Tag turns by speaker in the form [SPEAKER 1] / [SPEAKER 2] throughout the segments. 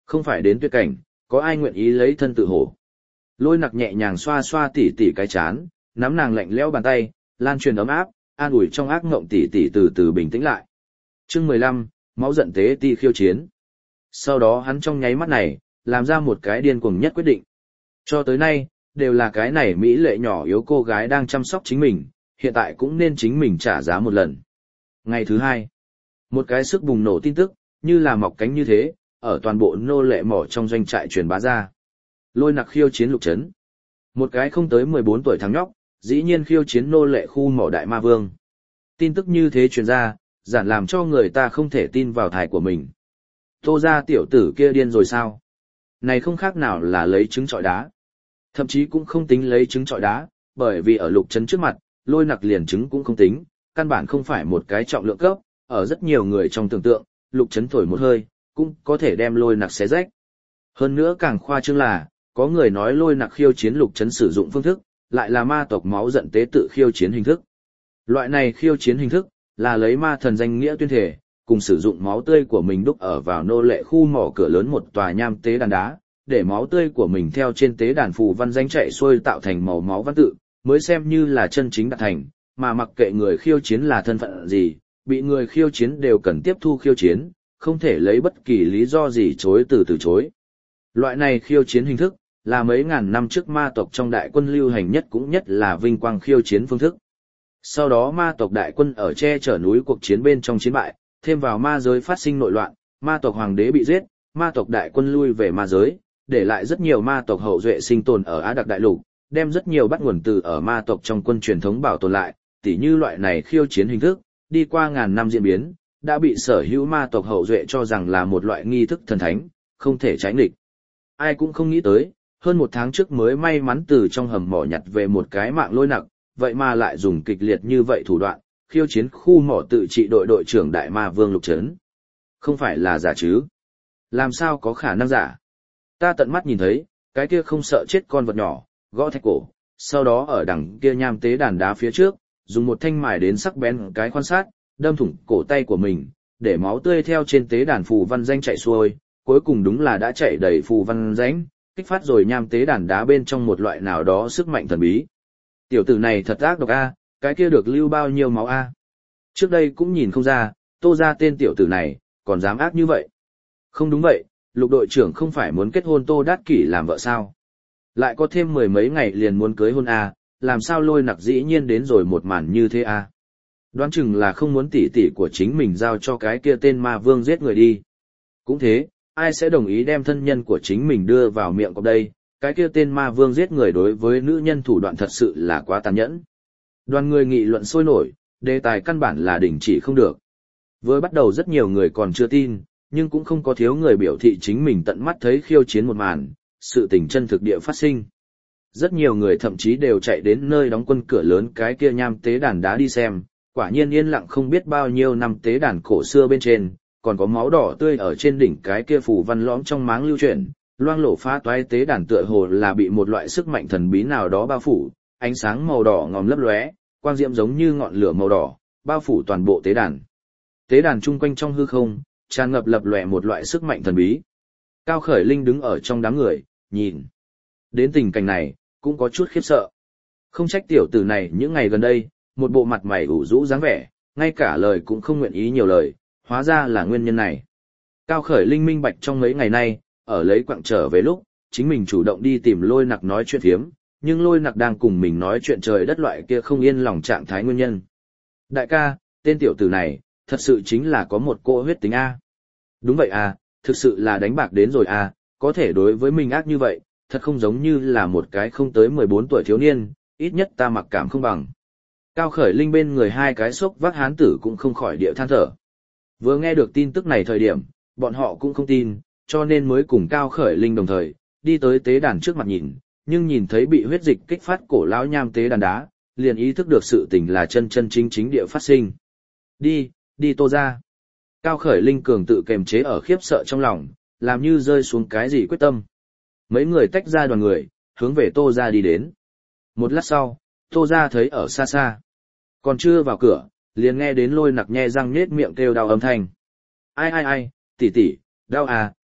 [SPEAKER 1] Không phải đến tuyệt cảnh, có ai nguyện ý lấy thân tự hổ. Lôi nặc nhẹ nhàng xoa xoa tỉ tỉ cái chán, nắm nàng lạnh lẽo bàn tay, lan truyền ấm áp, an ủi trong ác ngộng tỉ tỉ từ từ bình tĩnh lại. Chương 15, máu giận tế ti khiêu chiến. Sau đó hắn trong nháy mắt này, làm ra một cái điên cuồng nhất quyết định. Cho tới nay, đều là cái này mỹ lệ nhỏ yếu cô gái đang chăm sóc chính mình, hiện tại cũng nên chính mình trả giá một lần. Ngày thứ hai, một cái sức bùng nổ tin tức, như là mọc cánh như thế, ở toàn bộ nô lệ mỏ trong doanh trại truyền bá ra. Lôi nặc khiêu chiến Lục Trấn. Một cái không tới 14 tuổi thằng nhóc, dĩ nhiên khiêu chiến nô lệ khu mỏ đại ma vương. Tin tức như thế truyền ra, giản làm cho người ta không thể tin vào thải của mình. Tô ra tiểu tử kia điên rồi sao? Này không khác nào là lấy trứng trọi đá. Thậm chí cũng không tính lấy trứng trọi đá, bởi vì ở Lục Trấn trước mặt, lôi nặc liền trứng cũng không tính, căn bản không phải một cái trọng lượng cấp, ở rất nhiều người trong tưởng tượng, Lục Trấn thổi một hơi, cũng có thể đem lôi nặc xé rách. Hơn nữa càng khoa trương là, có người nói lôi nặc khiêu chiến Lục Trấn sử dụng phương thức, lại là ma tộc máu giận tế tự khiêu chiến hình thức. Loại này khiêu chiến hình thức, là lấy ma thần danh nghĩa tuyên thể, cùng sử dụng máu tươi của mình đúc ở vào nô lệ khu mỏ cửa lớn một tòa nham tế đàn đá, để máu tươi của mình theo trên tế đàn phù văn danh chạy xuôi tạo thành màu máu văn tự, mới xem như là chân chính đạt thành, mà mặc kệ người khiêu chiến là thân phận gì, bị người khiêu chiến đều cần tiếp thu khiêu chiến, không thể lấy bất kỳ lý do gì chối từ chối. Loại này khiêu chiến hình thức, là mấy ngàn năm trước ma tộc trong đại quân lưu hành nhất cũng nhất là vinh quang khiêu chiến phương thức. Sau đó ma tộc đại quân ở che chở núi cuộc chiến bên trong chiến bại, thêm vào ma giới phát sinh nội loạn, ma tộc hoàng đế bị giết, ma tộc đại quân lui về ma giới, để lại rất nhiều ma tộc hậu duệ sinh tồn ở Á Đặc đại lục, đem rất nhiều bắt nguồn từ ở ma tộc trong quân truyền thống bảo tồn lại, tỉ như loại này khiêu chiến hình thức, đi qua ngàn năm diễn biến, đã bị sở hữu ma tộc hậu duệ cho rằng là một loại nghi thức thần thánh, không thể tránh nghịch. Ai cũng không nghĩ tới, hơn một tháng trước mới may mắn từ trong hầm mỏ nhặt về một cái mạng lôi nặc, vậy mà lại dùng kịch liệt như vậy thủ đoạn, khiêu chiến khu mỏ tự trị đội đội trưởng đại ma vương Lục Trấn. Không phải là giả chứ? Làm sao có khả năng giả? Ta tận mắt nhìn thấy, cái kia không sợ chết con vật nhỏ, gõ thạch cổ, sau đó ở đằng kia nham tế đàn đá phía trước, dùng một thanh mài đến sắc bén cái quan sát, đâm thủng cổ tay của mình, để máu tươi theo trên tế đàn phù văn danh chạy xuôi, cuối cùng đúng là đã chạy đầy phù văn danh, kích phát rồi nham tế đàn đá bên trong một loại nào đó sức mạnh thần bí. Tiểu tử này thật ác độc a, cái kia được lưu bao nhiêu máu a? Trước đây cũng nhìn không ra, Tô ra tên tiểu tử này, còn dám ác như vậy. Không đúng vậy, Lục đội trưởng không phải muốn kết hôn Tô Đát Kỷ làm vợ sao? Lại có thêm 10 mấy ngày liền muốn cưới hôn a, làm sao lôi nặc dĩ nhiên đến rồi một màn như thế a? Đoán chừng là không muốn tỉ tỉ của chính mình giao cho cái kia tên ma vương giết người đi. Cũng thế, ai sẽ đồng ý đem thân nhân của chính mình đưa vào miệng cọp đây, cái kia tên ma vương giết người đối với nữ nhân thủ đoạn thật sự là quá tàn nhẫn. Đoàn người nghị luận sôi nổi, đề tài căn bản là đình chỉ không được. Với bắt đầu rất nhiều người còn chưa tin, nhưng cũng không có thiếu người biểu thị chính mình tận mắt thấy khiêu chiến một màn, sự tình chân thực địa phát sinh. Rất nhiều người thậm chí đều chạy đến nơi đóng quân cửa lớn cái kia nham tế đàn đá đi xem, quả nhiên yên lặng không biết bao nhiêu năm tế đàn cổ xưa bên trên, còn có máu đỏ tươi ở trên đỉnh cái kia phù văn lõm trong máng lưu chuyển, loang lổ phá toái tế đàn tựa hồ là bị một loại sức mạnh thần bí nào đó bao phủ, ánh sáng màu đỏ ngòm lấp lóe, quang diễm giống như ngọn lửa màu đỏ, bao phủ toàn bộ tế đàn. Tế đàn chung quanh trong hư không, tràn ngập lập lòe một loại sức mạnh thần bí. Cao Khởi Linh đứng ở trong đám người, nhìn. Đến tình cảnh này, cũng có chút khiếp sợ. Không trách tiểu tử này những ngày gần đây, một bộ mặt mày ủ rũ dáng vẻ, ngay cả lời cũng không nguyện ý nhiều lời, hóa ra là nguyên nhân này. Cao Khởi Linh minh bạch trong mấy ngày nay, ở lấy quặng trở về lúc, chính mình chủ động đi tìm lôi nặc nói chuyện phiếm, nhưng lôi nặc đang cùng mình nói chuyện trời đất loại kia không yên lòng trạng thái nguyên nhân. Đại ca, tên tiểu tử này, thật sự chính là có một cỗ huyết tính A. Đúng vậy à, thực sự là đánh bạc đến rồi à, có thể đối với mình ác như vậy, thật không giống như là một cái không tới 14 tuổi thiếu niên, ít nhất ta mặc cảm không bằng. Cao Khởi Linh bên người hai cái xốc vác hán tử cũng không khỏi địa than thở. Vừa nghe được tin tức này thời điểm, bọn họ cũng không tin, cho nên mới cùng Cao Khởi Linh đồng thời, đi tới tế đàn trước mặt nhìn, nhưng nhìn thấy bị huyết dịch kích phát cổ lão nham tế đàn đá, liền ý thức được sự tình là chân chân chính chính địa phát sinh. Đi Tô ra. Cao Khởi Linh cường tự kềm chế ở khiếp sợ trong lòng, làm như rơi xuống cái gì quyết tâm. Mấy người tách ra đoàn người, hướng về Tô ra đi đến. Một lát sau, Tô ra thấy ở xa xa. Còn chưa vào cửa, liền nghe đến lôi nặc nhe răng nhết miệng kêu đau âm thanh. Ai, tỷ tỷ, đau à,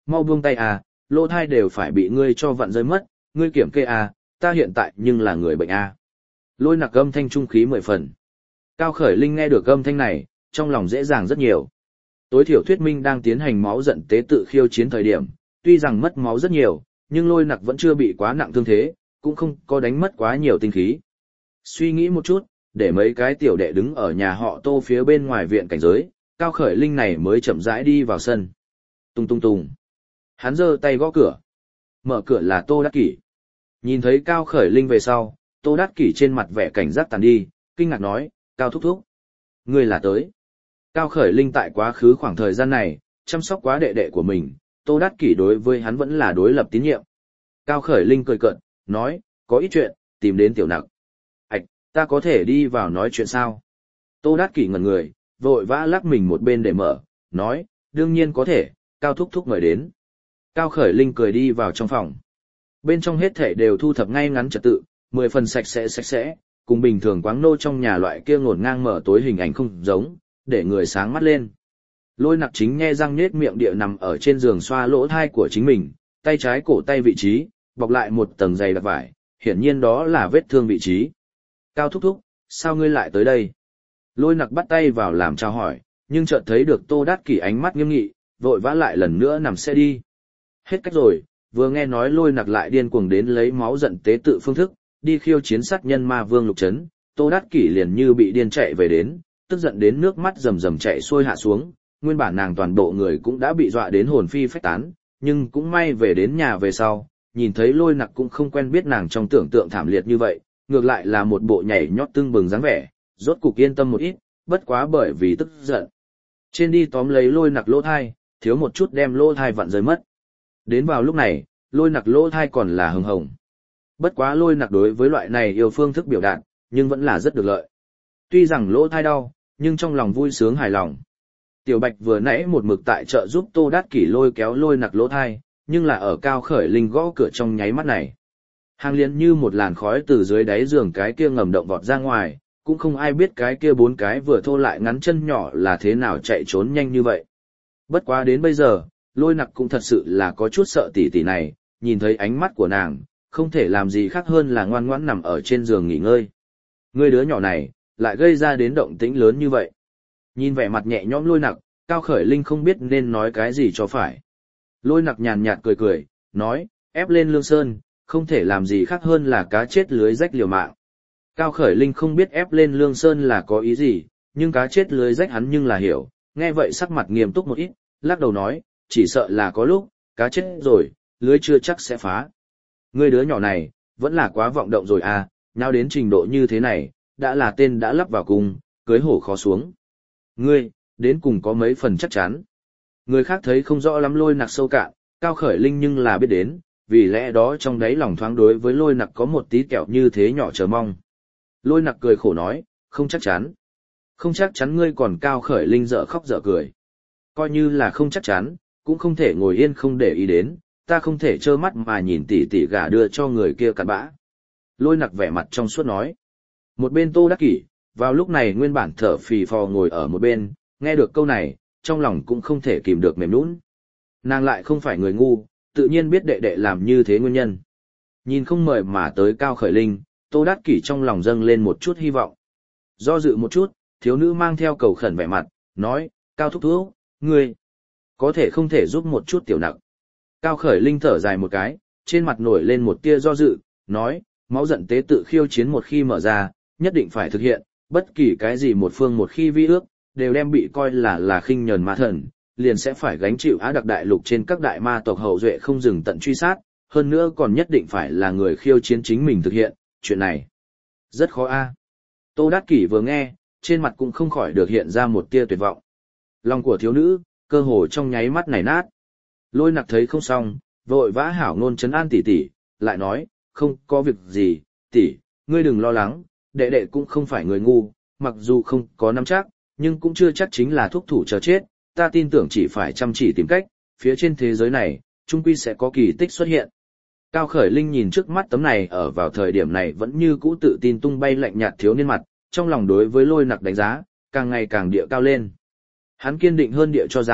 [SPEAKER 1] mau buông tay à, lỗ thai đều phải bị ngươi cho vặn rơi mất, ngươi kiểm kê à, ta hiện tại nhưng là người bệnh à. Lôi nặc âm thanh trung khí 10 phần. Cao Khởi Linh nghe được âm thanh này, trong lòng dễ dàng rất nhiều. Tối thiểu thuyết minh đang tiến hành máu giận tế tự khiêu chiến thời điểm, tuy rằng mất máu rất nhiều, nhưng lôi nặc vẫn chưa bị quá nặng thương thế, cũng không có đánh mất quá nhiều tinh khí. Suy nghĩ một chút, để mấy cái tiểu đệ đứng ở nhà họ Tô phía bên ngoài viện cảnh giới, Cao Khởi Linh này mới chậm rãi đi vào sân. Tung tung tung. Hắn giơ tay gõ cửa. Mở cửa là Tô Đắc Kỷ. Nhìn thấy Cao Khởi Linh về sau, Tô Đắc Kỷ trên mặt vẻ cảnh giác tàn đi, kinh ngạc nói, Cao thúc thúc. Ngươi là tới. Cao Khởi Linh tại quá khứ khoảng thời gian này, chăm sóc quá đệ đệ của mình, Tô Đắc Kỷ đối với hắn vẫn là đối lập tín nhiệm. Cao Khởi Linh cười cợt, nói, có ít chuyện, tìm đến tiểu nặc. Ảch, ta có thể đi vào nói chuyện sao? Tô Đắc Kỷ ngẩn người, vội vã lắc mình một bên để mở, nói, đương nhiên có thể, Cao thúc thúc mời đến. Cao Khởi Linh cười đi vào trong phòng. Bên trong hết thảy đều thu thập ngay ngắn trật tự, 10 phần sạch sẽ, cùng bình thường quáng nô trong nhà loại kia ngổn ngang mở tối hình ảnh không giống, để người sáng mắt lên. Lôi nặc chính nhe răng nhết miệng địa nằm ở trên giường xoa lỗ thai của chính mình, tay trái cổ tay vị trí, bọc lại một tầng dày đặc vải, hiển nhiên đó là vết thương vị trí. Cao thúc thúc, sao ngươi lại tới đây? Lôi nặc bắt tay vào làm chào hỏi, nhưng chợt thấy được Tô Đắc Kỷ ánh mắt nghiêm nghị, vội vã lại lần nữa nằm xe đi. Hết cách rồi, vừa nghe nói lôi nặc lại điên cuồng đến lấy máu giận tế tự phương thức, đi khiêu chiến sát nhân ma vương Lục Trấn, Tô Đắc Kỷ liền như bị điên chạy về đến, tức giận đến nước mắt rầm rầm chạy xuôi hạ xuống, nguyên bản nàng toàn bộ người cũng đã bị dọa đến hồn phi phách tán, nhưng cũng may về đến nhà về sau, nhìn thấy lôi nặc cũng không quen biết nàng trong tưởng tượng thảm liệt như vậy, ngược lại là một bộ nhảy nhót tưng bừng dáng vẻ, rốt cục yên tâm một ít, bất quá bởi vì tức giận. Trên đi tóm lấy lôi nặc lỗ thai, thiếu một chút đem lỗ thai vặn rơi mất. Đến vào lúc này, lôi nặc lỗ thai còn là hừng hồng. Bất quá lôi nặc đối với loại này yêu phương thức biểu đạt, nhưng vẫn là rất được lợi. Tuy rằng lỗ thai đau, nhưng trong lòng vui sướng hài lòng. Tiểu Bạch vừa nãy một mực tại chợ giúp Tô Đắc Kỷ lôi kéo lôi nặc lỗ thai, nhưng là ở Cao Khởi Linh gõ cửa trong nháy mắt này. Hàng liền như một làn khói từ dưới đáy giường cái kia ngầm động vọt ra ngoài, cũng không ai biết cái kia 4 cái vừa thô lại ngắn chân nhỏ là thế nào chạy trốn nhanh như vậy. Bất quá đến bây giờ, lôi nặc cũng thật sự là có chút sợ tỷ tỷ này, nhìn thấy ánh mắt của nàng, không thể làm gì khác hơn là ngoan ngoãn nằm ở trên giường nghỉ ngơi. Ngươi đứa nhỏ này, lại gây ra đến động tĩnh lớn như vậy. Nhìn vẻ mặt nhẹ nhõm lôi nặc, Cao Khởi Linh không biết nên nói cái gì cho phải. Lôi nặc nhàn nhạt cười, nói, ép lên Lương Sơn, không thể làm gì khác hơn là cá chết lưới rách liều mạng. Cao Khởi Linh không biết ép lên Lương Sơn là có ý gì, nhưng cá chết lưới rách hắn nhưng là hiểu, nghe vậy sắc mặt nghiêm túc một ít, lắc đầu nói, chỉ sợ là có lúc, cá chết rồi, lưới chưa chắc sẽ phá. Ngươi đứa nhỏ này, vẫn là quá vọng động rồi à, nhau đến trình độ như thế này, đã là tên đã lắp vào cung, cưới hổ khó xuống. Ngươi, đến cùng có mấy phần chắc chắn. Người khác thấy không rõ lắm lôi nặc sâu cạn, Cao Khởi Linh nhưng là biết đến, vì lẽ đó trong đáy lòng thoáng đối với lôi nặc có một tí kẹo như thế nhỏ chờ mong. Lôi nặc cười khổ nói, không chắc chắn. Không chắc chắn ngươi còn Cao Khởi Linh dở khóc dở cười. Coi như là không chắc chắn, cũng không thể ngồi yên không để ý đến, ta không thể trơ mắt mà nhìn tỷ tỷ gả đưa cho người kia cặn bã. Lôi nặc vẻ mặt trong suốt nói. Một bên Tô Đắc Kỷ, vào lúc này nguyên bản thở phì phò ngồi ở một bên, nghe được câu này, trong lòng cũng không thể kìm được mềm nũng. Nàng lại không phải người ngu, tự nhiên biết đệ đệ làm như thế nguyên nhân. Nhìn không mời mà tới Cao Khởi Linh, Tô Đắc Kỷ trong lòng dâng lên một chút hy vọng. Do dự một chút, thiếu nữ mang theo cầu khẩn vẻ mặt, nói, Cao thúc thúc, ngươi, có thể không thể giúp một chút tiểu nặc. Cao Khởi Linh thở dài một cái, trên mặt nổi lên một tia do dự, nói, máu giận tế tự khiêu chiến một khi mở ra, nhất định phải thực hiện, bất kỳ cái gì một phương một khi vi ước, đều đem bị coi là khinh nhờn ma thần, liền sẽ phải gánh chịu Á Đặc Đại Lục trên các đại ma tộc hậu duệ không dừng tận truy sát, hơn nữa còn nhất định phải là người khiêu chiến chính mình thực hiện, chuyện này rất khó a. Tô Đắc Kỷ vừa nghe, trên mặt cũng không khỏi được hiện ra một tia tuyệt vọng. Lòng của thiếu nữ, cơ hồ trong nháy mắt này nát. Lôi nặc thấy không xong, vội vã hảo ngôn trấn an tỷ tỷ, lại nói, không có việc gì, tỷ, ngươi đừng lo lắng, đệ đệ cũng không phải người ngu, mặc dù không có nắm chắc, nhưng cũng chưa chắc chính là thuốc thủ chờ chết, ta tin tưởng chỉ phải chăm chỉ tìm cách, phía trên thế giới này, chung quy sẽ có kỳ tích xuất hiện. Cao Khởi Linh nhìn trước mắt tấm này ở vào thời điểm này vẫn như cũ tự tin tung bay lạnh nhạt thiếu niên mặt, trong lòng đối với lôi nặc đánh giá, càng ngày càng địa cao lên. Hắn kiên định hơn địa cho rằng,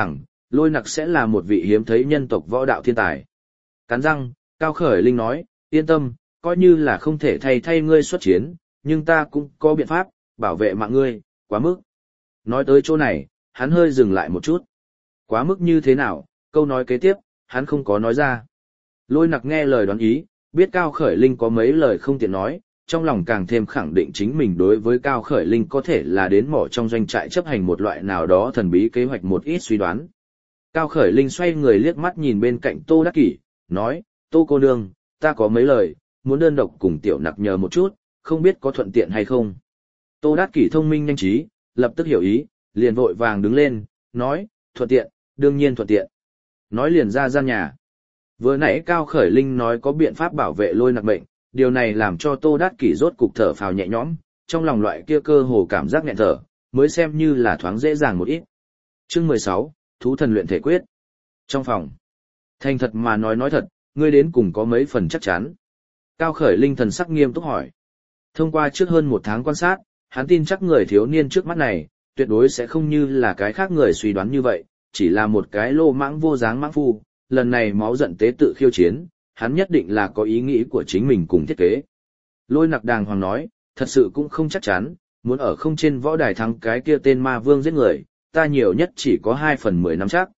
[SPEAKER 1] Lôi Nặc sẽ là một vị hiếm thấy nhân tộc võ đạo thiên tài. Cắn răng, Cao Khởi Linh nói, yên tâm, coi như là không thể thay ngươi xuất chiến, nhưng ta cũng có biện pháp, bảo vệ mạng ngươi, quá mức. Nói tới chỗ này, hắn hơi dừng lại một chút. Quá mức như thế nào, câu nói kế tiếp, hắn không có nói ra. Lôi Nặc nghe lời đoán ý, biết Cao Khởi Linh có mấy lời không tiện nói, trong lòng càng thêm khẳng định chính mình đối với Cao Khởi Linh có thể là đến mỏ trong doanh trại chấp hành một loại nào đó thần bí kế hoạch một ít suy đoán. Cao Khởi Linh xoay người liếc mắt nhìn bên cạnh Tô Đắc Kỷ, nói, Tô cô nương, ta có mấy lời, muốn đơn độc cùng Tiểu Nặc nhờ một chút, không biết có thuận tiện hay không. Tô Đắc Kỷ thông minh nhanh trí, lập tức hiểu ý, liền vội vàng đứng lên, nói, thuận tiện, đương nhiên thuận tiện. Nói liền ra gian nhà. Vừa nãy Cao Khởi Linh nói có biện pháp bảo vệ Lôi Nặc bệnh, điều này làm cho Tô Đát Kỷ rốt cục thở phào nhẹ nhõm, trong lòng loại kia cơ hồ cảm giác nghẹn thở, mới xem như là thoáng dễ dàng một ít. Chương 16, Thú thần luyện thể quyết. Trong phòng. Thành thật mà nói thật, ngươi đến cùng có mấy phần chắc chắn. Cao Khởi Linh thần sắc nghiêm túc hỏi. Thông qua trước hơn một tháng quan sát, hắn tin chắc người thiếu niên trước mắt này, tuyệt đối sẽ không như là cái khác người suy đoán như vậy, chỉ là một cái lô mãng vô dáng mãng phu, lần này máu giận tế tự khiêu chiến, hắn nhất định là có ý nghĩ của chính mình cùng thiết kế. Lôi Nặc đàng hoàng nói, thật sự cũng không chắc chắn, muốn ở không trên võ đài thắng cái kia tên ma vương giết người, ta nhiều nhất chỉ có 2/10 nắm chắc.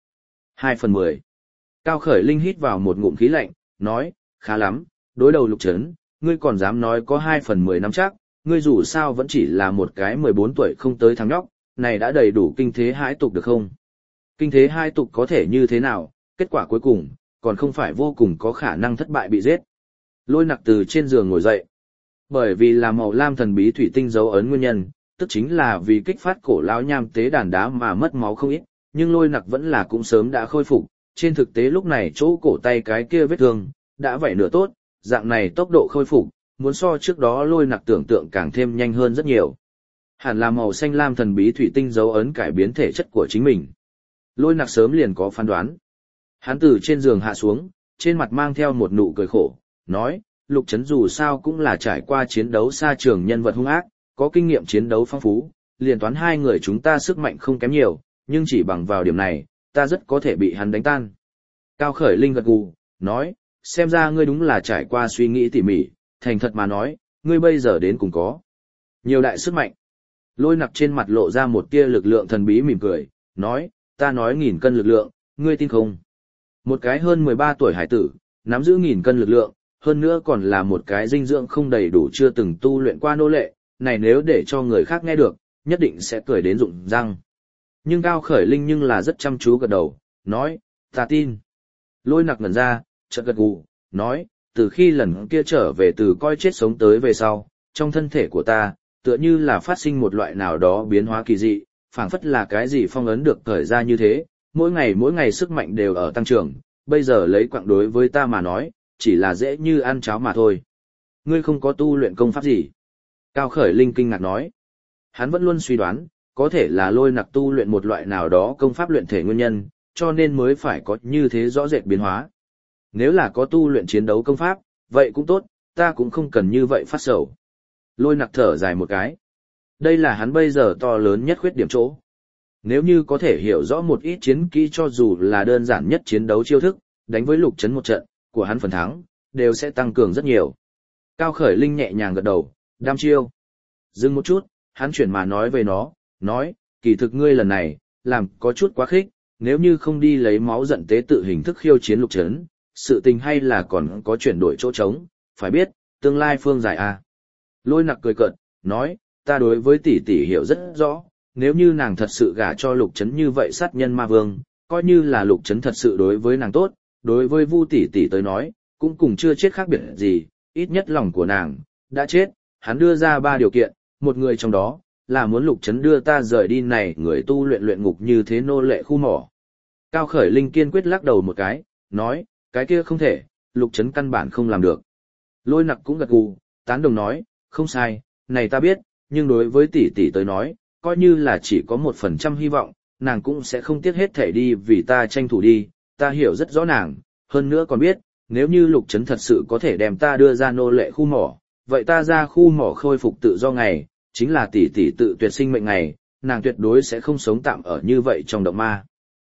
[SPEAKER 1] 2/10. Cao Khởi Linh hít vào một ngụm khí lạnh, nói, khá lắm, đối đầu Lục Trấn, ngươi còn dám nói có 2/10 nắm chắc, ngươi dù sao vẫn chỉ là một cái 14 tuổi không tới thằng nhóc, này đã đầy đủ kinh thế hãi tục được không? Kinh thế hai tục có thể như thế nào, kết quả cuối cùng, còn không phải vô cùng có khả năng thất bại bị giết. Lôi Nặc từ trên giường ngồi dậy. Bởi vì là màu lam thần bí thủy tinh dấu ấn nguyên nhân, tức chính là vì kích phát cổ lão nham tế đàn đá mà mất máu không ít, nhưng Lôi Nặc vẫn là cũng sớm đã khôi phục, trên thực tế lúc này chỗ cổ tay cái kia vết thương, đã vậy nửa tốt, dạng này tốc độ khôi phục, muốn so trước đó Lôi Nặc tưởng tượng càng thêm nhanh hơn rất nhiều. Hẳn là màu xanh lam thần bí thủy tinh dấu ấn cải biến thể chất của chính mình. Lôi Nặc sớm liền có phán đoán. Hắn từ trên giường hạ xuống, trên mặt mang theo một nụ cười khổ, nói, Lục Trấn dù sao cũng là trải qua chiến đấu xa trường nhân vật hung ác, có kinh nghiệm chiến đấu phong phú, liền toán hai người chúng ta sức mạnh không kém nhiều, nhưng chỉ bằng vào điểm này, ta rất có thể bị hắn đánh tan. Cao Khởi Linh gật gù, nói, xem ra ngươi đúng là trải qua suy nghĩ tỉ mỉ, thành thật mà nói, ngươi bây giờ đến cùng có nhiều đại sức mạnh. Lôi Nặc trên mặt lộ ra một tia lực lượng thần bí mỉm cười, nói, ta nói 1000 cân lực lượng, ngươi tin không? Một cái hơn 13 tuổi hải tử, nắm giữ 1000 cân lực lượng, hơn nữa còn là một cái dinh dưỡng không đầy đủ chưa từng tu luyện qua nô lệ, này nếu để cho người khác nghe được, nhất định sẽ cười đến rụng răng. Nhưng Cao Khởi Linh nhưng là rất chăm chú gật đầu, nói, ta tin. Lôi Nặc ngẩn ra, chợt gật gù, nói, từ khi lần kia trở về từ coi chết sống tới về sau, trong thân thể của ta, tựa như là phát sinh một loại nào đó biến hóa kỳ dị, phảng phất là cái gì phong ấn được thời ra như thế, mỗi ngày sức mạnh đều ở tăng trưởng, bây giờ lấy quạng đối với ta mà nói, chỉ là dễ như ăn cháo mà thôi. Ngươi không có tu luyện công pháp gì? Cao Khởi Linh kinh ngạc nói. Hắn vẫn luôn suy đoán, có thể là Lôi Nặc tu luyện một loại nào đó công pháp luyện thể nguyên nhân, cho nên mới phải có như thế rõ rệt biến hóa. Nếu là có tu luyện chiến đấu công pháp, vậy cũng tốt, ta cũng không cần như vậy phát sầu. Lôi Nặc thở dài một cái. Đây là hắn bây giờ to lớn nhất khuyết điểm chỗ. Nếu như có thể hiểu rõ một ít chiến kỹ cho dù là đơn giản nhất chiến đấu chiêu thức, đánh với Lục Trấn một trận, của hắn phần thắng, đều sẽ tăng cường rất nhiều. Cao Khởi Linh nhẹ nhàng gật đầu, đam chiêu. Dừng một chút, hắn chuyển mà nói về nó, nói, kỳ thực ngươi lần này, làm có chút quá khích, nếu như không đi lấy máu giận tế tự hình thức khiêu chiến Lục Trấn, sự tình hay là còn có chuyển đổi chỗ trống, phải biết, tương lai phương dài à. Lôi Nặc cười cợt, nói, ta đối với tỷ tỷ hiểu rất rõ, nếu như nàng thật sự gả cho Lục Trấn như vậy sát nhân ma vương, coi như là Lục Trấn thật sự đối với nàng tốt, đối với Vu tỷ tỷ tới nói, cũng cùng chưa chết khác biệt gì, ít nhất lòng của nàng đã chết, hắn đưa ra 3 điều kiện, một người trong đó là muốn Lục Trấn đưa ta rời đi này, người tu luyện ngục như thế nô lệ khu mỏ. Cao Khởi Linh kiên quyết lắc đầu một cái, nói, cái kia không thể, Lục Trấn căn bản không làm được. Lôi Nặc cũng gật gù, tán đồng nói, không sai, này ta biết, nhưng đối với tỷ tỷ tới nói, coi như là chỉ có 1% hy vọng, nàng cũng sẽ không tiếc hết thể đi vì ta tranh thủ đi, ta hiểu rất rõ nàng, hơn nữa còn biết, nếu như Lục Trấn thật sự có thể đem ta đưa ra nô lệ khu mỏ, vậy ta ra khu mỏ khôi phục tự do ngày, chính là tỷ tỷ tự tuyệt sinh mệnh ngày, nàng tuyệt đối sẽ không sống tạm ở như vậy trong động ma.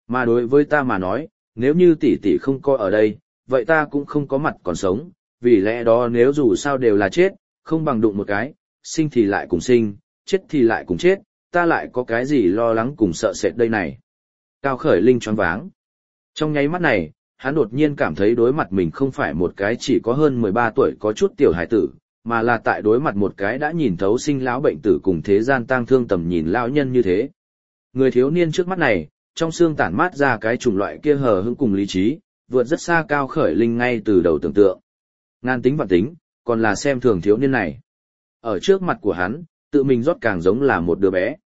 [SPEAKER 1] Mà đối với ta mà nói, nếu như tỷ tỷ không có ở đây, vậy ta cũng không có mặt còn sống, vì lẽ đó nếu dù sao đều là chết, không bằng đụng một cái, sinh thì lại cùng sinh, chết thì lại cùng chết, ta lại có cái gì lo lắng cùng sợ sệt đây này. Cao Khởi Linh choáng váng. Trong nháy mắt này, hắn đột nhiên cảm thấy đối mặt mình không phải một cái chỉ có hơn 13 tuổi có chút tiểu hải tử, mà là tại đối mặt một cái đã nhìn thấu sinh lão bệnh tử cùng thế gian tang thương tầm nhìn lão nhân như thế. Người thiếu niên trước mắt này, trong xương tản mát ra cái chủng loại kia hờ hững cùng lý trí, vượt rất xa Cao Khởi Linh ngay từ đầu tưởng tượng. Ngàn tính vạn tính, còn là xem thường thiếu niên này. Ở trước mặt của hắn, tự mình rót càng giống là một đứa bé.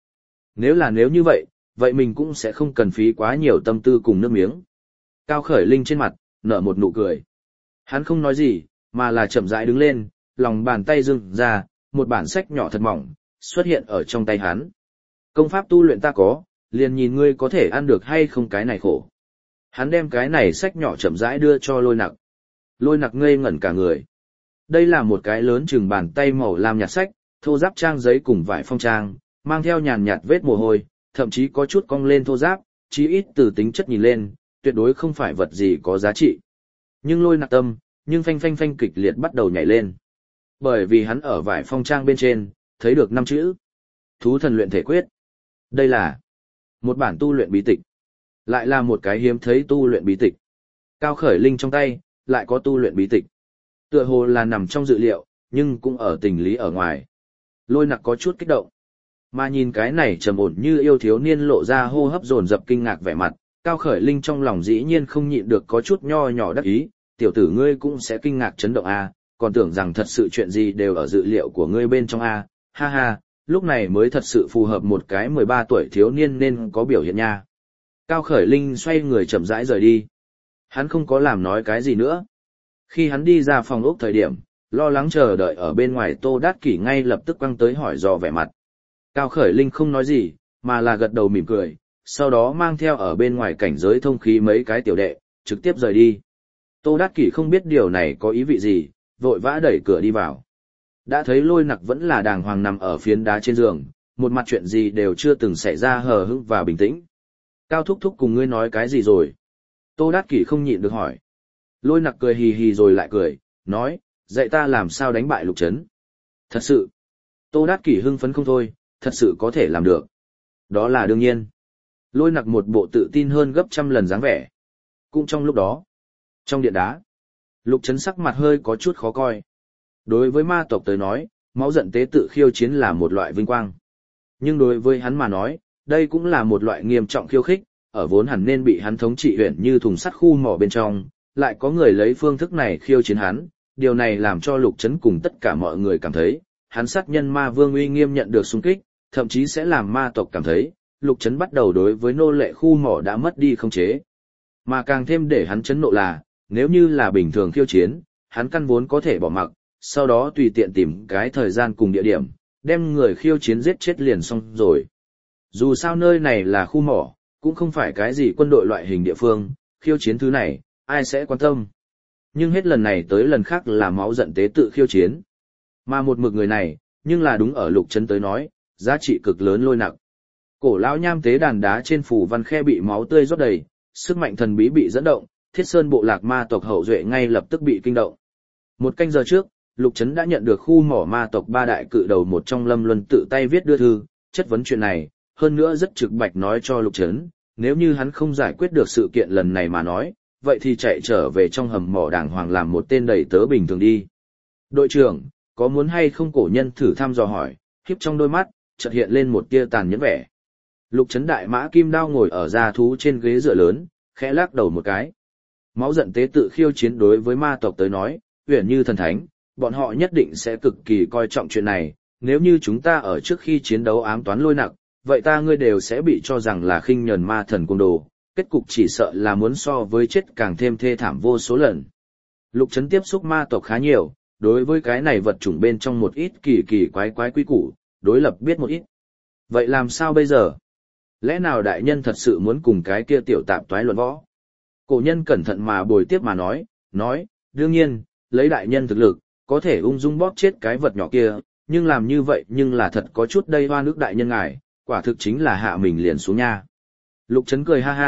[SPEAKER 1] Nếu như vậy, vậy mình cũng sẽ không cần phí quá nhiều tâm tư cùng nước miếng. Cao Khởi Linh trên mặt, nở một nụ cười. Hắn không nói gì, mà là chậm rãi đứng lên, lòng bàn tay dưng ra, một bản sách nhỏ thật mỏng, xuất hiện ở trong tay hắn. Công pháp tu luyện ta có, liền nhìn ngươi có thể ăn được hay không cái này khổ. Hắn đem cái này sách nhỏ chậm rãi đưa cho Lôi Nặc. Lôi Nặc ngây ngẩn cả người. Đây là một cái lớn chừng bàn tay màu lam nhạt sách, thô ráp trang giấy cùng vải phong trang, mang theo nhàn nhạt vết mồ hôi, thậm chí có chút cong lên thô ráp, chí ít từ tính chất nhìn lên, tuyệt đối không phải vật gì có giá trị. Nhưng Lôi Nặc tâm, nhưng phanh phanh phanh kịch liệt bắt đầu nhảy lên. Bởi vì hắn ở vải phong trang bên trên, thấy được 5 chữ. Thú thần luyện thể quyết. Đây là một bản tu luyện bí tịch. Lại là một cái hiếm thấy tu luyện bí tịch. Cao Khởi Linh trong tay, lại có tu luyện bí tịch. Tựa hồ là nằm trong dự liệu, nhưng cũng ở tình lý ở ngoài. Lôi Nặc có chút kích động. Mà nhìn cái này trầm ổn như yêu thiếu niên lộ ra hô hấp dồn dập kinh ngạc vẻ mặt, Cao Khởi Linh trong lòng dĩ nhiên không nhịn được có chút nho nhỏ đắc ý, tiểu tử ngươi cũng sẽ kinh ngạc chấn động a, còn tưởng rằng thật sự chuyện gì đều ở dự liệu của ngươi bên trong a, ha ha, lúc này mới thật sự phù hợp một cái 13 tuổi thiếu niên nên có biểu hiện nha. Cao Khởi Linh xoay người chậm rãi rời đi. Hắn không có làm nói cái gì nữa. Khi hắn đi ra phòng ốc thời điểm, lo lắng chờ đợi ở bên ngoài Tô Đát Kỷ ngay lập tức quăng tới hỏi dò vẻ mặt. Cao Khởi Linh không nói gì, mà là gật đầu mỉm cười, sau đó mang theo ở bên ngoài cảnh giới thông khí mấy cái tiểu đệ, trực tiếp rời đi. Tô Đát Kỷ không biết điều này có ý vị gì, vội vã đẩy cửa đi vào. Đã thấy Lôi Nặc vẫn là đàng hoàng nằm ở phiến đá trên giường, một mặt chuyện gì đều chưa từng xảy ra hờ hững và bình tĩnh. Cao thúc thúc cùng ngươi nói cái gì rồi? Tô Đát Kỷ không nhịn được hỏi. Lôi Nặc cười hì hì rồi lại cười, nói, dạy ta làm sao đánh bại Lục Trấn. Thật sự. Tô Đát Kỷ hưng phấn không thôi, thật sự có thể làm được. Đó là đương nhiên. Lôi Nặc một bộ tự tin hơn gấp trăm lần dáng vẻ. Cũng trong lúc đó, trong điện đá, Lục Trấn sắc mặt hơi có chút khó coi. Đối với ma tộc tới nói, máu giận tế tự khiêu chiến là một loại vinh quang. Nhưng đối với hắn mà nói, đây cũng là một loại nghiêm trọng khiêu khích, ở vốn hẳn nên bị hắn thống trị huyện như thùng sắt khu mỏ bên trong, lại có người lấy phương thức này khiêu chiến hắn, điều này làm cho Lục Trấn cùng tất cả mọi người cảm thấy, hắn sát nhân ma vương uy nghiêm nhận được xung kích, thậm chí sẽ làm ma tộc cảm thấy, Lục Trấn bắt đầu đối với nô lệ khu mỏ đã mất đi khống chế. Mà càng thêm để hắn chấn nộ là, nếu như là bình thường khiêu chiến, hắn căn vốn có thể bỏ mặc, sau đó tùy tiện tìm cái thời gian cùng địa điểm, đem người khiêu chiến giết chết liền xong rồi. Dù sao nơi này là khu mỏ, cũng không phải cái gì quân đội loại hình địa phương, khiêu chiến thứ này, ai sẽ quan tâm. Nhưng hết lần này tới lần khác là máu giận tế tự khiêu chiến. Mà một mực người này, nhưng là đúng ở Lục Trấn tới nói, giá trị cực lớn Lôi Nặc. Cổ lão nham tế đàn đá trên phủ văn khe bị máu tươi rót đầy, sức mạnh thần bí bị dẫn động, Thiết Sơn bộ lạc ma tộc hậu duệ ngay lập tức bị kinh động. Một canh giờ trước, Lục Trấn đã nhận được khu mỏ ma tộc ba đại cự đầu một trong Lâm Luân tự tay viết đưa thư, chất vấn chuyện này, hơn nữa rất trực bạch nói cho Lục Trấn, nếu như hắn không giải quyết được sự kiện lần này mà nói, vậy thì chạy trở về trong hầm mỏ đàng hoàng làm một tên đầy tớ bình thường đi. Đội trưởng, có muốn hay không? Cổ nhân thử thăm dò hỏi, khiếp trong đôi mắt, chợt hiện lên một tia tàn nhẫn vẻ. Lục Trấn đại mã kim đao ngồi ở gia thú trên ghế dựa lớn, khẽ lắc đầu một cái. Máu giận tế tự khiêu chiến đối với ma tộc tới nói, huyền như thần thánh, bọn họ nhất định sẽ cực kỳ coi trọng chuyện này, nếu như chúng ta ở trước khi chiến đấu ám toán Lôi Nặc, vậy ta ngươi đều sẽ bị cho rằng là khinh nhẫn ma thần côn đồ, kết cục chỉ sợ là muốn so với chết càng thêm thê thảm vô số lần. Lục Trấn tiếp xúc ma tộc khá nhiều, đối với cái này vật chủng bên trong một ít kỳ kỳ quái quái quý củ, đối lập biết một ít. Vậy làm sao bây giờ? Lẽ nào đại nhân thật sự muốn cùng cái kia tiểu tạp toái luận võ? Cổ nhân cẩn thận mà bồi tiếp mà nói, đương nhiên, lấy đại nhân thực lực, có thể ung dung bóp chết cái vật nhỏ kia, nhưng làm như vậy nhưng là thật có chút đây hoa nước đại nhân ngài, quả thực chính là hạ mình liền xuống nha. Lục Trấn cười ha ha,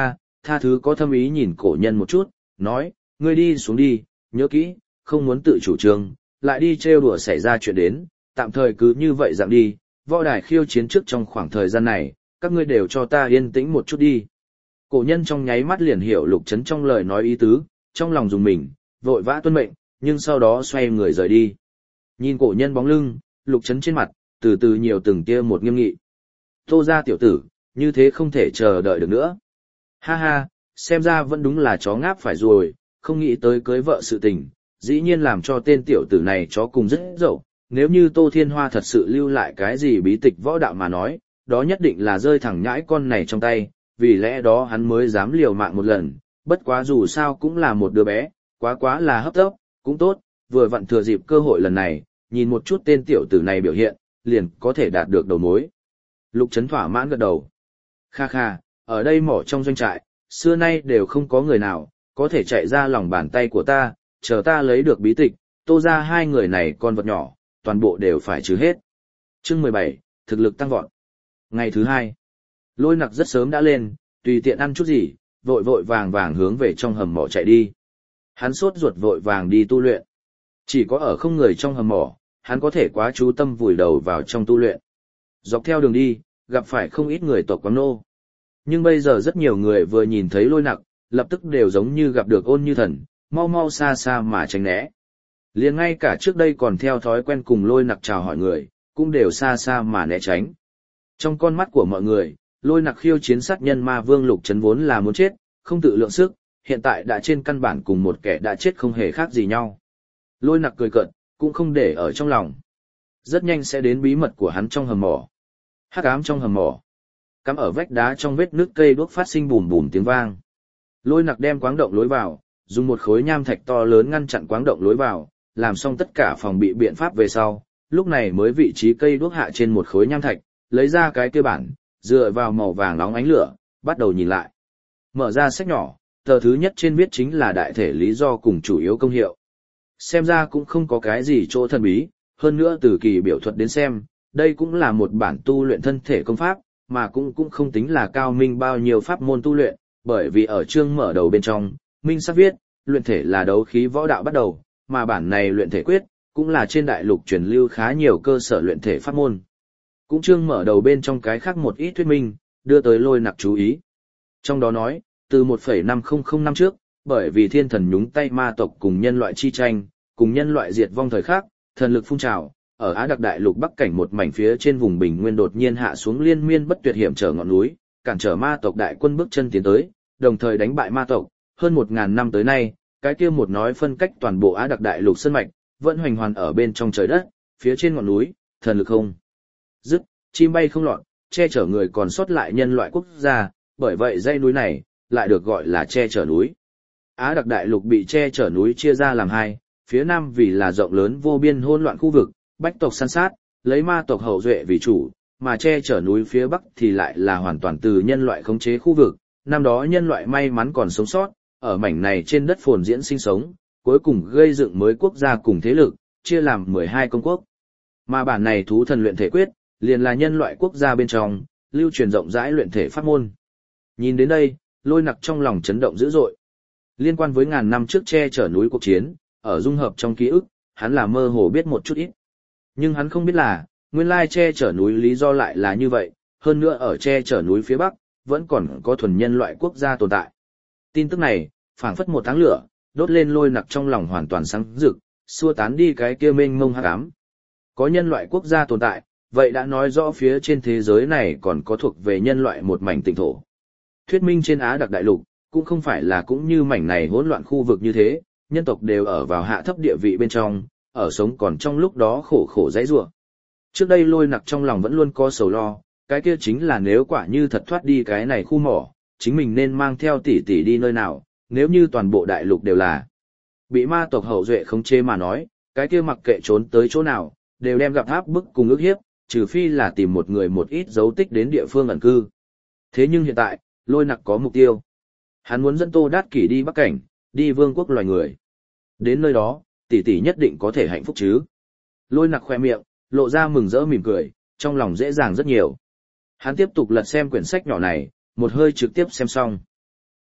[SPEAKER 1] tha thứ có thâm ý nhìn cổ nhân một chút, nói, ngươi đi xuống đi, nhớ kỹ, không muốn tự chủ trương, lại đi trêu đùa xảy ra chuyện đến, tạm thời cứ như vậy dạng đi, võ đài khiêu chiến trước trong khoảng thời gian này, các ngươi đều cho ta yên tĩnh một chút đi. Cổ nhân trong nháy mắt liền hiểu Lục Trấn trong lời nói ý tứ, trong lòng dùng mình, vội vã tuân mệnh, nhưng sau đó xoay người rời đi. Nhìn cổ nhân bóng lưng, Lục Trấn trên mặt, từ từ nhiều từng tia một nghiêm nghị. Tô ra tiểu tử, như thế không thể chờ đợi được nữa. Ha ha, xem ra vẫn đúng là chó ngáp phải rồi, không nghĩ tới cưới vợ sự tình, dĩ nhiên làm cho tên tiểu tử này chó cùng rất dậu. Nếu như Tô Thiên Hoa thật sự lưu lại cái gì bí tịch võ đạo mà nói, đó nhất định là rơi thẳng nhãi con này trong tay, vì lẽ đó hắn mới dám liều mạng một lần, bất quá dù sao cũng là một đứa bé, quá là hấp tấp, cũng tốt, vừa vặn thừa dịp cơ hội lần này, nhìn một chút tên tiểu tử này biểu hiện, liền có thể đạt được đầu mối. Lục Trấn thỏa mãn gật đầu. Kha kha, ở đây mỏ trong doanh trại, xưa nay đều không có người nào, có thể chạy ra lòng bàn tay của ta, chờ ta lấy được bí tịch, Tô ra hai người này con vật nhỏ, toàn bộ đều phải trừ hết. Chương 17, thực lực tăng vọt. Ngày thứ hai, Lôi Nặc rất sớm đã lên, tùy tiện ăn chút gì, vội vội vàng vàng hướng về trong hầm mỏ chạy đi. Hắn sốt ruột vội vàng đi tu luyện. Chỉ có ở không người trong hầm mỏ, hắn có thể quá chú tâm vùi đầu vào trong tu luyện. Dọc theo đường đi, gặp phải không ít người tộc quán nô. Nhưng bây giờ rất nhiều người vừa nhìn thấy Lôi Nặc, lập tức đều giống như gặp được Ôn Như Thần, mau mau xa xa mà tránh né. Liền ngay cả trước đây còn theo thói quen cùng Lôi Nặc chào hỏi người, cũng đều xa xa mà né tránh. Trong con mắt của mọi người, Lôi Nặc khiêu chiến sát nhân ma vương Lục Trấn vốn là muốn chết, không tự lượng sức, hiện tại đã trên căn bản cùng một kẻ đã chết không hề khác gì nhau. Lôi Nặc cười cợt, cũng không để ở trong lòng. Rất nhanh sẽ đến bí mật của hắn trong hầm mỏ. Hắc ám trong hầm mỏ. Cắm ở vách đá trong vết nước cây đuốc phát sinh bùm bùm tiếng vang. Lôi Nặc đem quáng động lối vào, dùng một khối nham thạch to lớn ngăn chặn quáng động lối vào, làm xong tất cả phòng bị biện pháp về sau, lúc này mới vị trí cây đuốc hạ trên một khối nham thạch, lấy ra cái kia bản, dựa vào màu vàng nóng ánh lửa, bắt đầu nhìn lại. Mở ra sách nhỏ, tờ thứ nhất trên viết chính là đại thể lý do cùng chủ yếu công hiệu. Xem ra cũng không có cái gì chỗ thần bí, hơn nữa từ kỳ biểu thuật đến xem, đây cũng là một bản tu luyện thân thể công pháp, mà cũng không tính là cao minh bao nhiêu pháp môn tu luyện, bởi vì ở chương mở đầu bên trong, minh sắc viết, luyện thể là đấu khí võ đạo bắt đầu, mà bản này luyện thể quyết, cũng là trên đại lục truyền lưu khá nhiều cơ sở luyện thể pháp môn. Cũng chương mở đầu bên trong cái khác một ít thuyết minh, đưa tới Lôi Nặc chú ý. Trong đó nói, từ 1,500 năm trước, bởi vì thiên thần nhúng tay ma tộc cùng nhân loại chi tranh, cùng nhân loại diệt vong thời khắc, thần lực phun trào, ở Á Đặc Đại Lục Bắc cảnh một mảnh phía trên vùng bình nguyên đột nhiên hạ xuống liên miên bất tuyệt hiểm trở ngọn núi, cản trở ma tộc đại quân bước chân tiến tới, đồng thời đánh bại ma tộc, hơn 1000 năm tới nay, cái kia một nói phân cách toàn bộ Á Đặc Đại Lục sơn mạch, vẫn hoành hoàn ở bên trong trời đất, phía trên ngọn núi, thần lực không dứt, chim bay không lọt, che chở người còn sót lại nhân loại quốc gia, bởi vậy dãy núi này lại được gọi là che chở núi. Á Đặc Đại Lục bị che chở núi chia ra làm hai, phía nam vì là rộng lớn vô biên hỗn loạn khu vực, bách tộc săn sát, lấy ma tộc hậu duệ vì chủ, mà che chở núi phía bắc thì lại là hoàn toàn từ nhân loại khống chế khu vực. Năm đó nhân loại may mắn còn sống sót, ở mảnh này trên đất phồn diễn sinh sống, cuối cùng gây dựng mới quốc gia cùng thế lực, chia làm 12 công quốc. Mà bản này thú thần luyện thể quyết, liền là nhân loại quốc gia bên trong, lưu truyền rộng rãi luyện thể pháp môn. Nhìn đến đây, Lôi Nặc trong lòng chấn động dữ dội. Liên quan với ngàn năm trước che chở núi cuộc chiến, ở dung hợp trong ký ức, hắn là mơ hồ biết một chút ít. Nhưng hắn không biết là, nguyên lai che chở núi lý do lại là như vậy, hơn nữa ở che chở núi phía bắc, vẫn còn có thuần nhân loại quốc gia tồn tại. Tin tức này, phảng phất một tháng lửa, đốt lên Lôi Nặc trong lòng hoàn toàn sáng rực, xua tán đi cái kia mênh mông hắc ám. Có nhân loại quốc gia tồn tại, vậy đã nói rõ phía trên thế giới này còn có thuộc về nhân loại một mảnh tỉnh thổ. Thuyết minh trên Á Đặc Đại Lục, cũng không phải là cũng như mảnh này hỗn loạn khu vực như thế, nhân tộc đều ở vào hạ thấp địa vị bên trong, ở sống còn trong lúc đó khổ khổ dãy rủa. Trước đây Lôi Nặc trong lòng vẫn luôn có sầu lo, cái kia chính là nếu quả như thật thoát đi cái này khu mỏ, chính mình nên mang theo tỷ tỷ đi nơi nào, nếu như toàn bộ đại lục đều là bị ma tộc hậu duệ khống chế mà nói, cái kia mặc kệ trốn tới chỗ nào, đều đem gặp áp bức cùng ức hiếp, trừ phi là tìm một người một ít dấu tích đến địa phương ẩn cư. Thế nhưng hiện tại, Lôi Nặc có mục tiêu. Hắn muốn dẫn Tô Đát Kỷ đi Bắc Cảnh, đi vương quốc loài người. Đến nơi đó, tỷ tỷ nhất định có thể hạnh phúc chứ. Lôi Nặc khoe miệng, lộ ra mừng rỡ mỉm cười, trong lòng dễ dàng rất nhiều. Hắn tiếp tục lật xem quyển sách nhỏ này, một hơi trực tiếp xem xong.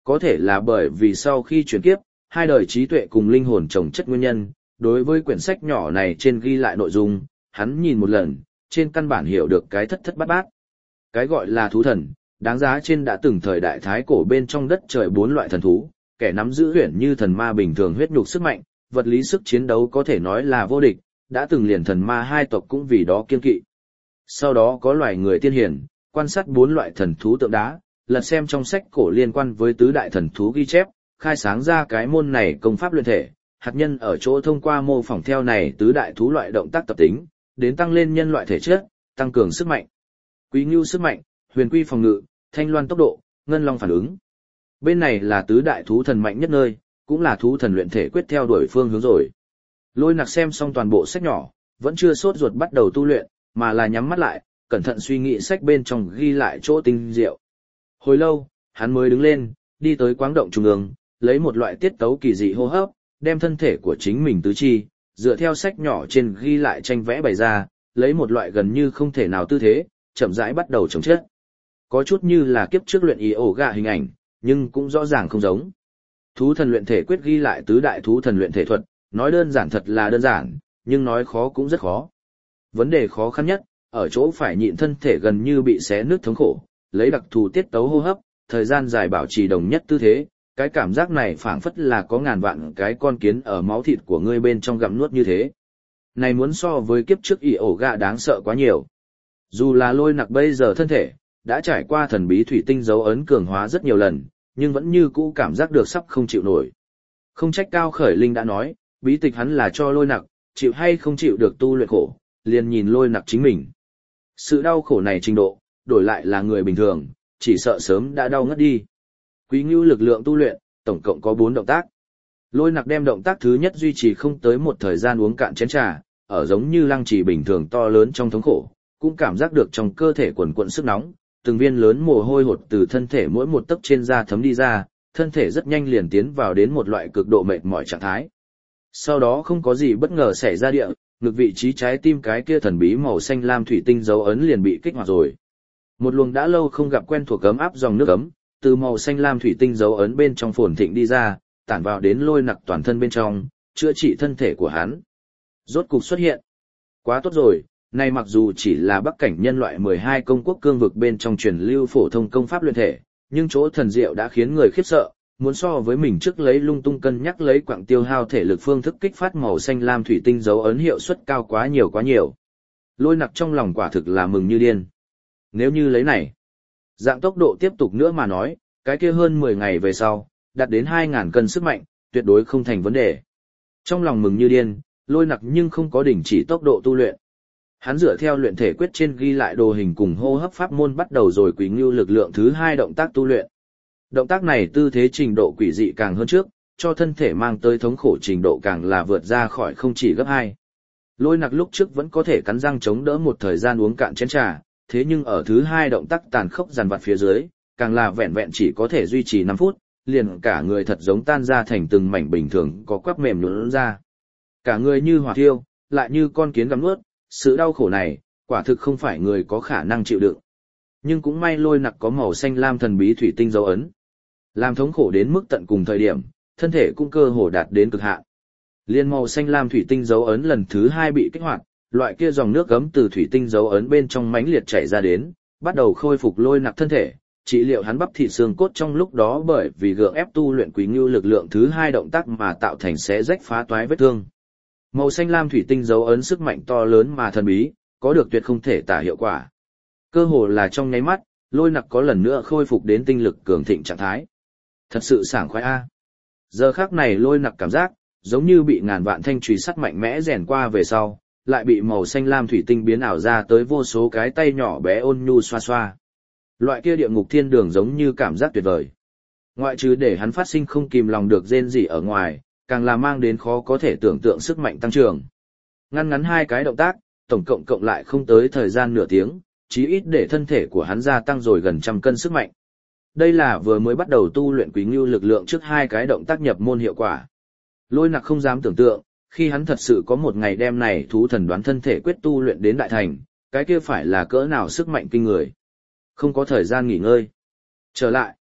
[SPEAKER 1] Có thể là bởi vì sau khi chuyển kiếp, hai đời trí tuệ cùng linh hồn chồng chất nguyên nhân, đối với quyển sách nhỏ này trên ghi lại nội dung, hắn nhìn một lần, trên căn bản hiểu được cái thất thất bát bát. Cái gọi là thú thần, đáng giá trên đã từng thời đại thái cổ bên trong đất trời 4 loại thần thú, kẻ nắm giữ huyền như thần ma bình thường huyết nhục sức mạnh, vật lý sức chiến đấu có thể nói là vô địch, đã từng liền thần ma hai tộc cũng vì đó kiên kỵ. Sau đó có loài người tiên hiển, quan sát 4 loại thần thú tượng đá, lật xem trong sách cổ liên quan với tứ đại thần thú ghi chép, khai sáng ra cái môn này công pháp luyện thể, hạt nhân ở chỗ thông qua mô phỏng theo này tứ đại thú loại động tác tập tính, đến tăng lên nhân loại thể chất, tăng cường sức mạnh. Quý Ngưu sức mạnh, Huyền Quy phòng ngự, Thanh Loan tốc độ, Ngân Long phản ứng. Bên này là tứ đại thú thần mạnh nhất nơi, cũng là thú thần luyện thể quyết theo đuổi phương hướng rồi. Lôi Nặc xem xong toàn bộ sách nhỏ, vẫn chưa sốt ruột bắt đầu tu luyện, mà là nhắm mắt lại, cẩn thận suy nghĩ sách bên trong ghi lại chỗ tinh diệu. Hồi lâu, hắn mới đứng lên, đi tới quáng động trung ương, lấy một loại tiết tấu kỳ dị hô hấp, đem thân thể của chính mình tứ chi, dựa theo sách nhỏ trên ghi lại tranh vẽ bày ra, lấy một loại gần như không thể nào tư thế, chậm rãi bắt đầu chống chết. Có chút như là kiếp trước luyện yoga hình ảnh, nhưng cũng rõ ràng không giống. Thú thần luyện thể quyết ghi lại tứ đại thú thần luyện thể thuật, nói đơn giản thật là đơn giản, nhưng nói khó cũng rất khó. Vấn đề khó khăn nhất, ở chỗ phải nhịn thân thể gần như bị xé nứt thống khổ, lấy đặc thù tiết tấu hô hấp, thời gian dài bảo trì đồng nhất tư thế, cái cảm giác này phảng phất là có ngàn vạn cái con kiến ở máu thịt của ngươi bên trong gặm nuốt như thế. Này muốn so với kiếp trước yoga đáng sợ quá nhiều. Dù là Lôi Nặc bây giờ thân thể, đã trải qua thần bí thủy tinh dấu ấn cường hóa rất nhiều lần, nhưng vẫn như cũ cảm giác được sắp không chịu nổi. Không trách Cao Khởi Linh đã nói, bí tịch hắn là cho Lôi Nặc, chịu hay không chịu được tu luyện khổ, liền nhìn Lôi Nặc chính mình. Sự đau khổ này trình độ, đổi lại là người bình thường, chỉ sợ sớm đã đau ngất đi. Quý Ngưu lực lượng tu luyện, tổng cộng có 4 động tác. Lôi Nặc đem động tác thứ nhất duy trì không tới một thời gian uống cạn chén trà, ở giống như lăng trì bình thường to lớn trong thống khổ, cũng cảm giác được trong cơ thể quần quận sức nóng, từng viên lớn mồ hôi hột từ thân thể mỗi một tấc trên da thấm đi ra, thân thể rất nhanh liền tiến vào đến một loại cực độ mệt mỏi trạng thái. Sau đó không có gì bất ngờ xảy ra địa, ngực vị trí trái tim cái kia thần bí màu xanh lam thủy tinh dấu ấn liền bị kích hoạt rồi. Một luồng đã lâu không gặp quen thuộc ấm áp dòng nước ấm, từ màu xanh lam thủy tinh dấu ấn bên trong phồn thịnh đi ra, tản vào đến Lôi Nặc toàn thân bên trong, chữa trị thân thể của hắn. Rốt cục xuất hiện. Quá tốt rồi, này mặc dù chỉ là bắc cảnh nhân loại 12 công quốc cương vực bên trong truyền lưu phổ thông công pháp luyện thể, nhưng chỗ thần diệu đã khiến người khiếp sợ, muốn so với mình trước lấy lung tung cân nhắc lấy quặng tiêu hao thể lực phương thức kích phát màu xanh lam thủy tinh dấu ấn hiệu suất cao quá nhiều quá nhiều. Lôi Nặc trong lòng quả thực là mừng như điên. Nếu như lấy này, dạng tốc độ tiếp tục nữa mà nói, cái kia hơn 10 ngày về sau, đạt đến 2.000 cân sức mạnh, tuyệt đối không thành vấn đề. Trong lòng mừng như điên, Lôi Nặc nhưng không có đình chỉ tốc độ tu luyện. Hắn dựa theo luyện thể quyết trên ghi lại đồ hình cùng hô hấp pháp môn bắt đầu rồi Quý Ngưu lực lượng thứ 2 động tác tu luyện. Động tác này tư thế trình độ quỷ dị càng hơn trước, cho thân thể mang tới thống khổ trình độ càng là vượt ra khỏi không chỉ gấp 2. Lôi Nặc lúc trước vẫn có thể cắn răng chống đỡ một thời gian uống cạn chén trà, thế nhưng ở thứ 2 động tác tàn khốc dằn vặt phía dưới, càng là vẹn vẹn chỉ có thể duy trì 5 phút, liền cả người thật giống tan ra thành từng mảnh bình thường có quắp mềm nhũn ra. Cả người như hỏa thiêu, lại như con kiến gặm nuốt, sự đau khổ này, quả thực không phải người có khả năng chịu đựng. Nhưng cũng may Lôi Nặc có màu xanh lam thần bí thủy tinh dấu ấn. Làm thống khổ đến mức tận cùng thời điểm, thân thể cũng cơ hồ đạt đến cực hạn. Liên màu xanh lam thủy tinh dấu ấn lần thứ 2 bị kích hoạt, loại kia dòng nước gấm từ thủy tinh dấu ấn bên trong mãnh liệt chảy ra đến, bắt đầu khôi phục Lôi Nặc thân thể, trị liệu hắn bắp thịt xương cốt trong lúc đó bởi vì gượng ép tu luyện Quý Ngưu lực lượng thứ 2 động tác mà tạo thành xé rách phá toái vết thương. Màu xanh lam thủy tinh dấu ấn sức mạnh to lớn mà thần bí, có được tuyệt không thể tả hiệu quả. Cơ hồ là trong nháy mắt, Lôi Nặc có lần nữa khôi phục đến tinh lực cường thịnh trạng thái. Thật sự sảng khoái a. Giờ khắc này Lôi Nặc cảm giác giống như bị ngàn vạn thanh chùy sắt mạnh mẽ rèn qua về sau, lại bị màu xanh lam thủy tinh biến ảo ra tới vô số cái tay nhỏ bé ôn nhu xoa xoa. Loại kia địa ngục thiên đường giống như cảm giác tuyệt vời. Ngoại trừ để hắn phát sinh không kìm lòng được rên rỉ ở ngoài, càng là mang đến khó có thể tưởng tượng sức mạnh tăng trưởng. Ngăn ngắn 2 cái động tác, tổng cộng lại không tới thời gian nửa tiếng, chí ít để thân thể của hắn gia tăng rồi gần 100 cân sức mạnh. Đây là vừa mới bắt đầu tu luyện Quý Ngưu lực lượng trước 2 cái động tác nhập môn hiệu quả. Lôi Nặc không dám tưởng tượng, khi hắn thật sự có một ngày đêm này thú thần đoán thân thể quyết tu luyện đến đại thành, cái kia phải là cỡ nào sức mạnh kinh người. Không có thời gian nghỉ ngơi. Trở lại.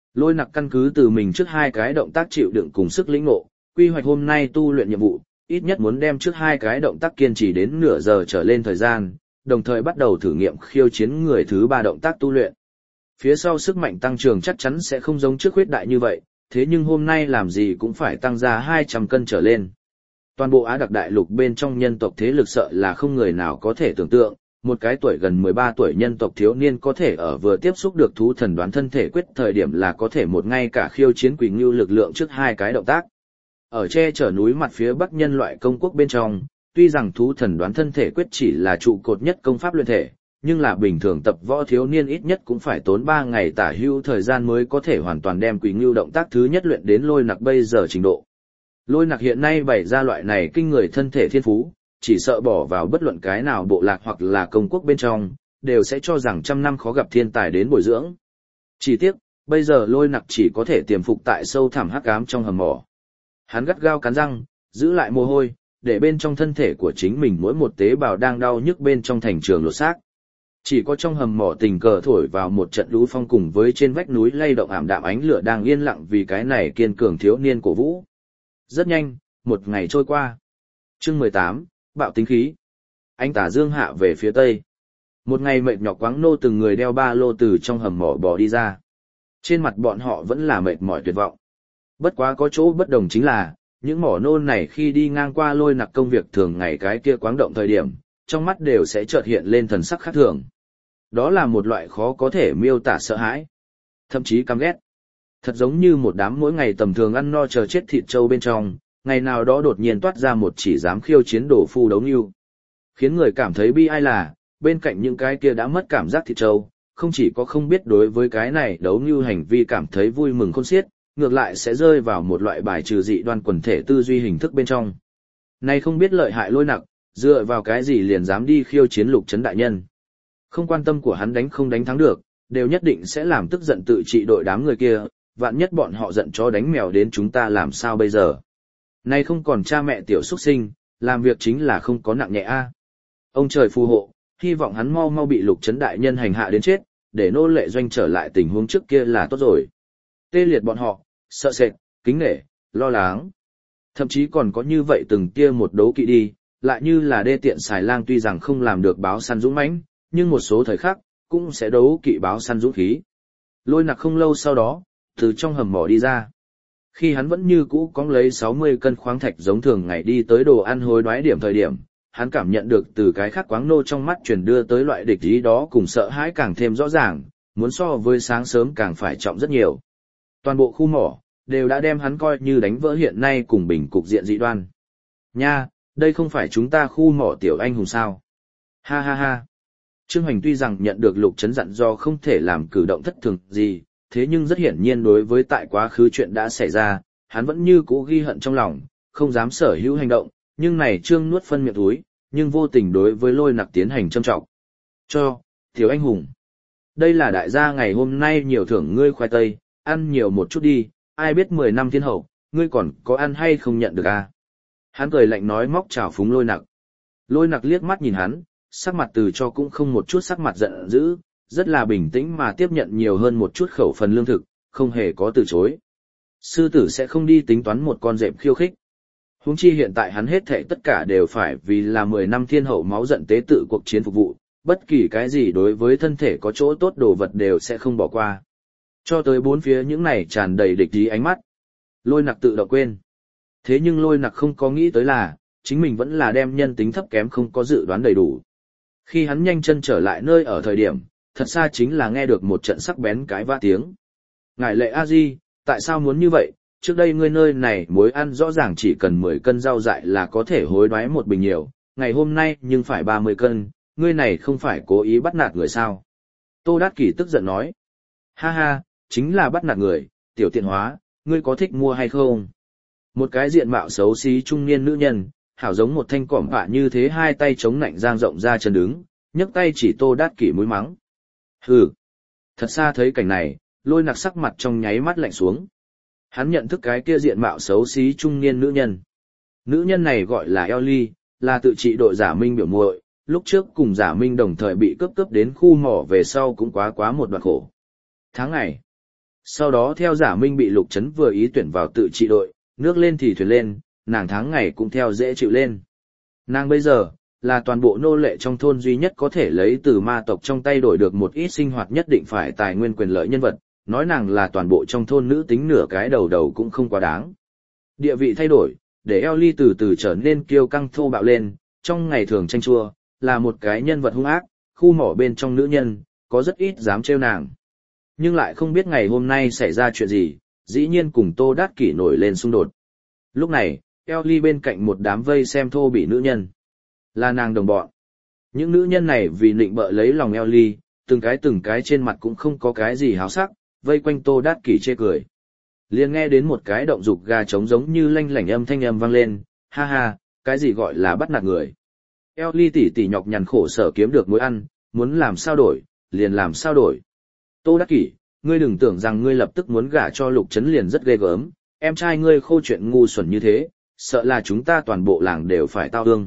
[SPEAKER 1] Lôi Nặc căn cứ từ mình trước hai cái động tác chịu đựng cùng sức lĩnh ngộ, quy hoạch hôm nay tu luyện nhiệm vụ, ít nhất muốn đem trước hai cái động tác kiên trì đến nửa giờ trở lên thời gian, đồng thời bắt đầu thử nghiệm khiêu chiến người thứ ba động tác tu luyện. Phía sau sức mạnh tăng trưởng chắc chắn sẽ không giống trước huyết đại như vậy, thế nhưng hôm nay làm gì cũng phải tăng ra 200 cân trở lên. Toàn bộ Á Đặc Đại Lục bên trong nhân tộc thế lực sợ là không người nào có thể tưởng tượng, một cái tuổi gần 13 tuổi nhân tộc thiếu niên có thể ở vừa tiếp xúc được thú thần đoán thân thể quyết thời điểm là có thể một ngay cả khiêu chiến Quỳnh Ngưu lực lượng trước hai cái động tác. Ở che chở núi mặt phía bắc nhân loại công quốc bên trong, tuy rằng thú thần đoán thân thể quyết chỉ là trụ cột nhất công pháp luyện thể, nhưng là bình thường tập võ thiếu niên ít nhất cũng phải tốn 3 ngày tả hữu thời gian mới có thể hoàn toàn đem Quỳnh Ngưu động tác thứ nhất luyện đến Lôi Nặc bây giờ trình độ. Lôi Nặc hiện nay bày ra loại này kinh người thân thể thiên phú, chỉ sợ bỏ vào bất luận cái nào bộ lạc hoặc là công quốc bên trong, đều sẽ cho rằng trăm năm khó gặp thiên tài đến bồi dưỡng. Chỉ tiếc, bây giờ Lôi Nặc chỉ có thể tiềm phục tại sâu thẳm hắc ám trong hầm mỏ. Hắn gắt gao cắn răng, giữ lại mồ hôi, để bên trong thân thể của chính mình mỗi một tế bào đang đau nhức bên trong thành trường lột xác. Chỉ có trong hầm mỏ tình cờ thổi vào một trận lũ phong cùng với trên vách núi lay động ảm đạm ánh lửa đang yên lặng vì cái này kiên cường thiếu niên cổ vũ. Rất nhanh, một ngày trôi qua. Chương 18, bạo tính khí. Anh tả dương hạ về phía tây. Một ngày mệt nhọc quáng nô từng người đeo ba lô từ trong hầm mỏ bò đi ra. Trên mặt bọn họ vẫn là mệt mỏi tuyệt vọng. Bất quá có chỗ bất đồng chính là, những mỏ nô này khi đi ngang qua Lôi Nặc công việc thường ngày cái kia quáng động thời điểm, trong mắt đều sẽ chợt hiện lên thần sắc khác thường. Đó là một loại khó có thể miêu tả sợ hãi, thậm chí căm ghét. Thật giống như một đám mỗi ngày tầm thường ăn no chờ chết thịt trâu bên trong, ngày nào đó đột nhiên toát ra một chỉ dám khiêu chiến đổ phu đấu nhưu. Khiến người cảm thấy bi ai là, bên cạnh những cái kia đã mất cảm giác thịt trâu, không chỉ có không biết đối với cái này đấu nhưu hành vi cảm thấy vui mừng khôn xiết, ngược lại sẽ rơi vào một loại bài trừ dị đoan quần thể tư duy hình thức bên trong. Này không biết lợi hại Lôi Nặc, dựa vào cái gì liền dám đi khiêu chiến Lục Trấn đại nhân. Không quan tâm của hắn đánh không đánh thắng được, đều nhất định sẽ làm tức giận tự trị đội đám người kia, vạn nhất bọn họ giận chó đánh mèo đến chúng ta làm sao bây giờ. Này không còn cha mẹ tiểu xuất sinh, làm việc chính là không có nặng nhẹ a. Ông trời phù hộ, hy vọng hắn mau mau bị Lục Trấn đại nhân hành hạ đến chết, để nô lệ doanh trở lại tình huống trước kia là tốt rồi. Tê liệt bọn họ, sợ sệt, kính nể, lo lắng. Thậm chí còn có như vậy từng kia một đấu kỵ đi, lại như là đê tiện xài lang tuy rằng không làm được báo săn dũng mãnh, nhưng một số thời khắc cũng sẽ đấu kỵ báo săn dũng khí. Lôi Nặc không lâu sau đó, từ trong hầm mỏ đi ra. Khi hắn vẫn như cũ cóng lấy 60 cân khoáng thạch giống thường ngày đi tới đồ ăn hối đoái điểm thời điểm, hắn cảm nhận được từ cái khác quáng nô trong mắt truyền đưa tới loại địch ý đó cùng sợ hãi càng thêm rõ ràng, muốn so với sáng sớm càng phải trọng rất nhiều. Toàn bộ khu mỏ đều đã đem hắn coi như đánh vỡ hiện nay cùng bình cục diện dị đoan. Nha, đây không phải chúng ta khu mỏ tiểu anh hùng sao? Ha ha ha. Trương Hoành tuy rằng nhận được Lục Trấn dặn do không thể làm cử động thất thường gì, thế nhưng rất hiển nhiên đối với tại quá khứ chuyện đã xảy ra, hắn vẫn như cũ ghi hận trong lòng, không dám sở hữu hành động, nhưng này Trương nuốt phân miệng túi, nhưng vô tình đối với Lôi Nặc tiến hành châm trọng. Cho, tiểu anh hùng. Đây là đại gia ngày hôm nay nhiều thưởng ngươi khoai tây, ăn nhiều một chút đi, ai biết 10 năm thiên hậu, ngươi còn có ăn hay không nhận được à? Hắn cười lạnh nói móc chào phúng Lôi Nặc. Lôi Nặc liếc mắt nhìn hắn, sắc mặt từ cho cũng không một chút sắc mặt giận dữ, rất là bình tĩnh mà tiếp nhận nhiều hơn một chút khẩu phần lương thực, không hề có từ chối. Sư tử sẽ không đi tính toán một con dẹp khiêu khích. Huống chi hiện tại hắn hết thảy tất cả đều phải vì là 10 năm thiên hậu máu giận tế tự cuộc chiến phục vụ, bất kỳ cái gì đối với thân thể có chỗ tốt đồ vật đều sẽ không bỏ qua. Cho tới bốn phía những này tràn đầy địch ý ánh mắt. Lôi Nặc tự động quên. Thế nhưng Lôi Nặc không có nghĩ tới là, chính mình vẫn là đem nhân tính thấp kém không có dự đoán đầy đủ. Khi hắn nhanh chân trở lại nơi ở thời điểm, thật xa chính là nghe được một trận sắc bén cái va tiếng. Ngài Lệ A Di, tại sao muốn như vậy? Trước đây ngươi nơi này muối ăn rõ ràng chỉ cần 10 cân rau dại là có thể hối đoái một bình nhiều, ngày hôm nay nhưng phải 30 cân, ngươi này không phải cố ý bắt nạt người sao? Tô Đát Kỷ tức giận nói. Ha ha, chính là bắt nạt người, tiểu tiện hóa, ngươi có thích mua hay không? Một cái diện mạo xấu xí trung niên nữ nhân, hảo giống một thanh cỏm bạ như thế hai tay chống nạnh giang rộng ra chân đứng, nhấc tay chỉ Tô Đát Kỷ mũi mắng. Hừ. Thật xa thấy cảnh này, Lôi Nặc sắc mặt trong nháy mắt lạnh xuống. Hắn nhận thức cái kia diện mạo xấu xí trung niên nữ nhân. Nữ nhân này gọi là Ellie, là tự trị đội Giả Minh biểu muội, lúc trước cùng Giả Minh đồng thời bị cướp đến khu mỏ về sau cũng quá một đoạn khổ. Tháng ngày, Sau đó theo giả minh bị Lục Trấn vừa ý tuyển vào tự trị đội, nước lên thì thuyền lên, nàng tháng ngày cũng theo dễ chịu lên. Nàng bây giờ, là toàn bộ nô lệ trong thôn duy nhất có thể lấy từ ma tộc trong tay đổi được một ít sinh hoạt nhất định phải tài nguyên quyền lợi nhân vật, nói nàng là toàn bộ trong thôn nữ tính nửa cái đầu đầu cũng không quá đáng. Địa vị thay đổi, để Ellie từ từ trở nên kiêu căng thô bạo lên, trong ngày thường tranh chua, là một cái nhân vật hung ác, khu mỏ bên trong nữ nhân, có rất ít dám trêu nàng. Nhưng lại không biết ngày hôm nay xảy ra chuyện gì, dĩ nhiên cùng Tô Đát Kỷ nổi lên xung đột. Lúc này, Ellie bên cạnh một đám vây xem thô bị nữ nhân. Là nàng đồng bọn. Những nữ nhân này vì nịnh bợ lấy lòng Ellie, từng cái trên mặt cũng không có cái gì háo sắc, vây quanh Tô Đát Kỷ chê cười. Liền nghe đến một cái động dục gà trống giống như lanh lảnh âm thanh âm vang lên, ha ha, cái gì gọi là bắt nạt người. Ellie tỉ tỉ nhọc nhằn khổ sở kiếm được mối ăn, muốn làm sao đổi, liền làm sao đổi. Tô Đắc Kỷ, ngươi đừng tưởng rằng ngươi lập tức muốn gả cho Lục Trấn liền rất ghê gớm, em trai ngươi khô chuyện ngu xuẩn như thế, sợ là chúng ta toàn bộ làng đều phải tao ương.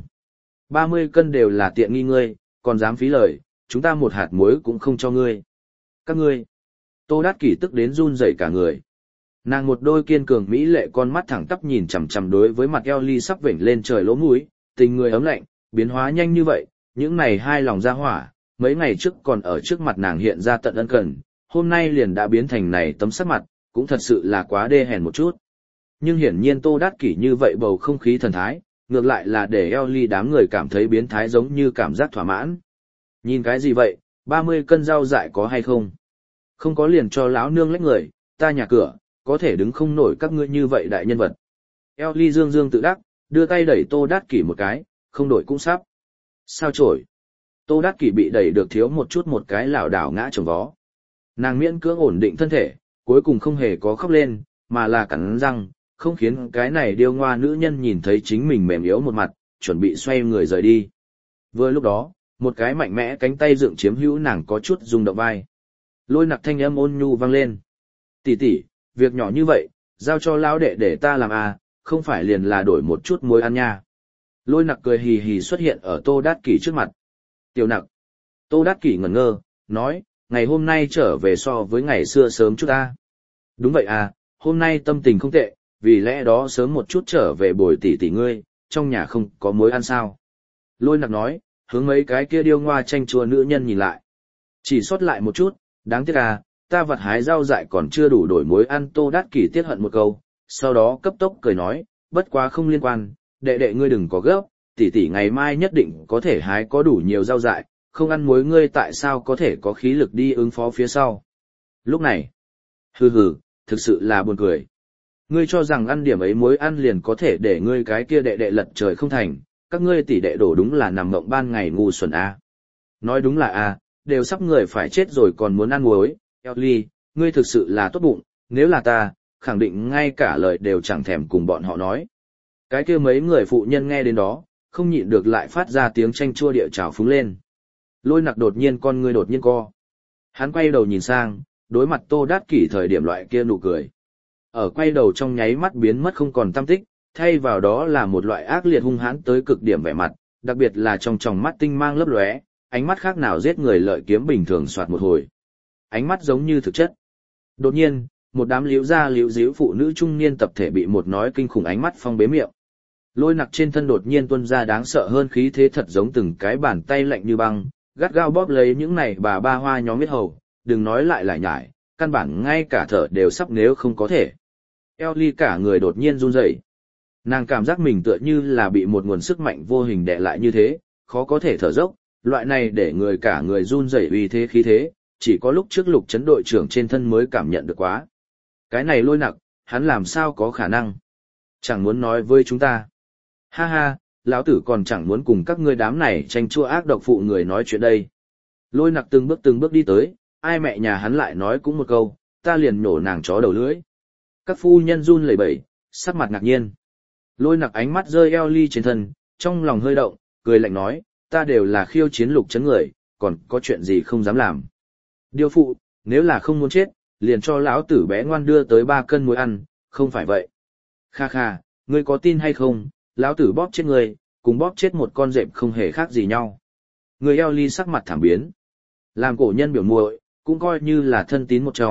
[SPEAKER 1] 30 cân đều là tiện nghi ngươi, còn dám phí lời, chúng ta một hạt muối cũng không cho ngươi. Các ngươi. Tô Đát Kỷ tức đến run rẩy cả người. Nàng một đôi kiên cường mỹ lệ con mắt thẳng tắp nhìn chằm chằm đối với mặt Ellie sắp vểnh lên trời lỗ mũi, tình người ấm lạnh, biến hóa nhanh như vậy, những này hai lòng ra hỏa, mấy ngày trước còn ở trước mặt nàng hiện ra tận ân cần, hôm nay liền đã biến thành này tấm sắc mặt, cũng thật sự là quá đê hèn một chút. Nhưng hiển nhiên Tô Đát Kỷ như vậy bầu không khí thần thái, ngược lại là để Ellie đám người cảm thấy biến thái giống như cảm giác thỏa mãn. Nhìn cái gì vậy, 30 cân rau dại có hay không? Không có liền cho lão nương lách người, ta nhà cửa, có thể đứng không nổi các ngươi như vậy đại nhân vật. Ellie dương dương tự đắc, đưa tay đẩy Tô Đát Kỷ một cái, không đổi cũng sắp. Sao chổi? Tô Đát Kỷ bị đẩy được thiếu một chút một cái lảo đảo ngã chồng vó. Nàng miễn cưỡng ổn định thân thể, cuối cùng không hề có khóc lên, mà là cắn răng, không khiến cái này điêu ngoa nữ nhân nhìn thấy chính mình mềm yếu một mặt, chuẩn bị xoay người rời đi. Vừa lúc đó, một cái mạnh mẽ cánh tay dựng chiếm hữu nàng có chút rung động vai. Lôi Nặc thanh âm ôn nhu vang lên. Tỷ tỷ, việc nhỏ như vậy, giao cho lão đệ để ta làm à, không phải liền là đổi một chút muối ăn nha. Lôi Nặc cười hì hì xuất hiện ở Tô Đát Kỷ trước mặt. Tiểu Nặc. Tô Đát Kỷ ngẩn ngơ, nói, ngày hôm nay trở về so với ngày xưa sớm chút ta. Đúng vậy à, hôm nay tâm tình không tệ, vì lẽ đó sớm một chút trở về bồi tỷ tỷ ngươi, trong nhà không có muối ăn sao. Lôi Nặc nói, hướng mấy cái kia điêu ngoa tranh chua nữ nhân nhìn lại. Chỉ sót lại một chút, đáng tiếc à, ta vặt hái rau dại còn chưa đủ đổi muối ăn. Tô Đát Kỷ tiếc hận một câu, sau đó cấp tốc cười nói, bất quá không liên quan, đệ đệ ngươi đừng có gấp, tỷ tỷ ngày mai nhất định có thể hái có đủ nhiều rau dại, không ăn muối ngươi tại sao có thể có khí lực đi ứng phó phía sau. Lúc này, hừ hừ, thực sự là buồn cười. Ngươi cho rằng ăn điểm ấy muối ăn liền có thể để ngươi cái kia đệ đệ lật trời không thành, các ngươi tỷ đệ đổ đúng là nằm mộng ban ngày ngu xuẩn a. Nói đúng là a, đều sắp người phải chết rồi còn muốn ăn muối. Ellie, ngươi thực sự là tốt bụng, nếu là ta, khẳng định ngay cả lời đều chẳng thèm cùng bọn họ nói. Cái kia mấy người phụ nhân nghe đến đó, không nhịn được lại phát ra tiếng tranh chua địa trào phúng lên. Lôi Nặc đột nhiên con ngươi đột nhiên co. Hắn quay đầu nhìn sang, đối mặt Tô Đát Kỷ thời điểm loại kia nụ cười. Ở quay đầu trong nháy mắt biến mất không còn tăm tích, thay vào đó là một loại ác liệt hung hãn tới cực điểm vẻ mặt, đặc biệt là trong tròng mắt tinh mang lấp lóe, ánh mắt khác nào giết người lợi kiếm bình thường soạt một hồi. Ánh mắt giống như thực chất. Đột nhiên, một đám liễu gia liễu díu phụ nữ trung niên tập thể bị một nói kinh khủng ánh mắt phong bế miệng. Lôi Nặc trên thân đột nhiên tuôn ra đáng sợ hơn khí thế thật giống từng cái bàn tay lạnh như băng, gắt gao bóp lấy những này bà ba hoa nhóm huyết hầu, đừng nói lại lại nhải, căn bản ngay cả thở đều sắp nếu không có thể. Ellie cả người đột nhiên run rẩy. Nàng cảm giác mình tựa như là bị một nguồn sức mạnh vô hình đè lại như thế, khó có thể thở dốc, loại này để người cả người run rẩy uy thế khí thế, chỉ có lúc trước Lục Trấn đội trưởng trên thân mới cảm nhận được quá. Cái này Lôi Nặc, hắn làm sao có khả năng? Chẳng muốn nói với chúng ta. Ha ha, lão tử còn chẳng muốn cùng các ngươi đám này tranh chua ác độc phụ người nói chuyện đây. Lôi Nặc từng bước đi tới, ai mẹ nhà hắn lại nói cũng một câu, ta liền nổ nàng chó đầu lưỡi. Các phu nhân run lẩy bẩy, sắc mặt ngạc nhiên. Lôi Nặc ánh mắt rơi Ellie trên thân, trong lòng hơi động, cười lạnh nói, ta đều là khiêu chiến Lục Trấn người, còn có chuyện gì không dám làm. Điêu phụ, nếu là không muốn chết, liền cho lão tử bé ngoan đưa tới 3 cân muối ăn, không phải vậy. Kha kha, ngươi có tin hay không, lão tử bóp chết ngươi, cùng bóp chết một con rệp không hề khác gì nhau. Người Ellie sắc mặt thảm biến. Làm cổ nhân biểu muội, cũng coi như là thân tín một trong,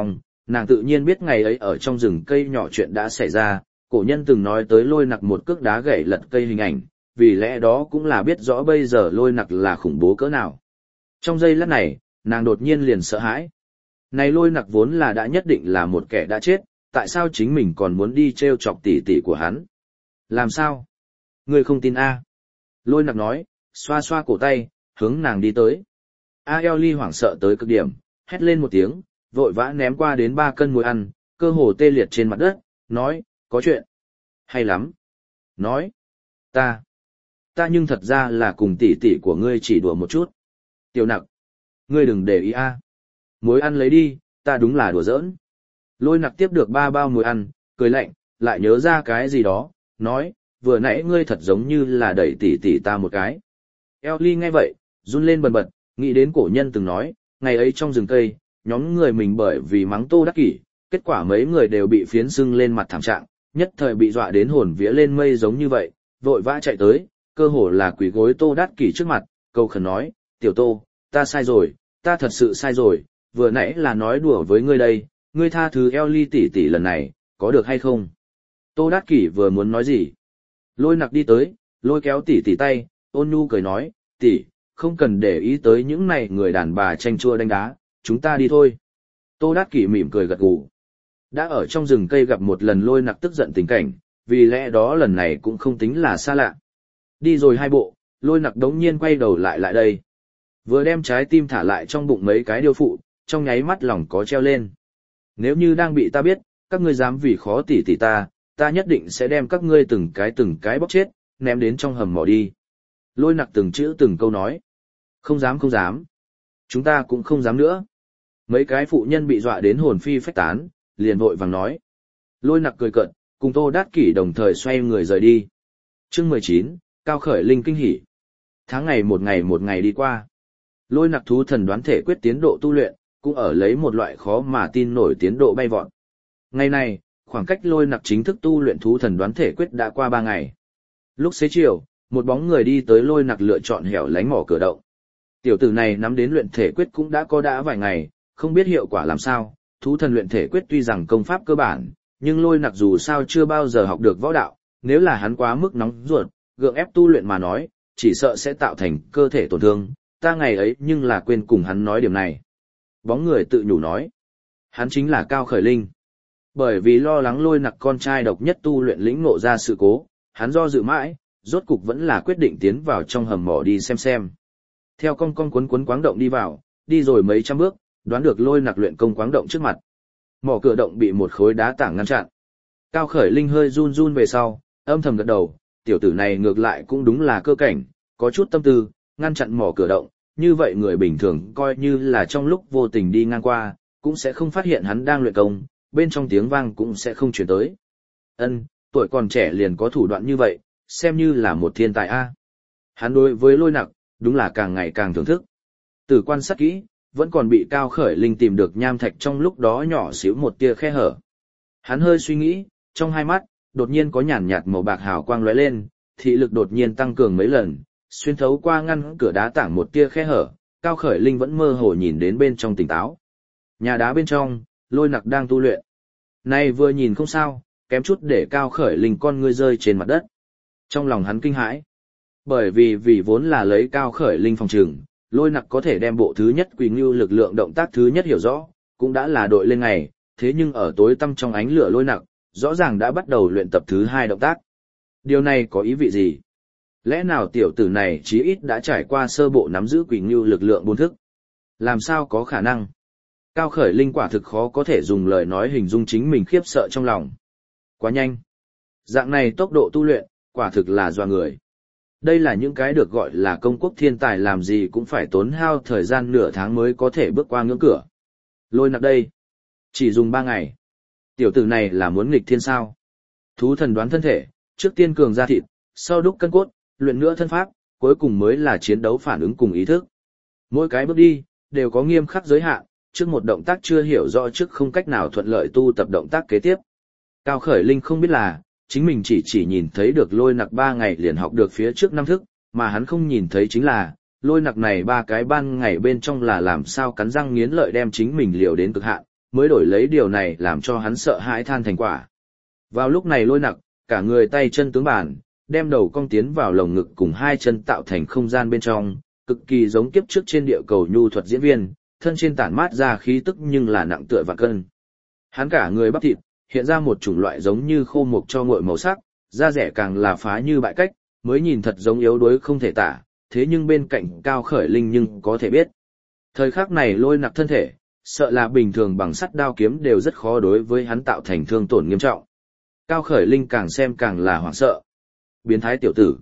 [SPEAKER 1] nàng tự nhiên biết ngày ấy ở trong rừng cây nhỏ chuyện đã xảy ra, cổ nhân từng nói tới Lôi Nặc một cước đá gãy lật cây hình ảnh, vì lẽ đó cũng là biết rõ bây giờ Lôi Nặc là khủng bố cỡ nào. Trong giây lát này, nàng đột nhiên liền sợ hãi. Này Lôi Nặc vốn là đã nhất định là một kẻ đã chết, tại sao chính mình còn muốn đi trêu chọc tỷ tỷ của hắn? Làm sao? Ngươi không tin a? Lôi Nặc nói, xoa xoa cổ tay, hướng nàng đi tới. A eo ly hoảng sợ tới cực điểm, hét lên một tiếng, vội vã ném qua đến 3 cân muối ăn, cơ hồ tê liệt trên mặt đất, nói, có chuyện. Hay lắm. Nói, ta nhưng thật ra là cùng tỷ tỷ của ngươi chỉ đùa một chút. Tiểu Nặc, ngươi đừng để ý a. Muối ăn lấy đi, ta đúng là đùa giỡn. Lôi Nặc tiếp được 3 bao muối ăn, cười lạnh, lại nhớ ra cái gì đó, nói, vừa nãy ngươi thật giống như là đẩy tỷ tỷ ta một cái. Eo ly nghe vậy, run lên bần bật, nghĩ đến cổ nhân từng nói, ngày ấy trong rừng cây, nhóm người mình bởi vì mắng Tô Đắc Kỷ, kết quả mấy người đều bị phiến sưng lên mặt thảm trạng, nhất thời bị dọa đến hồn vía lên mây giống như vậy, vội vã chạy tới, cơ hồ là quỳ gối Tô Đắc Kỷ trước mặt, cầu khẩn nói, tiểu Tô, ta sai rồi, ta thật sự sai rồi, vừa nãy là nói đùa với ngươi đây, ngươi tha thứ eo ly tỷ tỷ lần này, có được hay không? Tô Đắc Kỷ vừa muốn nói gì? Lôi Nặc đi tới, lôi kéo tỷ tỷ tay, ôn nhu cười nói, tỷ, không cần để ý tới những này người đàn bà tranh chua đánh đá, chúng ta đi thôi. Tô Đắc Kỷ mỉm cười gật gù. Đã ở trong rừng cây gặp một lần Lôi Nặc tức giận tình cảnh, vì lẽ đó lần này cũng không tính là xa lạ. Đi rồi 2 bộ, Lôi Nặc đống nhiên quay đầu lại đây. Vừa đem trái tim thả lại trong bụng mấy cái điêu phụ, trong nháy mắt lòng có treo lên. Nếu như đang bị ta biết, các ngươi dám vì khó tỷ tỷ ta nhất định sẽ đem các ngươi từng cái bóc chết, ném đến trong hầm mỏ đi. Lôi Nặc từng chữ từng câu nói. Không dám không dám. Chúng ta cũng không dám nữa. Mấy cái phụ nhân bị dọa đến hồn phi phách tán, liền vội vàng nói. Lôi Nặc cười cợt, cùng Tô Đắc Kỷ đồng thời xoay người rời đi. Chương 19, Cao Khởi Linh kinh hỉ. Tháng ngày một ngày đi qua. Lôi Nặc thú thần đoán thể quyết tiến độ tu luyện, cũng ở lấy một loại khó mà tin nổi tiến độ bay vọt. Ngày này, khoảng cách Lôi Nặc chính thức tu luyện thú thần đoán thể quyết đã qua 3 ngày. Lúc xế chiều, một bóng người đi tới Lôi Nặc lựa chọn hẻo lánh mỏ cửa động. Tiểu tử này nắm đến luyện thể quyết cũng đã vài ngày, không biết hiệu quả làm sao. Thú thần luyện thể quyết tuy rằng công pháp cơ bản, nhưng Lôi Nặc dù sao chưa bao giờ học được võ đạo, nếu là hắn quá mức nóng ruột, gượng ép tu luyện mà nói, chỉ sợ sẽ tạo thành cơ thể tổn thương. Ta ngày ấy nhưng là quên cùng hắn nói điểm này. Bóng người tự nhủ nói, hắn chính là Cao Khởi Linh. Bởi vì lo lắng Lôi Nặc con trai độc nhất tu luyện lĩnh ngộ ra sự cố, hắn do dự mãi, rốt cục vẫn là quyết định tiến vào trong hầm mỏ đi xem. Theo con cuốn quáng động đi vào, đi rồi mấy trăm bước, đoán được Lôi Nặc luyện công quáng động trước mặt. Mỏ cửa động bị một khối đá tảng ngăn chặn. Cao Khởi Linh hơi run về sau, âm thầm gật đầu, tiểu tử này ngược lại cũng đúng là cơ cảnh, có chút tâm tư, ngăn chặn mỏ cửa động, như vậy người bình thường coi như là trong lúc vô tình đi ngang qua, cũng sẽ không phát hiện hắn đang luyện công, bên trong tiếng vang cũng sẽ không truyền tới. Tuổi còn trẻ liền có thủ đoạn như vậy, xem như là một thiên tài a. Hắn đối với Lôi Nặc, đúng là càng ngày càng thưởng thức. Từ quan sát kỹ, vẫn còn bị Cao Khởi Linh tìm được nham thạch trong lúc đó nhỏ xíu một tia khe hở. Hắn hơi suy nghĩ, trong hai mắt, đột nhiên có nhàn nhạt màu bạc hào quang lóe lên, thị lực đột nhiên tăng cường mấy lần, xuyên thấu qua ngăn cửa đá tảng một tia khe hở, Cao Khởi Linh vẫn mơ hồ nhìn đến bên trong tỉnh táo. Nhà đá bên trong, Lôi Nặc đang tu luyện. Này vừa nhìn không sao, kém chút để Cao Khởi Linh con ngươi rơi trên mặt đất. Trong lòng hắn kinh hãi. Bởi vì vốn là lấy Cao Khởi Linh phòng trường, Lôi Nặc có thể đem bộ thứ nhất Quỳ Ngưu lực lượng động tác thứ nhất hiểu rõ, cũng đã là đội lên ngày, thế nhưng ở tối tăm trong ánh lửa Lôi Nặc, rõ ràng đã bắt đầu luyện tập thứ 2 động tác. Điều này có ý vị gì? Lẽ nào tiểu tử này chí ít đã trải qua sơ bộ nắm giữ Quỳ Ngưu lực lượng 4 thức? Làm sao có khả năng? Cao Khởi Linh quả thực khó có thể dùng lời nói hình dung chính mình khiếp sợ trong lòng. Quá nhanh. Dạng này tốc độ tu luyện, quả thực là dọa người. Đây là những cái được gọi là công quốc thiên tài làm gì cũng phải tốn hao thời gian nửa tháng mới có thể bước qua ngưỡng cửa. Lôi Nặc đây, chỉ dùng 3 ngày. Tiểu tử này là muốn nghịch thiên sao? Thú thần đoán thân thể, trước tiên cường ra thịt, sau đúc cân cốt, luyện nữa thân pháp, cuối cùng mới là chiến đấu phản ứng cùng ý thức. Mỗi cái bước đi, đều có nghiêm khắc giới hạn, trước một động tác chưa hiểu rõ trước không cách nào thuận lợi tu tập động tác kế tiếp. Cao Khởi Linh không biết là, chính mình chỉ nhìn thấy được Lôi Nặc 3 ngày liền học được phía trước 5 thức, mà hắn không nhìn thấy chính là, Lôi Nặc này 3 cái ban ngày bên trong là làm sao cắn răng nghiến lợi đem chính mình liều đến cực hạn, mới đổi lấy điều này làm cho hắn sợ hãi than thành quả. Vào lúc này Lôi Nặc, cả người tay chân tướng bản, đem đầu cong tiến vào lồng ngực cùng hai chân tạo thành không gian bên trong, cực kỳ giống kiếp trước trên địa cầu nhu thuật diễn viên, thân trên tản mát ra khí tức nhưng là nặng tựa vạn cân. Hắn cả người bắp thịt, hiện ra một chủng loại giống như khô mục cho nguội màu sắc, da rẻ càng là phá như bại cách, mới nhìn thật giống yếu đuối không thể tả, thế nhưng bên cạnh Cao Khởi Linh nhưng có thể biết. Thời khắc này Lôi Nặc thân thể, sợ là bình thường bằng sắt đao kiếm đều rất khó đối với hắn tạo thành thương tổn nghiêm trọng. Cao Khởi Linh càng xem càng là hoảng sợ. Biến thái tiểu tử.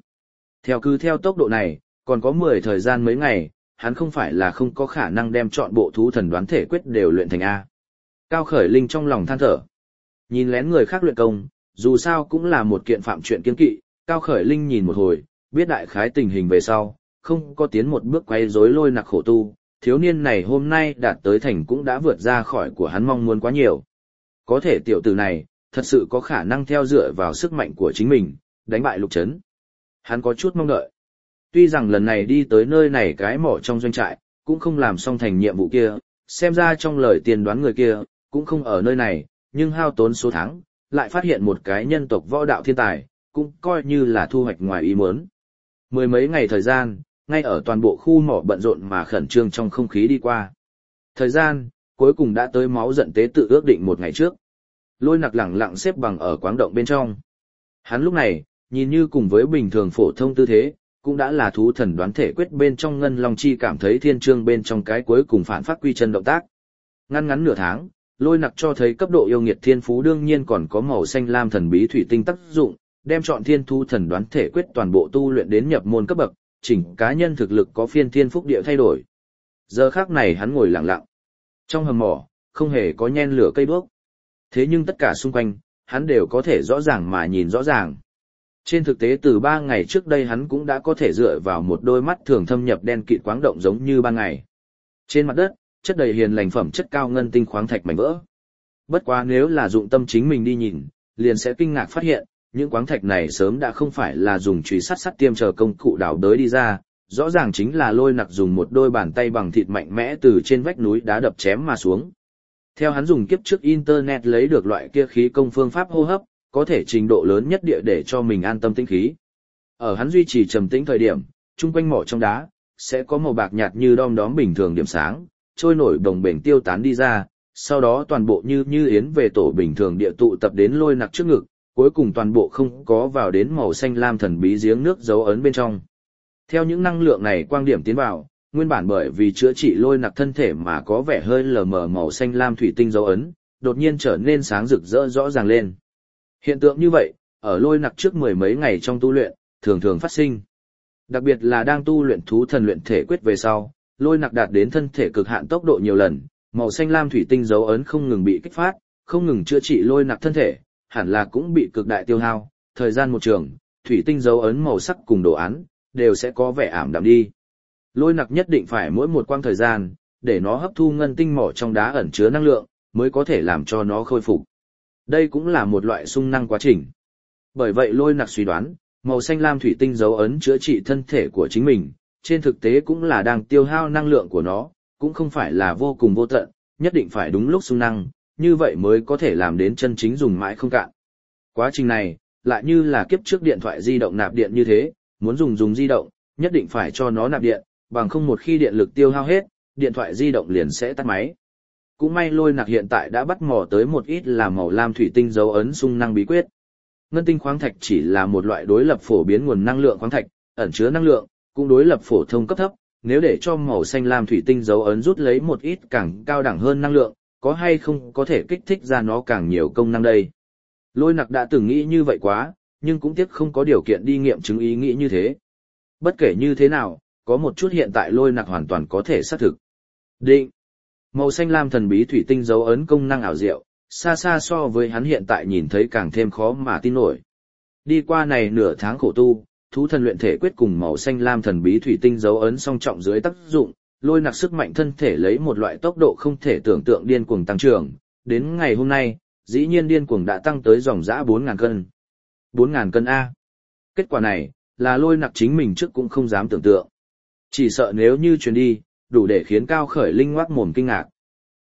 [SPEAKER 1] Theo tốc độ này, còn có 10 thời gian mấy ngày, hắn không phải là không có khả năng đem chọn bộ thú thần đoán thể quyết đều luyện thành A. Cao Khởi Linh trong lòng than thở. Nhìn lén người khác luyện công, dù sao cũng là một kiện phạm chuyện kiêng kỵ, Cao Khởi Linh nhìn một hồi, biết đại khái tình hình về sau, không có tiến một bước quay rối Lôi Nặc khổ tu, thiếu niên này hôm nay đạt tới thành cũng đã vượt ra khỏi của hắn mong muốn quá nhiều. Có thể tiểu tử này, thật sự có khả năng theo dựa vào sức mạnh của chính mình, đánh bại Lục Trấn. Hắn có chút mong đợi. Tuy rằng lần này đi tới nơi này cái mỏ trong doanh trại, cũng không làm xong thành nhiệm vụ kia, xem ra trong lời tiên đoán người kia, cũng không ở nơi này, nhưng hao tốn số tháng, lại phát hiện một cái nhân tộc võ đạo thiên tài, cũng coi như là thu hoạch ngoài ý muốn. 10 mấy ngày thời gian, ngay ở toàn bộ khu mỏ bận rộn mà khẩn trương trong không khí đi qua. Thời gian, cuối cùng đã tới máu giận tế tự ước định một ngày trước. Lôi Nặc lẳng lặng xếp bằng ở quáng động bên trong. Hắn lúc này, nhìn như cùng với bình thường phổ thông tư thế, cũng đã là thú thần đoán thể quyết bên trong ngân long chi cảm thấy thiên trương bên trong cái cuối cùng phản phát quy chân động tác. Ngắn nửa tháng, Lôi Nặc cho thấy cấp độ yêu nghiệt thiên phú đương nhiên còn có màu xanh lam thần bí thủy tinh tác dụng, đem chọn thiên thú thần đoán thể quyết toàn bộ tu luyện đến nhập môn cấp bậc, chỉnh cá nhân thực lực có phiên thiên phúc địa thay đổi. Giờ khắc này hắn ngồi lặng lặng. Trong hầm mỏ, không hề có nhen lửa cây đuốc. Thế nhưng tất cả xung quanh, hắn đều có thể rõ ràng mà nhìn rõ ràng. Trên thực tế từ 3 ngày trước đây hắn cũng đã có thể dựa vào một đôi mắt thường thâm nhập đen kịt quáng động giống như ban ngày. Trên mặt đất, chất đầy hiền lành phẩm chất cao ngân tinh khoáng thạch mảnh vỡ. Bất quá nếu là dụng tâm chính mình đi nhìn, liền sẽ kinh ngạc phát hiện, những khoáng thạch này sớm đã không phải là dùng chùy sắt tiêm chờ công cụ đào đới đi ra, rõ ràng chính là Lôi Nặc dùng một đôi bàn tay bằng thịt mạnh mẽ từ trên vách núi đá đập chém mà xuống. Theo hắn dùng kiếp trước internet lấy được loại kia khí công phương pháp hô hấp, có thể trình độ lớn nhất địa để cho mình an tâm tĩnh khí. Ở hắn duy trì trầm tĩnh thời điểm, chung quanh mỏ trong đá sẽ có màu bạc nhạt như đom đóm bình thường điểm sáng, trôi nổi đồng bềnh tiêu tán đi ra, sau đó toàn bộ như yến về tổ bình thường địa tụ tập đến Lôi Nặc trước ngực, cuối cùng toàn bộ không có vào đến màu xanh lam thần bí giếng nước dấu ấn bên trong. Theo những năng lượng này quang điểm tiến vào, nguyên bản bởi vì chữa trị Lôi Nặc thân thể mà có vẻ hơi lờ mờ màu xanh lam thủy tinh dấu ấn, đột nhiên trở nên sáng rực rỡ rõ ràng lên. Hiện tượng như vậy, ở Lôi Nặc trước 10 mấy ngày trong tu luyện, thường thường phát sinh. Đặc biệt là đang tu luyện thú thần luyện thể quyết về sau, Lôi Nặc đạt đến thân thể cực hạn tốc độ nhiều lần, màu xanh lam thủy tinh dấu ấn không ngừng bị kích phát, không ngừng chữa trị Lôi Nặc thân thể, hẳn là cũng bị cực đại tiêu hao, thời gian một trường, thủy tinh dấu ấn màu sắc cùng đồ án, đều sẽ có vẻ ảm đạm đi. Lôi Nặc nhất định phải mỗi một quãng thời gian, để nó hấp thu ngân tinh mỏ trong đá ẩn chứa năng lượng, mới có thể làm cho nó khôi phục. Đây cũng là một loại xung năng quá trình. Bởi vậy Lôi Nặc suy đoán, màu xanh lam thủy tinh dấu ấn chữa trị thân thể của chính mình, trên thực tế cũng là đang tiêu hao năng lượng của nó, cũng không phải là vô cùng vô tận, nhất định phải đúng lúc xung năng, như vậy mới có thể làm đến chân chính dùng mãi không cạn. Quá trình này, lại như là kiếp trước điện thoại di động nạp điện như thế, muốn dùng di động, nhất định phải cho nó nạp điện, bằng không một khi điện lực tiêu hao hết, điện thoại di động liền sẽ tắt máy. Cũng may Lôi Nặc hiện tại đã bắt mò tới một ít là màu lam thủy tinh dấu ấn xung năng bí quyết. Ngân tinh khoáng thạch chỉ là một loại đối lập phổ biến nguồn năng lượng khoáng thạch, ẩn chứa năng lượng, cũng đối lập phổ thông cấp thấp, nếu để cho màu xanh lam thủy tinh dấu ấn rút lấy một ít càng cao đẳng hơn năng lượng, có hay không có thể kích thích ra nó càng nhiều công năng đây. Lôi Nặc đã từng nghĩ như vậy quá, nhưng cũng tiếc không có điều kiện đi nghiệm chứng ý nghĩ như thế. Bất kể như thế nào, có một chút hiện tại Lôi Nặc hoàn toàn có thể xác thực. Định. Màu xanh lam thần bí thủy tinh dấu ấn công năng ảo diệu, xa xa so với hắn hiện tại nhìn thấy càng thêm khó mà tin nổi. Đi qua này nửa tháng khổ tu, thú thần luyện thể quyết cùng màu xanh lam thần bí thủy tinh dấu ấn song trọng dưới tác dụng, Lôi Nặc sức mạnh thân thể lấy một loại tốc độ không thể tưởng tượng điên cuồng tăng trưởng, đến ngày hôm nay, dĩ nhiên điên cuồng đã tăng tới dòng dã 4.000 cân. 4.000 cân A. Kết quả này, là Lôi Nặc chính mình trước cũng không dám tưởng tượng. Chỉ sợ nếu như truyền đi, đủ để khiến Cao Khởi Linh ngoác mồm kinh ngạc.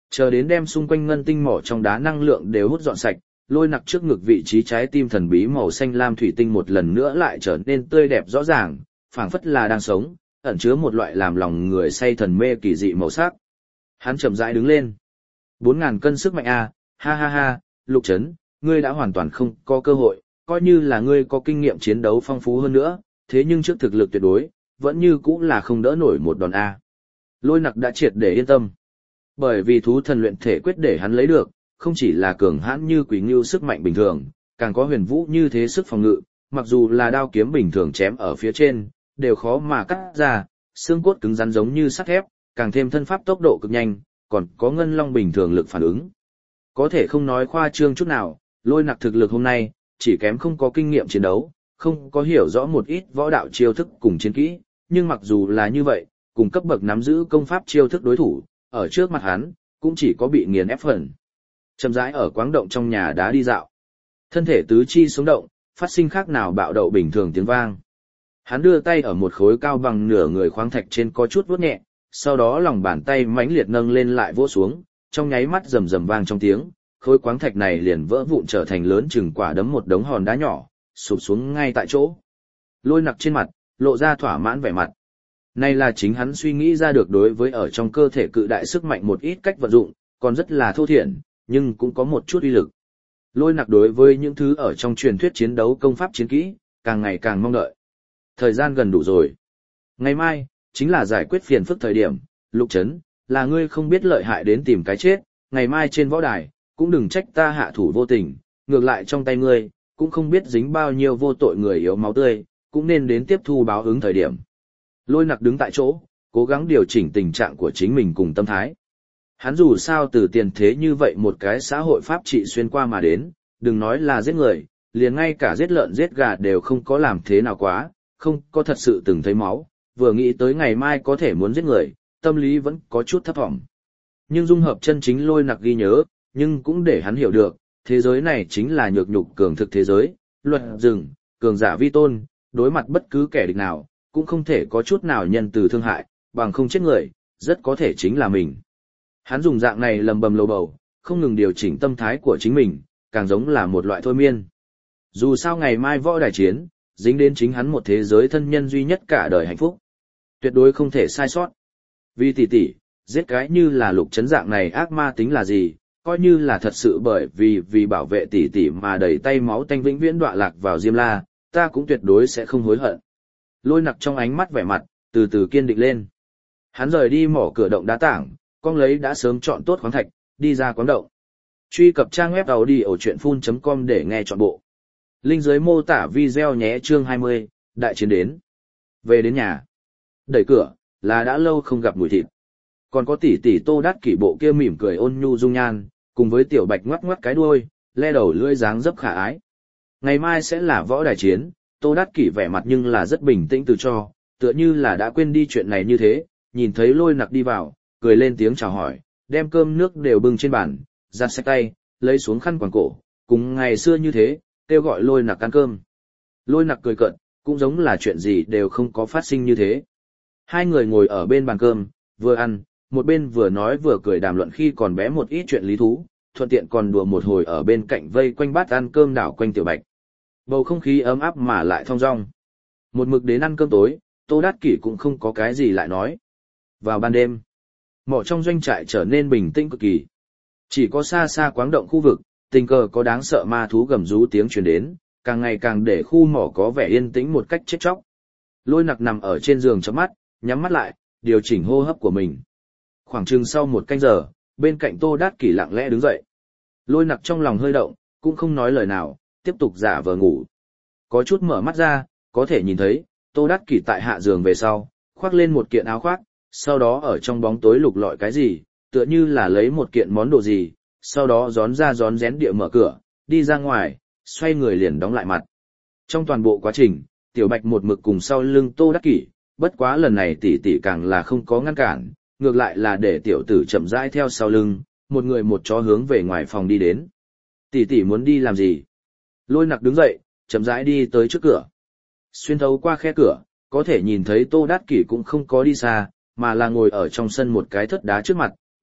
[SPEAKER 1] Chờ đến đem xung quanh ngân tinh mỏ trong đá năng lượng đều hút dọn sạch, Lôi Nặc trước ngực vị trí trái tim thần bí màu xanh lam thủy tinh một lần nữa lại trở nên tươi đẹp rõ ràng, phảng phất là đang sống, ẩn chứa một loại làm lòng người say thần mê kỳ dị màu sắc. Hắn chậm rãi đứng lên. 4.000 cân sức mạnh a, ha ha ha, Lục Trấn, ngươi đã hoàn toàn không có cơ hội, coi như là ngươi có kinh nghiệm chiến đấu phong phú hơn nữa, thế nhưng trước thực lực tuyệt đối, vẫn như cũng là không đỡ nổi một đòn a. Lôi Nặc đã triệt để yên tâm. Bởi vì thú thần luyện thể quyết để hắn lấy được, không chỉ là cường hãn như quỷ ngưu sức mạnh bình thường, càng có huyền vũ như thế sức phòng ngự, mặc dù là đao kiếm bình thường chém ở phía trên, đều khó mà cắt ra, xương cốt cứng rắn giống như sắt thép, càng thêm thân pháp tốc độ cực nhanh, còn có ngân long bình thường lực phản ứng. Có thể không nói khoa trương chút nào, Lôi Nặc thực lực hôm nay, chỉ kém không có kinh nghiệm chiến đấu, không có hiểu rõ một ít võ đạo chiêu thức cùng chiến kỹ, nhưng mặc dù là như vậy, cùng cấp bậc nắm giữ công pháp chiêu thức đối thủ, ở trước mặt hắn, cũng chỉ có bị nghiền ép phần. Chậm rãi ở quáng động trong nhà đá đi dạo. Thân thể tứ chi sống động, phát sinh khác nào bạo đậu bình thường tiếng vang. Hắn đưa tay ở một khối cao bằng nửa người khoáng thạch trên có chút vuốt nhẹ, sau đó lòng bàn tay mãnh liệt nâng lên lại vỗ xuống, trong nháy mắt rầm rầm vang trong tiếng, khối khoáng thạch này liền vỡ vụn trở thành lớn chừng quả đấm một đống hòn đá nhỏ, sụp xuống ngay tại chỗ. Lôi Nặc trên mặt, lộ ra thỏa mãn vẻ mặt. Này là chính hắn suy nghĩ ra được đối với ở trong cơ thể cự đại sức mạnh một ít cách vận dụng, còn rất là thô thiển, nhưng cũng có một chút uy lực. Lôi Nặc đối với những thứ ở trong truyền thuyết chiến đấu công pháp chiến kỹ, càng ngày càng mong đợi. Thời gian gần đủ rồi. Ngày mai, chính là giải quyết phiền phức thời điểm, Lục Trấn, là ngươi không biết lợi hại đến tìm cái chết, ngày mai trên võ đài, cũng đừng trách ta hạ thủ vô tình, ngược lại trong tay ngươi, cũng không biết dính bao nhiêu vô tội người yếu máu tươi, cũng nên đến tiếp thu báo ứng thời điểm. Lôi Nặc đứng tại chỗ, cố gắng điều chỉnh tình trạng của chính mình cùng tâm thái. Hắn dù sao từ tiền thế như vậy một cái xã hội pháp trị xuyên qua mà đến, đừng nói là giết người, liền ngay cả giết lợn giết gà đều không có làm thế nào quá, không có thật sự từng thấy máu, vừa nghĩ tới ngày mai có thể muốn giết người, tâm lý vẫn có chút thấp thỏm. Nhưng dung hợp chân chính Lôi Nặc ghi nhớ, nhưng cũng để hắn hiểu được, thế giới này chính là nhược nhục cường thực thế giới, luật rừng, cường giả vi tôn, đối mặt bất cứ kẻ địch nào, cũng không thể có chút nào nhân từ thương hại, bằng không chết người, rất có thể chính là mình. Hắn dùng dạng này lầm bầm lầu bầu, không ngừng điều chỉnh tâm thái của chính mình, càng giống là một loại thôi miên. Dù sao ngày mai võ đài chiến, dính đến chính hắn một thế giới thân nhân duy nhất cả đời hạnh phúc. Tuyệt đối không thể sai sót. Vì tỷ tỷ, giết cái như là Lục Trấn dạng này ác ma tính là gì, coi như là thật sự bởi vì bảo vệ tỷ tỷ mà đẩy tay máu tanh vĩnh viễn đọa lạc vào Diêm La, ta cũng tuyệt đối sẽ không hối hận. Lôi Nặc trong ánh mắt vẻ mặt, từ từ kiên định lên. Hắn rời đi mỏ cửa động đá tảng, con lấy đã sớm chọn tốt khoáng thạch, đi ra quán động. Truy cập trang web audio.phun.com để nghe trọn bộ. Link dưới mô tả video nhé. Chương 20, đại chiến đến. Về đến nhà. Đẩy cửa, là đã lâu không gặp mùi thịt. Còn có tỷ tỷ Tô Đát Kỷ bộ kia mỉm cười ôn nhu dung nhan, cùng với Tiểu Bạch ngoắc ngoắc cái đuôi, le đầu lưỡi dáng dấp khả ái. Ngày mai sẽ là võ đài chiến, Tô Đát Kỷ vẻ mặt nhưng là rất bình tĩnh từ cho, tựa như là đã quên đi chuyện này như thế, nhìn thấy Lôi Nặc đi vào, cười lên tiếng chào hỏi, đem cơm nước đều bưng trên bàn, giặt sạch tay, lấy xuống khăn quàng cổ, cùng ngày xưa như thế, kêu gọi Lôi Nặc ăn cơm. Lôi Nặc cười cợt, cũng giống là chuyện gì đều không có phát sinh như thế. Hai người ngồi ở bên bàn cơm, vừa ăn, một bên vừa nói vừa cười đàm luận khi còn bé một ít chuyện lý thú, thuận tiện còn đùa một hồi ở bên cạnh vây quanh bát ăn cơm đảo quanh Tiểu Bạch. Bầu không khí ấm áp mà lại thong dong. Một mực đến ăn cơm tối, Tô Đát Kỷ cũng không có cái gì lại nói. Vào ban đêm, mỏ trong doanh trại trở nên bình tĩnh cực kỳ. Chỉ có xa xa quáng động khu vực, tình cờ có đáng sợ ma thú gầm rú tiếng truyền đến, càng ngày càng để khu mỏ có vẻ yên tĩnh một cách chết chóc. Lôi Nặc nằm ở trên giường chớp mắt, nhắm mắt lại, điều chỉnh hô hấp của mình. Khoảng chừng sau một canh giờ, bên cạnh Tô Đát Kỷ lặng lẽ đứng dậy. Lôi Nặc trong lòng hơi động, cũng không nói lời nào, tiếp tục giả vờ ngủ. Có chút mở mắt ra, có thể nhìn thấy, Tô Đát Kỷ tại hạ giường về sau, khoác lên một kiện áo khoác, sau đó ở trong bóng tối lục lọi cái gì, tựa như là lấy một kiện món đồ gì, sau đó rón ra rón rén địa mở cửa, đi ra ngoài, xoay người liền đóng lại mặt. Trong toàn bộ quá trình, Tiểu Bạch một mực cùng sau lưng Tô Đát Kỷ, bất quá lần này tỷ tỷ càng là không có ngăn cản, ngược lại là để tiểu tử chậm rãi theo sau lưng, một người một chó hướng về ngoài phòng đi đến. Tỷ tỷ muốn đi làm gì? Lôi Nặc đứng dậy, chậm rãi đi tới trước cửa. Xuyên thấu qua khe cửa, có thể nhìn thấy Tô Đát Kỷ cũng không có đi xa, mà là ngồi ở trong sân một cái thất đá trước mặt,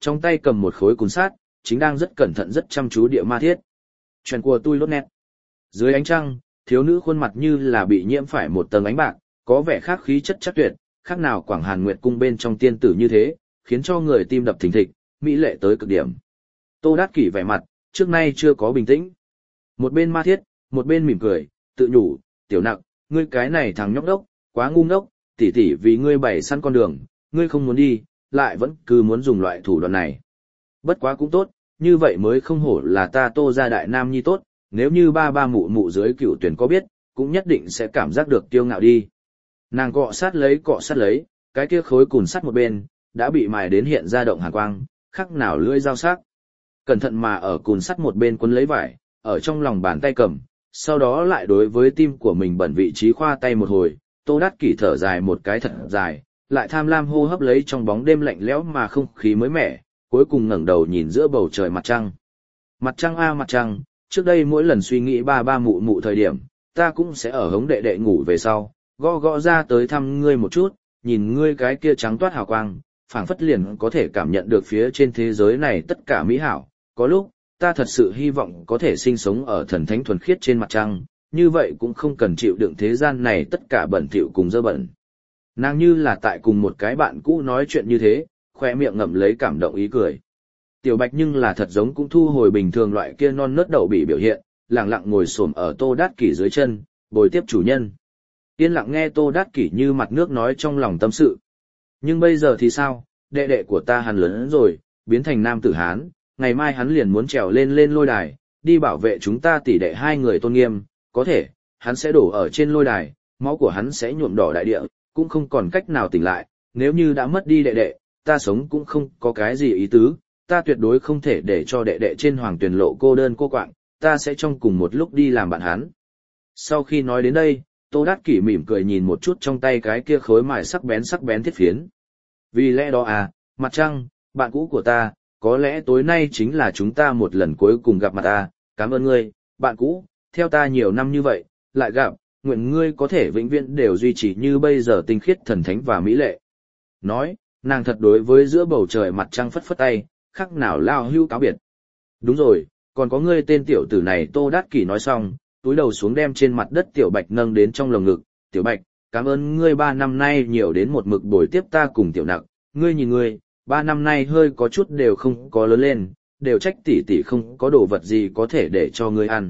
[SPEAKER 1] trong tay cầm một khối cùn sắt, chính đang rất cẩn thận rất chăm chú địa ma thiết. Chuyện của tôi lốt nét. Dưới ánh trăng, thiếu nữ khuôn mặt như là bị nhiễm phải một tầng ánh bạc, có vẻ khác khí chất chắc tuyệt, khác nào Quảng Hàn Nguyệt cung bên trong tiên tử như thế, khiến cho người tim đập thình thịch, mỹ lệ tới cực điểm. Tô Đát Kỷ vẻ mặt, trước nay chưa có bình tĩnh. Một bên ma thiết, một bên mỉm cười, tự nhủ, tiểu nặc, ngươi cái này thằng nhóc đốc, quá ngu ngốc, tỷ tỷ vì ngươi bày sẵn con đường, ngươi không muốn đi, lại vẫn cứ muốn dùng loại thủ đoạn này. Bất quá cũng tốt, như vậy mới không hổ là ta Tô gia đại nam nhi tốt, nếu như ba mụ mụ dưới cựu tuyển có biết, cũng nhất định sẽ cảm giác được kiêu ngạo đi. Nàng cọ sát lấy, cái kia khối cùn sắt một bên, đã bị mài đến hiện ra động hàn quang, khắc nào lưỡi dao sắc. Cẩn thận mà ở cùn sắt một bên quấn lấy vải, ở trong lòng bàn tay cầm, sau đó lại đối với tim của mình bẩn vị trí khoa tay một hồi, Tô Đát Kỷ thở dài một cái thật dài, lại tham lam hô hấp lấy trong bóng đêm lạnh lẽo mà không khí mới mẻ, cuối cùng ngẩng đầu nhìn giữa bầu trời mặt trăng. Mặt trăng a mặt trăng, trước đây mỗi lần suy nghĩ ba mụ mụ thời điểm, ta cũng sẽ ở hống đệ đệ ngủ về sau, gõ ra tới thăm ngươi một chút, nhìn ngươi cái kia trắng toát hào quang, phảng phất liền có thể cảm nhận được phía trên thế giới này tất cả mỹ hảo. Có lúc, ta thật sự hy vọng có thể sinh sống ở thần thánh thuần khiết trên mặt trăng, như vậy cũng không cần chịu đựng thế gian này tất cả bẩn thỉu cùng dơ bẩn. Nàng như là tại cùng một cái bạn cũ nói chuyện như thế, khoe miệng ngậm lấy cảm động ý cười. Tiểu Bạch nhưng là thật giống cũng thu hồi bình thường loại kia non nớt đậu bị biểu hiện, lặng lặng ngồi xổm ở Tô Đát Kỷ dưới chân, bồi tiếp chủ nhân. Yên lặng nghe Tô Đát Kỷ như mặt nước nói trong lòng tâm sự. Nhưng bây giờ thì sao, đệ đệ của ta hắn lớn rồi, biến thành nam tử Hán, ngày mai hắn liền muốn trèo lên lôi đài, đi bảo vệ chúng ta tỷ đệ hai người tôn nghiêm, có thể, hắn sẽ đổ ở trên lôi đài, máu của hắn sẽ nhuộm đỏ đại địa, cũng không còn cách nào tỉnh lại, nếu như đã mất đi đệ đệ, ta sống cũng không có cái gì ý tứ, ta tuyệt đối không thể để cho đệ đệ trên hoàng tuyển lộ cô đơn cô quạng, ta sẽ trong cùng một lúc đi làm bạn hắn. Sau khi nói đến đây, Tô Đát Kỷ mỉm cười nhìn một chút trong tay cái kia khối mài sắc bén thiết phiến. Vì lẽ đó à, mặt trăng, bạn cũ của ta, có lẽ tối nay chính là chúng ta một lần cuối cùng gặp mặt ta, cảm ơn ngươi, bạn cũ, theo ta nhiều năm như vậy, lại gặp, nguyện ngươi có thể vĩnh viễn đều duy trì như bây giờ tinh khiết thần thánh và mỹ lệ. Nói, nàng thật đối với giữa bầu trời mặt trăng phất phất tay, khắc nào lao hưu cáo biệt. Đúng rồi, còn có ngươi tên tiểu tử này. Tô Đát Kỷ nói xong, túi đầu xuống đem trên mặt đất Tiểu Bạch nâng đến trong lồng ngực. Tiểu Bạch, cảm ơn ngươi 3 năm nay nhiều đến một mực bồi tiếp ta cùng Tiểu Nặc, ngươi nhìn ngươi, 3 năm nay hơi có chút đều không có lớn lên, đều trách tỷ tỷ không có đồ vật gì có thể để cho ngươi ăn.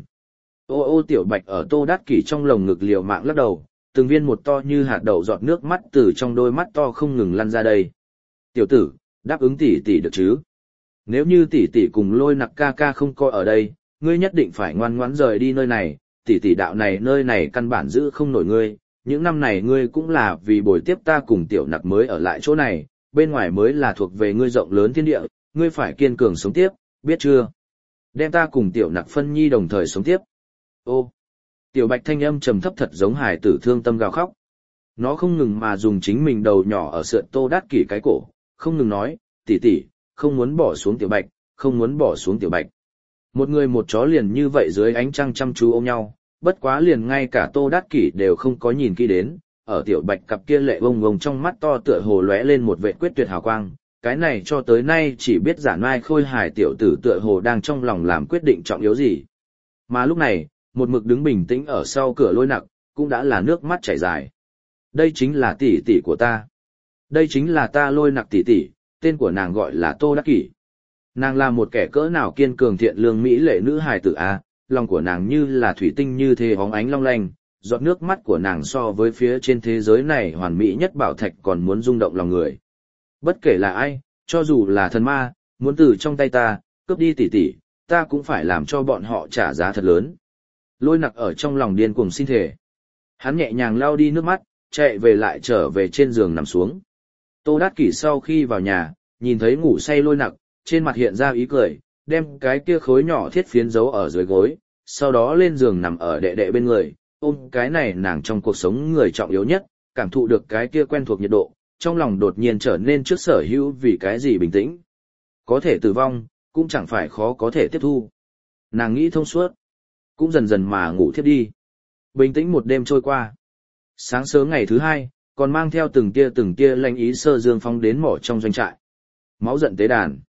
[SPEAKER 1] Ô Tiểu Bạch ở Tô Đát Kỷ trong lồng ngực liều mạng lắc đầu, từng viên một to như hạt đậu giọt nước mắt từ trong đôi mắt to không ngừng lăn ra đây. Tiểu tử, đáp ứng tỷ tỷ được chứ? Nếu như tỷ tỷ cùng Lôi Nặc ca ca không coi ở đây, ngươi nhất định phải ngoan ngoãn rời đi nơi này, tỷ tỷ đạo này nơi này căn bản giữ không nổi ngươi, những năm này ngươi cũng là vì bồi tiếp ta cùng Tiểu Nặc mới ở lại chỗ này, bên ngoài mới là thuộc về ngươi rộng lớn thiên địa, ngươi phải kiên cường sống tiếp, biết chưa? Đem ta cùng Tiểu Nặc phân nhi đồng thời sống tiếp. Ô, Tiểu Bạch thanh âm trầm thấp thật giống hài tử thương tâm gào khóc. Nó không ngừng mà dùng chính mình đầu nhỏ ở sượn Tô Đát Kỷ cái cổ, không ngừng nói, tỷ tỷ, không muốn bỏ xuống Tiểu Bạch, không muốn bỏ xuống Tiểu Bạch. Một người một chó liền như vậy dưới ánh trăng chăm chú ôm nhau, bất quá liền ngay cả Tô Đát Kỷ đều không có nhìn kỹ đến, ở Tiểu Bạch cặp kia lệ bông bông trong mắt to tựa hồ lóe lên một vệ quyết tuyệt hào quang, cái này cho tới nay chỉ biết giả nai khôi hài tiểu tử tựa hồ đang trong lòng làm quyết định trọng yếu gì. Mà lúc này, một mực đứng bình tĩnh ở sau cửa Lôi Nặc, cũng đã là nước mắt chảy dài. Đây chính là tỷ tỷ của ta. Đây chính là ta Lôi Nặc tỷ tỷ, tên của nàng gọi là Tô Đát Kỷ. Nàng là một kẻ cỡ nào kiên cường thiện lương mỹ lệ nữ hài tử a, lòng của nàng như là thủy tinh như thế hóng ánh long lanh, giọt nước mắt của nàng so với phía trên thế giới này hoàn mỹ nhất bảo thạch còn muốn rung động lòng người. Bất kể là ai, cho dù là thần ma, muốn từ trong tay ta, cướp đi tỷ tỷ, ta cũng phải làm cho bọn họ trả giá thật lớn. Lôi Nặc ở trong lòng điên cuồng xin thề. Hắn nhẹ nhàng lau đi nước mắt, chạy về lại trở về trên giường nằm xuống. Tô Đát Kỷ sau khi vào nhà, nhìn thấy ngủ say Lôi Nặc, trên mặt hiện ra ý cười, đem cái kia khối nhỏ thiết phiến giấu ở dưới gối, sau đó lên giường nằm ở đệ đệ bên người, ôm cái này nàng trong cuộc sống người trọng yếu nhất, cảm thụ được cái kia quen thuộc nhiệt độ, trong lòng đột nhiên trở nên trước sở hữu vì cái gì bình tĩnh. Có thể tử vong, cũng chẳng phải khó có thể tiếp thu. Nàng nghĩ thông suốt, cũng dần dần mà ngủ thiếp đi. Bình tĩnh một đêm trôi qua. Sáng sớm ngày thứ hai, còn mang theo từng tia lanh ý sơ dương phong đến mỏ trong doanh trại. Máu giận tế đàn.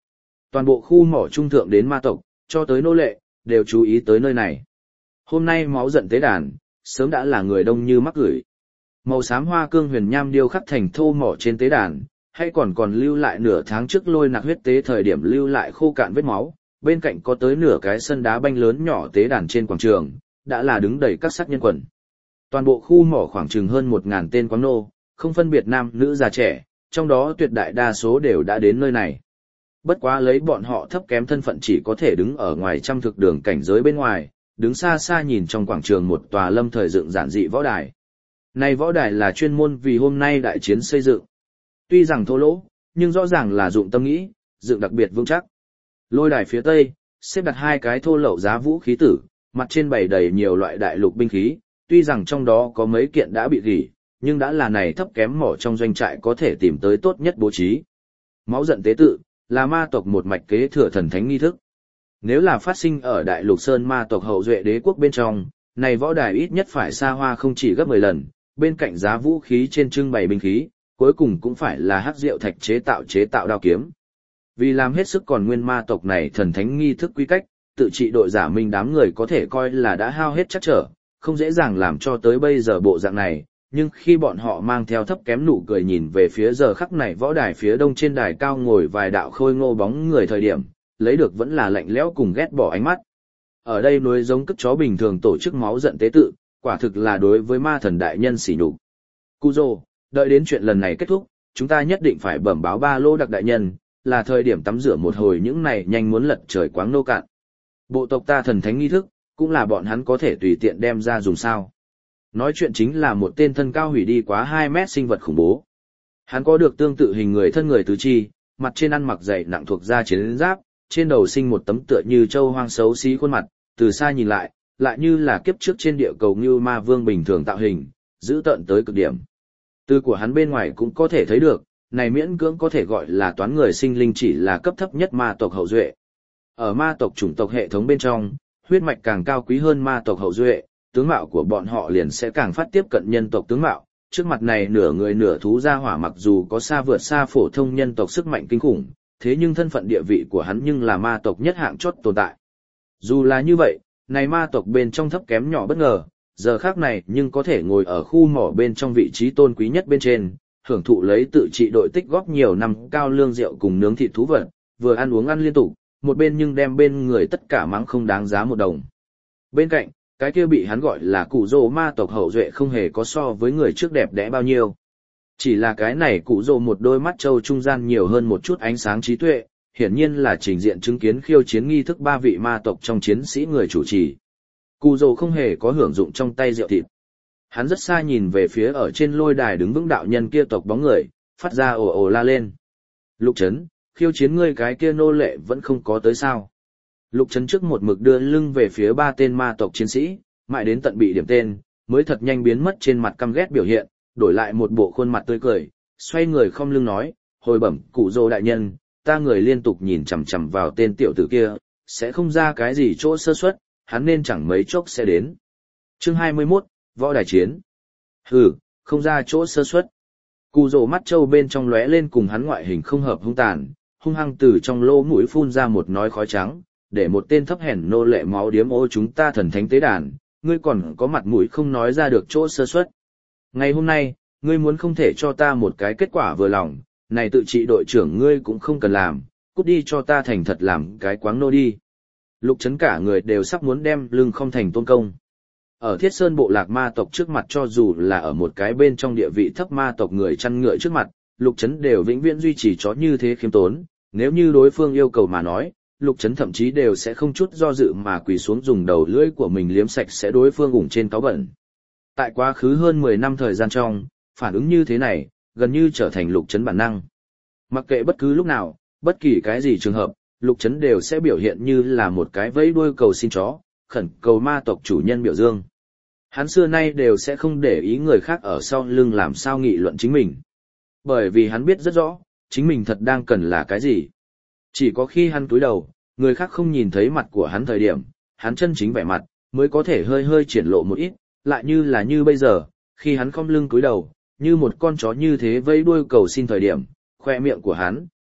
[SPEAKER 1] Toàn bộ khu mỏ trung thượng đến ma tộc, cho tới nô lệ, đều chú ý tới nơi này. Hôm nay máu giận tế đàn, sớm đã là người đông như mắc gửi. Màu xám hoa cương huyền nham điêu khắc thành thô mỏ trên tế đàn, hay còn lưu lại nửa tháng trước Lôi Nặc huyết tế thời điểm lưu lại khô cạn vết máu, bên cạnh có tới nửa cái sân đá banh lớn nhỏ tế đàn trên quảng trường, đã là đứng đầy các sát nhân quần. Toàn bộ khu mỏ khoảng chừng hơn 1000 tên quáng nô, không phân biệt nam, nữ, già trẻ, trong đó tuyệt đại đa số đều đã đến nơi này. Bất quá lấy bọn họ thấp kém thân phận chỉ có thể đứng ở ngoài trăm thực đường cảnh giới bên ngoài, đứng xa xa nhìn trong quảng trường một tòa lâm thời dựng giản dị võ đài. Này võ đài là chuyên môn vì hôm nay đại chiến xây dựng. Tuy rằng thô lỗ, nhưng rõ ràng là dụng tâm nghĩ, dựng đặc biệt vững chắc. Lôi đài phía tây, xếp đặt 2 cái thô lậu giá vũ khí tử, mặt trên bày đầy nhiều loại đại lục binh khí, tuy rằng trong đó có mấy kiện đã bị gỉ, nhưng đã là này thấp kém mỏ trong doanh trại có thể tìm tới tốt nhất bố trí. Máu giận tế tự, là ma tộc một mạch kế thừa thần thánh nghi thức. Nếu là phát sinh ở đại lục sơn ma tộc hậu duệ đế quốc bên trong, này võ đài ít nhất phải xa hoa không chỉ gấp 10 lần, bên cạnh giá vũ khí trên trưng bày binh khí, cuối cùng cũng phải là hắc diệu thạch chế tạo đao kiếm. Vì làm hết sức còn nguyên ma tộc này thần thánh nghi thức quy cách, tự trị đội giả minh đám người có thể coi là đã hao hết chắc trở, không dễ dàng làm cho tới bây giờ bộ dạng này, nhưng khi bọn họ mang theo thấp kém nụ cười nhìn về phía giờ khắc này võ đài phía đông trên đài cao ngồi vài đạo khôi ngô bóng người thời điểm, lấy được vẫn là lạnh lẽo cùng ghét bỏ ánh mắt. Ở đây nuôi giống cất chó bình thường tổ chức máu giận tế tự, quả thực là đối với ma thần đại nhân sỉ nhục. Cujo, đợi đến chuyện lần này kết thúc, chúng ta nhất định phải bẩm báo ba lô đặc đại nhân, là thời điểm tắm rửa một hồi những này nhanh muốn lật trời quáng nô cạn. Bộ tộc ta thần thánh nghi thức, cũng là bọn hắn có thể tùy tiện đem ra dùng sao. Nói chuyện chính là một tên thân cao hủy đi quá 2 mét sinh vật khủng bố. Hắn có được tương tự hình người thân người tứ chi, mặt trên ăn mặc dày nặng thuộc da chiến giáp, trên đầu sinh một tấm tựa như châu hoang xấu xí khuôn mặt, từ xa nhìn lại, lại như là kiếp trước trên địa cầu như ma vương bình thường tạo hình, giữ tợn tới cực điểm. Từ của hắn bên ngoài cũng có thể thấy được, này miễn cưỡng có thể gọi là toán người sinh linh chỉ là cấp thấp nhất ma tộc hậu duệ. Ở ma tộc chủng tộc hệ thống bên trong, huyết mạch càng cao quý hơn ma tộc hậu duệ, tướng mạo của bọn họ liền sẽ càng phát tiếp cận nhân tộc tướng mạo. Trước mặt này nửa người nửa thú ra hỏa mặc dù có xa vượt xa phổ thông nhân tộc sức mạnh kinh khủng, thế nhưng thân phận địa vị của hắn nhưng là ma tộc nhất hạng chót tồn tại. Dù là như vậy, này ma tộc bên trong thấp kém nhỏ bất ngờ, giờ khác này nhưng có thể ngồi ở khu mỏ bên trong vị trí tôn quý nhất bên trên, hưởng thụ lấy tự trị đội tích góp nhiều năm cao lương rượu cùng nướng thịt thú vật, vừa ăn uống ăn liên tục, một bên nhưng đem bên người tất cả mắng không đáng giá một đồng. Bên cạnh, cái kia bị hắn gọi là cụ rồ ma tộc hậu duệ không hề có so với người trước đẹp đẽ bao nhiêu. Chỉ là cái này cụ rồ một đôi mắt trâu trung gian nhiều hơn một chút ánh sáng trí tuệ, hiển nhiên là trình diện chứng kiến khiêu chiến nghi thức 3 vị ma tộc trong chiến sĩ người chủ trì. Cụ rồ không hề có hưởng dụng trong tay rượu thịt. Hắn rất xa nhìn về phía ở trên lôi đài đứng vững đạo nhân kia tộc bóng người, phát ra ồ ồ la lên. Lục Trấn, khiêu chiến ngươi cái kia nô lệ vẫn không có tới sao. Lục Trấn trước một mực đưa lưng về phía 3 tên ma tộc chiến sĩ, mãi đến tận bị điểm tên, mới thật nhanh biến mất trên mặt căm ghét biểu hiện, đổi lại một bộ khuôn mặt tươi cười, xoay người không lưng nói, hồi bẩm cụ rồ đại nhân, ta người liên tục nhìn chằm chằm vào tên tiểu tử kia, sẽ không ra cái gì chỗ sơ suất, hắn nên chẳng mấy chốc sẽ đến. Chương 21, Võ đài chiến. Hừ, không ra chỗ sơ suất. Cụ rồ mắt trâu bên trong lóe lên cùng hắn ngoại hình không hợp hung tàn, hung hăng từ trong lỗ mũi phun ra một nói khói trắng, để một tên thấp hèn nô lệ máu điếm ô chúng ta thần thánh tế đàn, ngươi còn có mặt mũi không nói ra được chỗ sơ suất. Ngày hôm nay, ngươi muốn không thể cho ta một cái kết quả vừa lòng, này tự trị đội trưởng ngươi cũng không cần làm, cút đi cho ta thành thật làm cái quáng nô đi. Lục Trấn cả người đều sắp muốn đem lưng không thành tôn công. Ở Thiết Sơn bộ lạc ma tộc trước mặt cho dù là ở một cái bên trong địa vị thấp ma tộc người chăn ngựa trước mặt, Lục Trấn đều vĩnh viễn duy trì chó như thế khiêm tốn, nếu như đối phương yêu cầu mà nói, Lục Trấn thậm chí đều sẽ không chút do dự mà quỳ xuống dùng đầu lưỡi của mình liếm sạch sẽ đối phương ủng trên cáo bẩn. Tại quá khứ hơn 10 năm thời gian trong, phản ứng như thế này, gần như trở thành Lục Trấn bản năng. Mặc kệ bất cứ lúc nào, bất kỳ cái gì trường hợp, Lục Trấn đều sẽ biểu hiện như là một cái vẫy đuôi cầu xin chó, khẩn cầu ma tộc chủ nhân biểu dương. Hắn xưa nay đều sẽ không để ý người khác ở sau lưng làm sao nghị luận chính mình. Bởi vì hắn biết rất rõ, chính mình thật đang cần là cái gì. Chỉ có khi hắn cúi đầu, người khác không nhìn thấy mặt của hắn thời điểm, hắn chân chính vẻ mặt, mới có thể hơi hơi triển lộ một ít, lại như là như bây giờ, khi hắn khom lưng cúi đầu, như một con chó như thế vẫy đuôi cầu xin thời điểm, khoe miệng của hắn,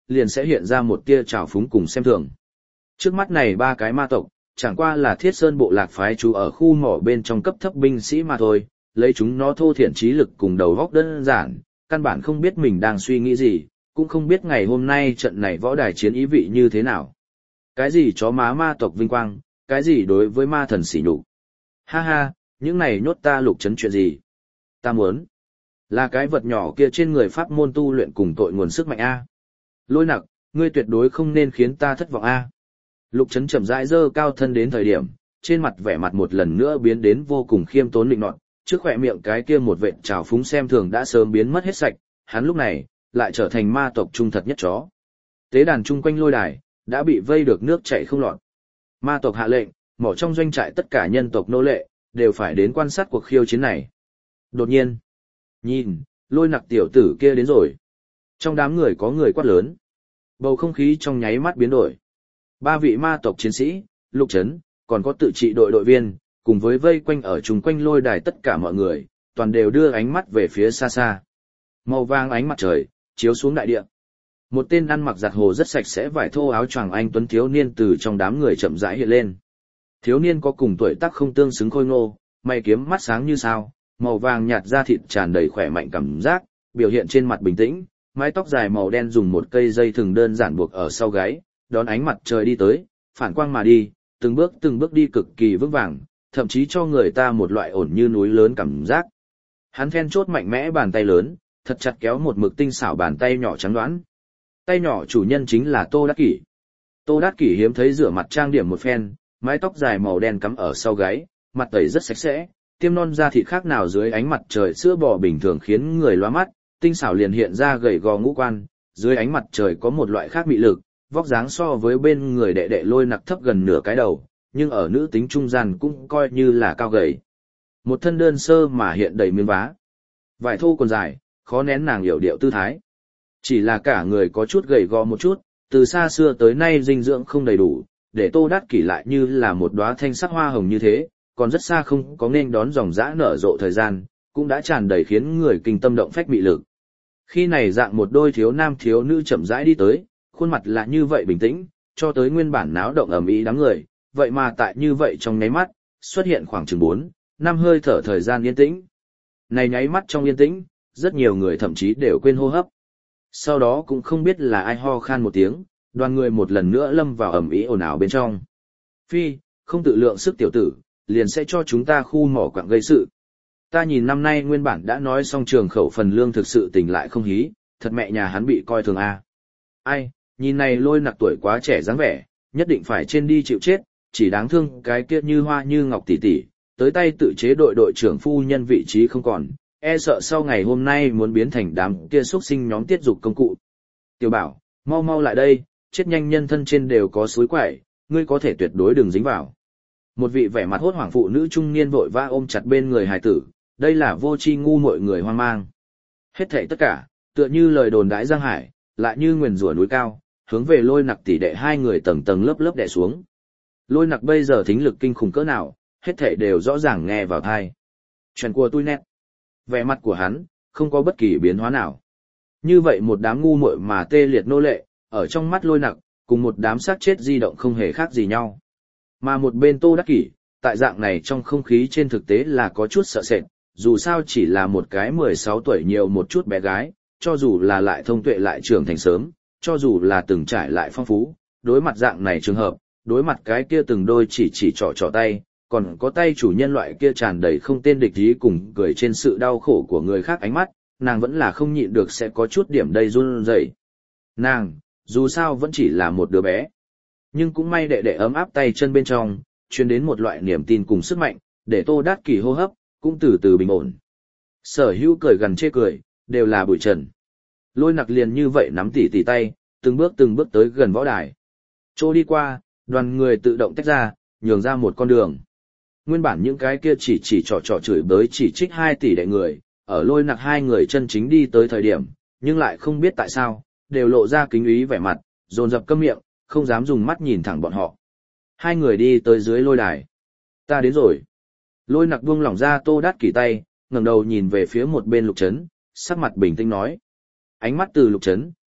[SPEAKER 1] liền sẽ hiện ra một tia trào phúng cùng xem thường. Trước mắt này ba cái ma tộc, chẳng qua là Thiết Sơn bộ lạc phái trú ở khu mỏ bên trong cấp thấp binh sĩ mà thôi, lấy chúng nó thô thiển trí lực cùng đầu góc đơn giản, căn bản không biết mình đang suy nghĩ gì, cũng không biết ngày hôm nay trận này võ đài chiến ý vị như thế nào. Cái gì chó má ma tộc vinh quang, cái gì đối với ma thần sỉ nhục. Ha ha, những này nhốt ta Lục Trấn chuyện gì? Ta muốn là cái vật nhỏ kia trên người pháp môn tu luyện cùng tội nguồn sức mạnh A. Lôi Nặc, ngươi tuyệt đối không nên khiến ta thất vọng A. Lục Trấn chậm rãi dơ cao thân đến thời điểm, trên mặt vẻ mặt một lần nữa biến đến vô cùng khiêm tốn định nọt, trước khỏe miệng cái kia một vệt trào phúng xem thường đã sớm biến mất hết sạch, hắn lúc này lại trở thành ma tộc trung thật nhất chó. Tế đàn chung quanh lôi đài đã bị vây được nước chảy không lọt. Ma tộc hạ lệnh, mỏ trong doanh trại tất cả nhân tộc nô lệ đều phải đến quan sát cuộc khiêu chiến này. Đột nhiên, nhìn, Lôi Nặc tiểu tử kia đến rồi. Trong đám người có người quát lớn. Bầu không khí trong nháy mắt biến đổi. Ba vị ma tộc chiến sĩ, Lục Trấn, còn có tự trị đội đội viên, cùng với vây quanh ở chung quanh lôi đài tất cả mọi người, toàn đều đưa ánh mắt về phía xa xa. Màu vàng ánh mặt trời, chiếu xuống đại địa. Một tên ăn mặc giặt hồ rất sạch sẽ vải thô áo choàng anh tuấn thiếu niên từ trong đám người chậm rãi hiện lên. Thiếu niên có cùng tuổi tác không tương xứng khôi ngô, mày kiếm mắt sáng như sao, màu vàng nhạt da thịt tràn đầy khỏe mạnh cảm giác, biểu hiện trên mặt bình tĩnh, mái tóc dài màu đen dùng một cây dây thừng đơn giản buộc ở sau gáy, đón ánh mặt trời đi tới, phản quang mà đi, từng bước đi cực kỳ vững vàng, thậm chí cho người ta một loại ổn như núi lớn cảm giác. Hắn then chốt mạnh mẽ bàn tay lớn, thật chặt kéo một mực tinh xảo bàn tay nhỏ trắng đoán. Tay nhỏ chủ nhân chính là Tô Đát Kỷ. Tô Đát Kỷ hiếm thấy rửa mặt trang điểm một phen, mái tóc dài màu đen cắm ở sau gáy, mặt tẩy rất sạch sẽ, tiêm non da thịt khác nào dưới ánh mặt trời sữa bò bình thường khiến người lóa mắt, tinh xảo liền hiện ra gầy gò ngũ quan, dưới ánh mặt trời có một loại khác mị lực, vóc dáng so với bên người đệ đệ Lôi Nặc thấp gần nửa cái đầu, nhưng ở nữ tính trung gian cũng coi như là cao gầy. Một thân đơn sơ mà hiện đầy miếng vá. Vải thô còn dài, khó nén nàng hiểu điệu tư thái. Chỉ là cả người có chút gầy gò một chút, từ xa xưa tới nay dinh dưỡng không đầy đủ, để Tô Đát Kỷ lại như là một đóa thanh sắc hoa hồng như thế, còn rất xa không có nên đón dòng dã nở rộ thời gian, cũng đã tràn đầy khiến người kinh tâm động phách mị lực. Khi này dạng một đôi thiếu nam thiếu nữ chậm rãi đi tới, khuôn mặt là như vậy bình tĩnh, cho tới nguyên bản náo động ầm ĩ đám người, vậy mà tại như vậy trong nháy mắt, xuất hiện khoảng chừng 4, 5 hơi thở thời gian yên tĩnh. Này nháy mắt trong yên tĩnh, rất nhiều người thậm chí đều quên hô hấp. Sau đó cũng không biết là ai ho khan một tiếng, đoàn người một lần nữa lâm vào ầm ĩ ồn ào bên trong. Phi, không tự lượng sức tiểu tử, liền sẽ cho chúng ta khu mỏ quặng gây sự. Ta nhìn năm nay nguyên bản đã nói xong trường khẩu phần lương thực sự tình lại không hí, thật mẹ nhà hắn bị coi thường a. Ai, nhìn này Lôi Nặc tuổi quá trẻ dáng vẻ, nhất định phải trên đi chịu chết, chỉ đáng thương cái kia như hoa như ngọc tỷ tỷ, tới tay tự chế đội trưởng phu nhân vị trí không còn, e sợ sau ngày hôm nay muốn biến thành đám kia xuất sinh nhóm tiết dục công cụ. Tiểu Bảo, mau mau lại đây, chết nhanh nhân thân trên đều có suối quẩy, ngươi có thể tuyệt đối đừng dính vào. Một vị vẻ mặt hốt hoảng phụ nữ trung niên vội vã ôm chặt bên người hài tử, đây là vô tri ngu muội người hoang mang. Hết thảy tất cả, tựa như lời đồn đãi giang hải, lại như nguyền rủa núi cao, hướng về Lôi Nặc tỷ đệ hai người tầng tầng lớp lớp đè xuống. Lôi Nặc bây giờ thính lực kinh khủng cỡ nào, hết thảy đều rõ ràng nghe vào tai. Chuyện của tôi nét. Vẻ mặt của hắn, không có bất kỳ biến hóa nào. Như vậy một đám ngu muội mà tê liệt nô lệ, ở trong mắt Lôi Nặc, cùng một đám xác chết di động không hề khác gì nhau. Mà một bên Tô Đắc Kỷ, tại dạng này trong không khí trên thực tế là có chút sợ sệt, dù sao chỉ là một cái 16 tuổi nhiều một chút bé gái, cho dù là lại thông tuệ lại trưởng thành sớm, cho dù là từng trải lại phong phú, đối mặt dạng này trường hợp, đối mặt cái kia từng đôi chỉ trỏ tay, còn có tay chủ nhân loại kia tràn đầy không tên địch ý cùng cười trên sự đau khổ của người khác ánh mắt, nàng vẫn là không nhịn được sẽ có chút điểm đầy run rẩy. Nàng, dù sao vẫn chỉ là một đứa bé. Nhưng cũng may đệ đệ ấm áp tay chân bên trong, truyền đến một loại niềm tin cùng sức mạnh, để Tô Đát Kỷ hô hấp, cũng từ từ bình ổn. Sở hữu cười gần chê cười, đều là bụi trần. Lôi Nặc liền như vậy nắm tỉ tay, từng bước tới gần võ đài. Chỗ đi qua, đoàn người tự động tách ra, nhường ra một con đường. Nguyên bản những cái kia chỉ trò chửi bới chỉ trích 2 tỷ đệ người, ở Lôi Nặc hai người chân chính đi tới thời điểm, nhưng lại không biết tại sao, đều lộ ra kính ý vẻ mặt, dồn dập câm miệng, không dám dùng mắt nhìn thẳng bọn họ. Hai người đi tới dưới lôi đài. Ta đến rồi. Lôi Nặc buông lỏng ra Tô Đát Kỷ tay, ngẩng đầu nhìn về phía một bên Lục Trấn, sắc mặt bình tĩnh nói. Ánh mắt từ Lục Trấn,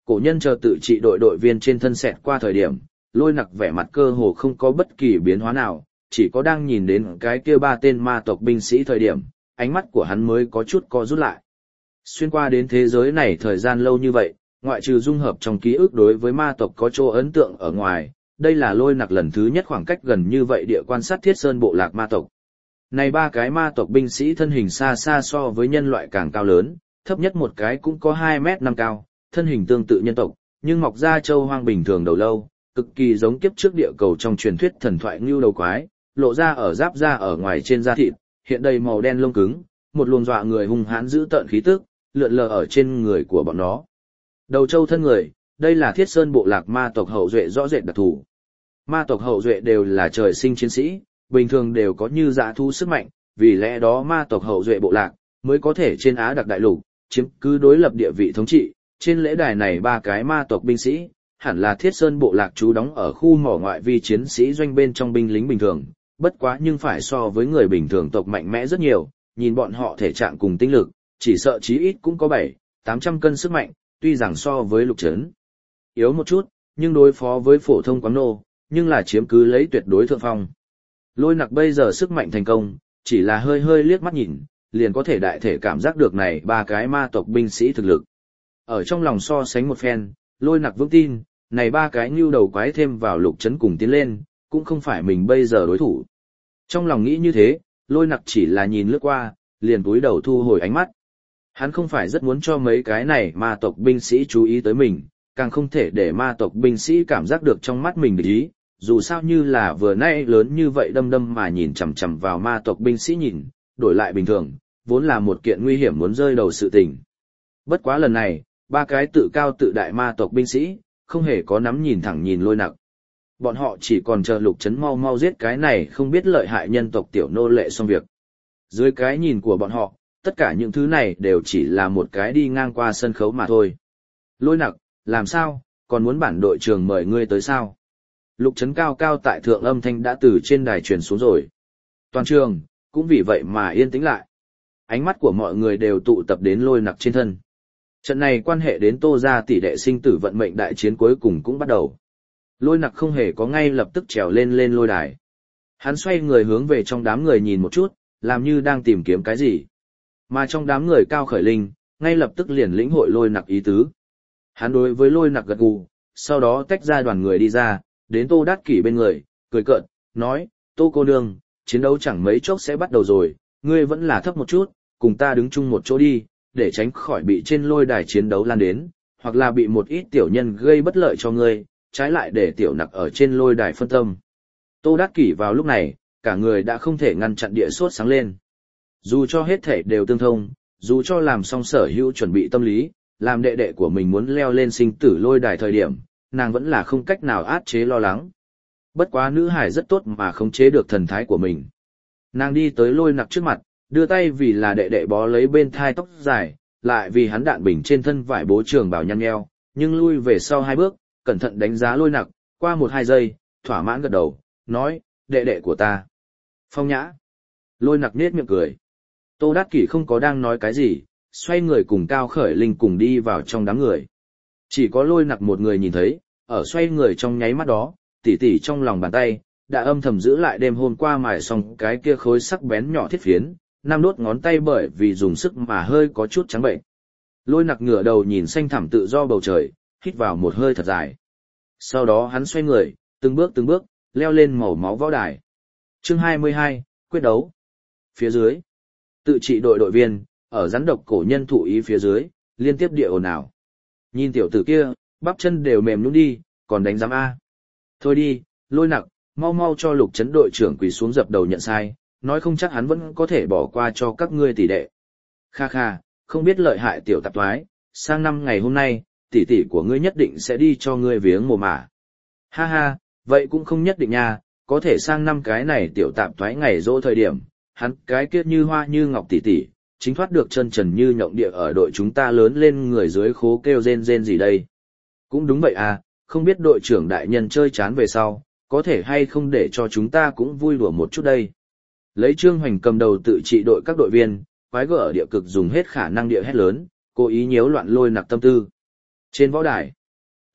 [SPEAKER 1] Cổ nhân chờ tự trị đội đội viên trên thân xẹt qua thời điểm, Lôi Nặc vẻ mặt cơ hồ không có bất kỳ biến hóa nào, chỉ có đang nhìn đến cái kia ba tên ma tộc binh sĩ thời điểm, ánh mắt của hắn mới có chút co rút lại. Xuyên qua đến thế giới này thời gian lâu như vậy, ngoại trừ dung hợp trong ký ức đối với ma tộc có chỗ ấn tượng ở ngoài, đây là Lôi Nặc lần thứ nhất khoảng cách gần như vậy địa quan sát Thiết Sơn bộ lạc ma tộc. Này ba cái ma tộc binh sĩ thân hình xa xa so với nhân loại càng cao lớn, thấp nhất một cái cũng có 2m5 cao, thân hình tương tự nhân tộc, nhưng mọc ra châu hoang bình thường đầu lâu, cực kỳ giống kiếp trước địa cầu trong truyền thuyết thần thoại ngưu đầu quái, lộ ra ở giáp da ở ngoài trên da thịt, hiện đầy màu đen lông cứng, một luồng dọa người hung hãn giữ tợn khí tức, lượn lờ ở trên người của bọn nó. Đầu châu thân người, đây là Thiết Sơn bộ lạc ma tộc hậu duệ rõ rệt đặc thù. Ma tộc hậu duệ đều là trời sinh chiến sĩ, bình thường đều có như dã thú sức mạnh, vì lẽ đó ma tộc hậu duệ bộ lạc mới có thể trên Á Đặc đại lục chiếm cứ đối lập địa vị thống trị. Trên lễ đài này ba cái ma tộc binh sĩ, hẳn là Thiết Sơn bộ lạc trú đóng ở khu mỏ ngoại vi chiến sĩ doanh bên trong binh lính bình thường, bất quá nhưng phải so với người bình thường tộc mạnh mẽ rất nhiều, nhìn bọn họ thể trạng cùng tinh lực, chỉ sợ chí ít cũng có 700-800 cân sức mạnh, tuy rằng so với Lục Trấn yếu một chút, nhưng đối phó với phổ thông quán nô, nhưng là chiếm cứ lấy tuyệt đối thượng phong. Lôi Nặc bây giờ sức mạnh thành công, chỉ là hơi hơi liếc mắt nhìn, liền có thể đại thể cảm giác được này ba cái ma tộc binh sĩ thực lực. Ở trong lòng so sánh một phen, Lôi Nặc vững tin, này ba cái nhưu đầu quái thêm vào Lục Trấn cùng tiến lên, cũng không phải mình bây giờ đối thủ. Trong lòng nghĩ như thế, Lôi Nặc chỉ là nhìn lướt qua, liền cúi đầu thu hồi ánh mắt. Hắn không phải rất muốn cho mấy cái này ma tộc binh sĩ chú ý tới mình, càng không thể để ma tộc binh sĩ cảm giác được trong mắt mình địch ý, dù sao như là vừa nay lớn như vậy đâm đâm mà nhìn chằm chằm vào ma tộc binh sĩ nhìn, đổi lại bình thường, vốn là một kiện nguy hiểm muốn rơi đầu sự tình. Bất quá lần này, ba cái tự cao tự đại ma tộc binh sĩ, không hề có nắm nhìn thẳng nhìn Lôi Nặc. Bọn họ chỉ còn chờ Lục Trấn mau mau giết cái này không biết lợi hại nhân tộc tiểu nô lệ xong việc. Dưới cái nhìn của bọn họ, tất cả những thứ này đều chỉ là một cái đi ngang qua sân khấu mà thôi. Lôi Nặc, làm sao, còn muốn bản đội trưởng mời ngươi tới sao? Lục Trấn cao cao tại thượng âm thanh đã từ trên đài truyền xuống rồi. Toàn trường, cũng vì vậy mà yên tĩnh lại. Ánh mắt của mọi người đều tụ tập đến Lôi Nặc trên thân. Trận này quan hệ đến Tô gia tỷ đệ sinh tử vận mệnh đại chiến cuối cùng cũng bắt đầu. Lôi Nặc không hề có ngay lập tức trèo lên lôi đài. Hắn xoay người hướng về trong đám người nhìn một chút, làm như đang tìm kiếm cái gì. Mà trong đám người Cao Khởi Linh, ngay lập tức liền lĩnh hội Lôi Nặc ý tứ. Hắn đối với Lôi Nặc gật gù, sau đó tách ra đoàn người đi ra, đến Tô Đát Kỷ bên người, cười cợt, nói, Tô cô nương, chiến đấu chẳng mấy chốc sẽ bắt đầu rồi, ngươi vẫn là thấp một chút, cùng ta đứng chung một chỗ đi, để tránh khỏi bị trên lôi đài chiến đấu lan đến, hoặc là bị một ít tiểu nhân gây bất lợi cho ngươi, trái lại để tiểu nặc ở trên lôi đài phân tâm. Tô Đát Kỷ vào lúc này, cả người đã không thể ngăn chặn địa sốt sáng lên. Dù cho hết thể đều tương thông, dù cho làm xong sở hữu chuẩn bị tâm lý, làm đệ đệ của mình muốn leo lên sinh tử lôi đài thời điểm, nàng vẫn là không cách nào át chế lo lắng. Bất quá nữ hải rất tốt mà không chế được thần thái của mình. Nàng đi tới Lôi Nặc trước mặt, đưa tay vì là đệ đệ bó lấy bên thai tóc dài, lại vì hắn đạn bình trên thân vải bố trường bảo nhăn nheo, nhưng lui về sau 2 bước, cẩn thận đánh giá Lôi Nặc, qua 1-2 giây, thỏa mãn gật đầu, nói, đệ đệ của ta. Phong nhã. Lôi Nặc nết miệng cười. Tô Đát Kỷ không có đang nói cái gì, xoay người cùng Cao Khởi Linh cùng đi vào trong đám người. Chỉ có Lôi Nặc một người nhìn thấy, ở xoay người trong nháy mắt đó, tỉ tỉ trong lòng bàn tay, đã âm thầm giữ lại đêm hôm qua mài xong cái kia khối sắc bén nhỏ thiết phiến, 5 đốt ngón tay bởi vì dùng sức mà hơi có chút trắng bệnh. Lôi Nặc ngửa đầu nhìn xanh thẳm tự do bầu trời, hít vào một hơi thật dài. Sau đó hắn xoay người, từng bước, leo lên màu máu võ đài. Chương 22, quyết đấu. Phía dưới, tự trị đội đội viên, ở rắn độc cổ nhân thụ ý phía dưới, liên tiếp địa ồn ào. Nhìn tiểu tử kia, bắp chân đều mềm nhũn đi, còn đánh giám A. Thôi đi, Lôi Nặc, mau mau cho Lục Trấn đội trưởng quỳ xuống dập đầu nhận sai, nói không chắc hắn vẫn có thể bỏ qua cho các ngươi tỷ đệ. Kha kha, không biết lợi hại tiểu tạp thoái, sang năm ngày hôm nay, tỷ tỷ của ngươi nhất định sẽ đi cho ngươi viếng mồ mả. Ha ha, vậy cũng không nhất định nha, có thể sang năm cái này tiểu tạp thoái ngày dỗ thời điểm, hắn cái kiết như hoa như ngọc tỷ tỷ, chính thoát được chân trần như nhộng địa ở đội chúng ta lớn lên người dưới khố kêu rên rên gì đây. Cũng đúng vậy à, không biết đội trưởng đại nhân chơi chán về sau, có thể hay không để cho chúng ta cũng vui đùa một chút đây. Lấy Trương Hoành cầm đầu tự trị đội các đội viên, quái gở ở địa cực dùng hết khả năng địa hét lớn, cố ý nhiễu loạn Lôi Nặc tâm tư. Trên võ đài,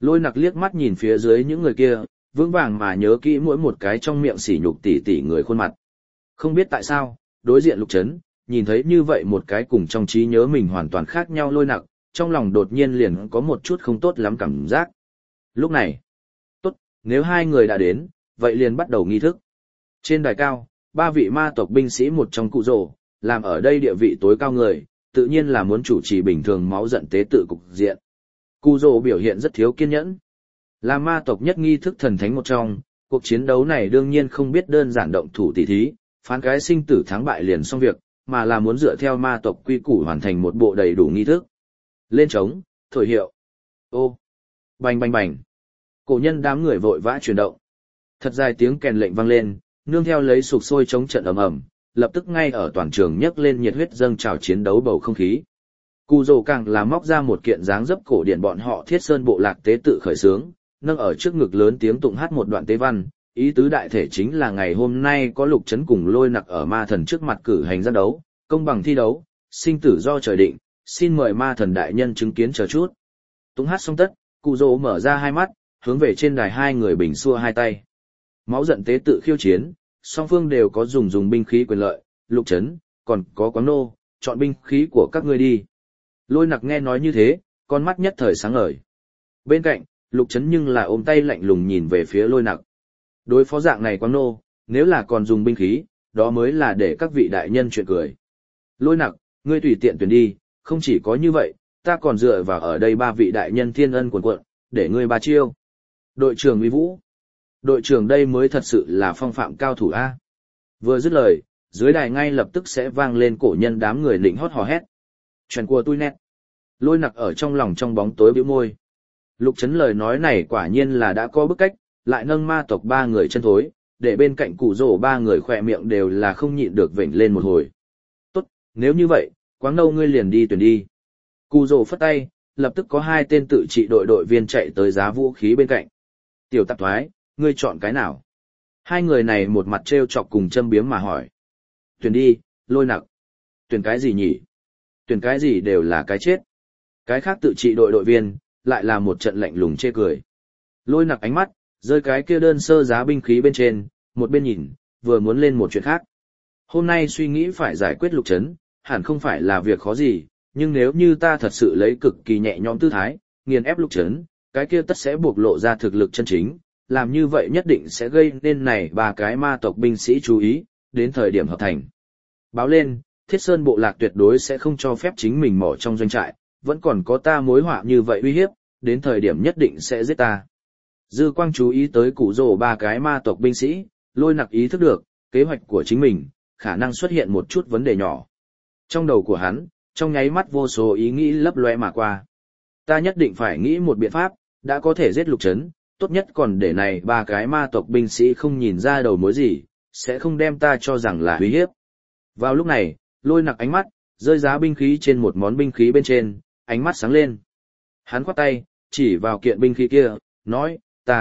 [SPEAKER 1] Lôi nặc liếc mắt nhìn phía dưới những người kia, vững vàng mà nhớ kỹ mỗi một cái trong miệng sỉ nhục tỉ tỉ người khuôn mặt. Không biết tại sao, đối diện Lục Trấn, nhìn thấy như vậy một cái cùng trong trí nhớ mình hoàn toàn khác nhau lôi nặc, trong lòng đột nhiên liền có một chút không tốt lắm cảm giác. Lúc này, tốt, nếu hai người đã đến, vậy liền bắt đầu nghi thức. Trên đài cao, ba vị ma tộc binh sĩ một trong cụ rồ, làm ở đây địa vị tối cao người, tự nhiên là muốn chủ trì bình thường máu giận tế tự cục diện. Cụ rồ biểu hiện rất thiếu kiên nhẫn. Là ma tộc nhất nghi thức thần thánh một trong, cuộc chiến đấu này đương nhiên không biết đơn giản động thủ tỉ thí, phán cái sinh tử thắng bại liền xong việc, mà là muốn dựa theo ma tộc quy củ hoàn thành một bộ đầy đủ nghi thức. Lên trống, thổi hiệu. Ô, bành bành bành. Cổ nhân đám người vội vã chuyển động. Thật dài tiếng kèn lệnh vang lên, nương theo lấy sục sôi chống trận ầm ầm, lập tức ngay ở toàn trường nhấc lên nhiệt huyết dâng trào chiến đấu bầu không khí. Cù rồ càng là móc ra một kiện dáng dấp cổ điển bọn họ Thiết Sơn bộ lạc tế tự khởi xướng, nâng ở trước ngực lớn tiếng tụng hát một đoạn tế văn, ý tứ đại thể chính là ngày hôm nay có Lục Trấn cùng Lôi Nặc ở ma thần trước mặt cử hành giác đấu, công bằng thi đấu, sinh tử do trời định, xin mời ma thần đại nhân chứng kiến chờ chút. Tụng hát xong tất, Cù rồ mở ra hai mắt, hướng về trên đài hai người bình xua hai tay. Máu giận tế tự khiêu chiến, song phương đều có dùng binh khí quyền lợi, Lục Trấn, còn có Quáng Nô, chọn binh khí của các ngươi đi. Lôi Nặc nghe nói như thế, con mắt nhất thời sáng ngời. Bên cạnh, Lục Trấn nhưng là ôm tay lạnh lùng nhìn về phía Lôi Nặc. Đối phó dạng này Quáng Nô, nếu là còn dùng binh khí, đó mới là để các vị đại nhân chuyện cười. Lôi Nặc, ngươi tùy tiện tuyển đi, không chỉ có như vậy, ta còn dựa vào ở đây ba vị đại nhân thiên ân cuồn cuộn, để ngươi ba chiêu. Đội trưởng uy vũ. Đội trưởng đây mới thật sự là phong phạm cao thủ A. Vừa dứt lời, dưới đài ngay lập tức sẽ vang lên cổ nhân đám người lĩnh hót hò hét. Chuyện của tôi nét. Lôi Nặc ở trong lòng trong bóng tối bĩu môi. Lục Trấn lời nói này quả nhiên là đã có bức cách, lại nâng ma tộc ba người chân thối, để bên cạnh cụ rổ ba người khỏe miệng đều là không nhịn được vểnh lên một hồi. Tốt, nếu như vậy, Quáng Nâu ngươi liền đi tuyển đi. Cụ rổ phất tay, lập tức có hai tên tự trị đội viên chạy tới giá vũ khí bên cạnh. Tiểu tạp thoái, ngươi chọn cái nào? Hai người này một mặt trêu chọc cùng châm biếm mà hỏi. Tuyển đi, Lôi Nặc. Tuyển cái gì nhỉ? Tuyển cái gì đều là cái chết. Cái khác tự trị đội viên, lại là một trận lạnh lùng chê cười. Lôi Nặc ánh mắt, rơi cái kia đơn sơ giá binh khí bên trên, một bên nhìn, vừa muốn lên một chuyện khác. Hôm nay suy nghĩ phải giải quyết Lục Trấn, hẳn không phải là việc khó gì, nhưng nếu như ta thật sự lấy cực kỳ nhẹ nhõm tư thái, nghiền ép Lục Trấn, cái kia tất sẽ buộc lộ ra thực lực chân chính, làm như vậy nhất định sẽ gây nên này ba cái ma tộc binh sĩ chú ý, đến thời điểm hợp thành. Báo lên, Thiết Sơn bộ lạc tuyệt đối sẽ không cho phép chính mình mỏ trong doanh trại, vẫn còn có ta mối họa như vậy uy hiếp, đến thời điểm nhất định sẽ giết ta. Dư Quang chú ý tới cụ rồ ba cái ma tộc binh sĩ, Lôi Nặc ý thức được, kế hoạch của chính mình, khả năng xuất hiện một chút vấn đề nhỏ. Trong đầu của hắn, trong nháy mắt vô số ý nghĩ lấp loe mà qua. Ta nhất định phải nghĩ một biện pháp, đã có thể giết Lục Trấn, tốt nhất còn để này ba cái ma tộc binh sĩ không nhìn ra đầu mối gì, sẽ không đem ta cho rằng là uy hiếp. Vào lúc này, Lôi Nặc ánh mắt, rơi giá binh khí trên một món binh khí bên trên, ánh mắt sáng lên. Hắn khoát tay, chỉ vào kiện binh khí kia, nói,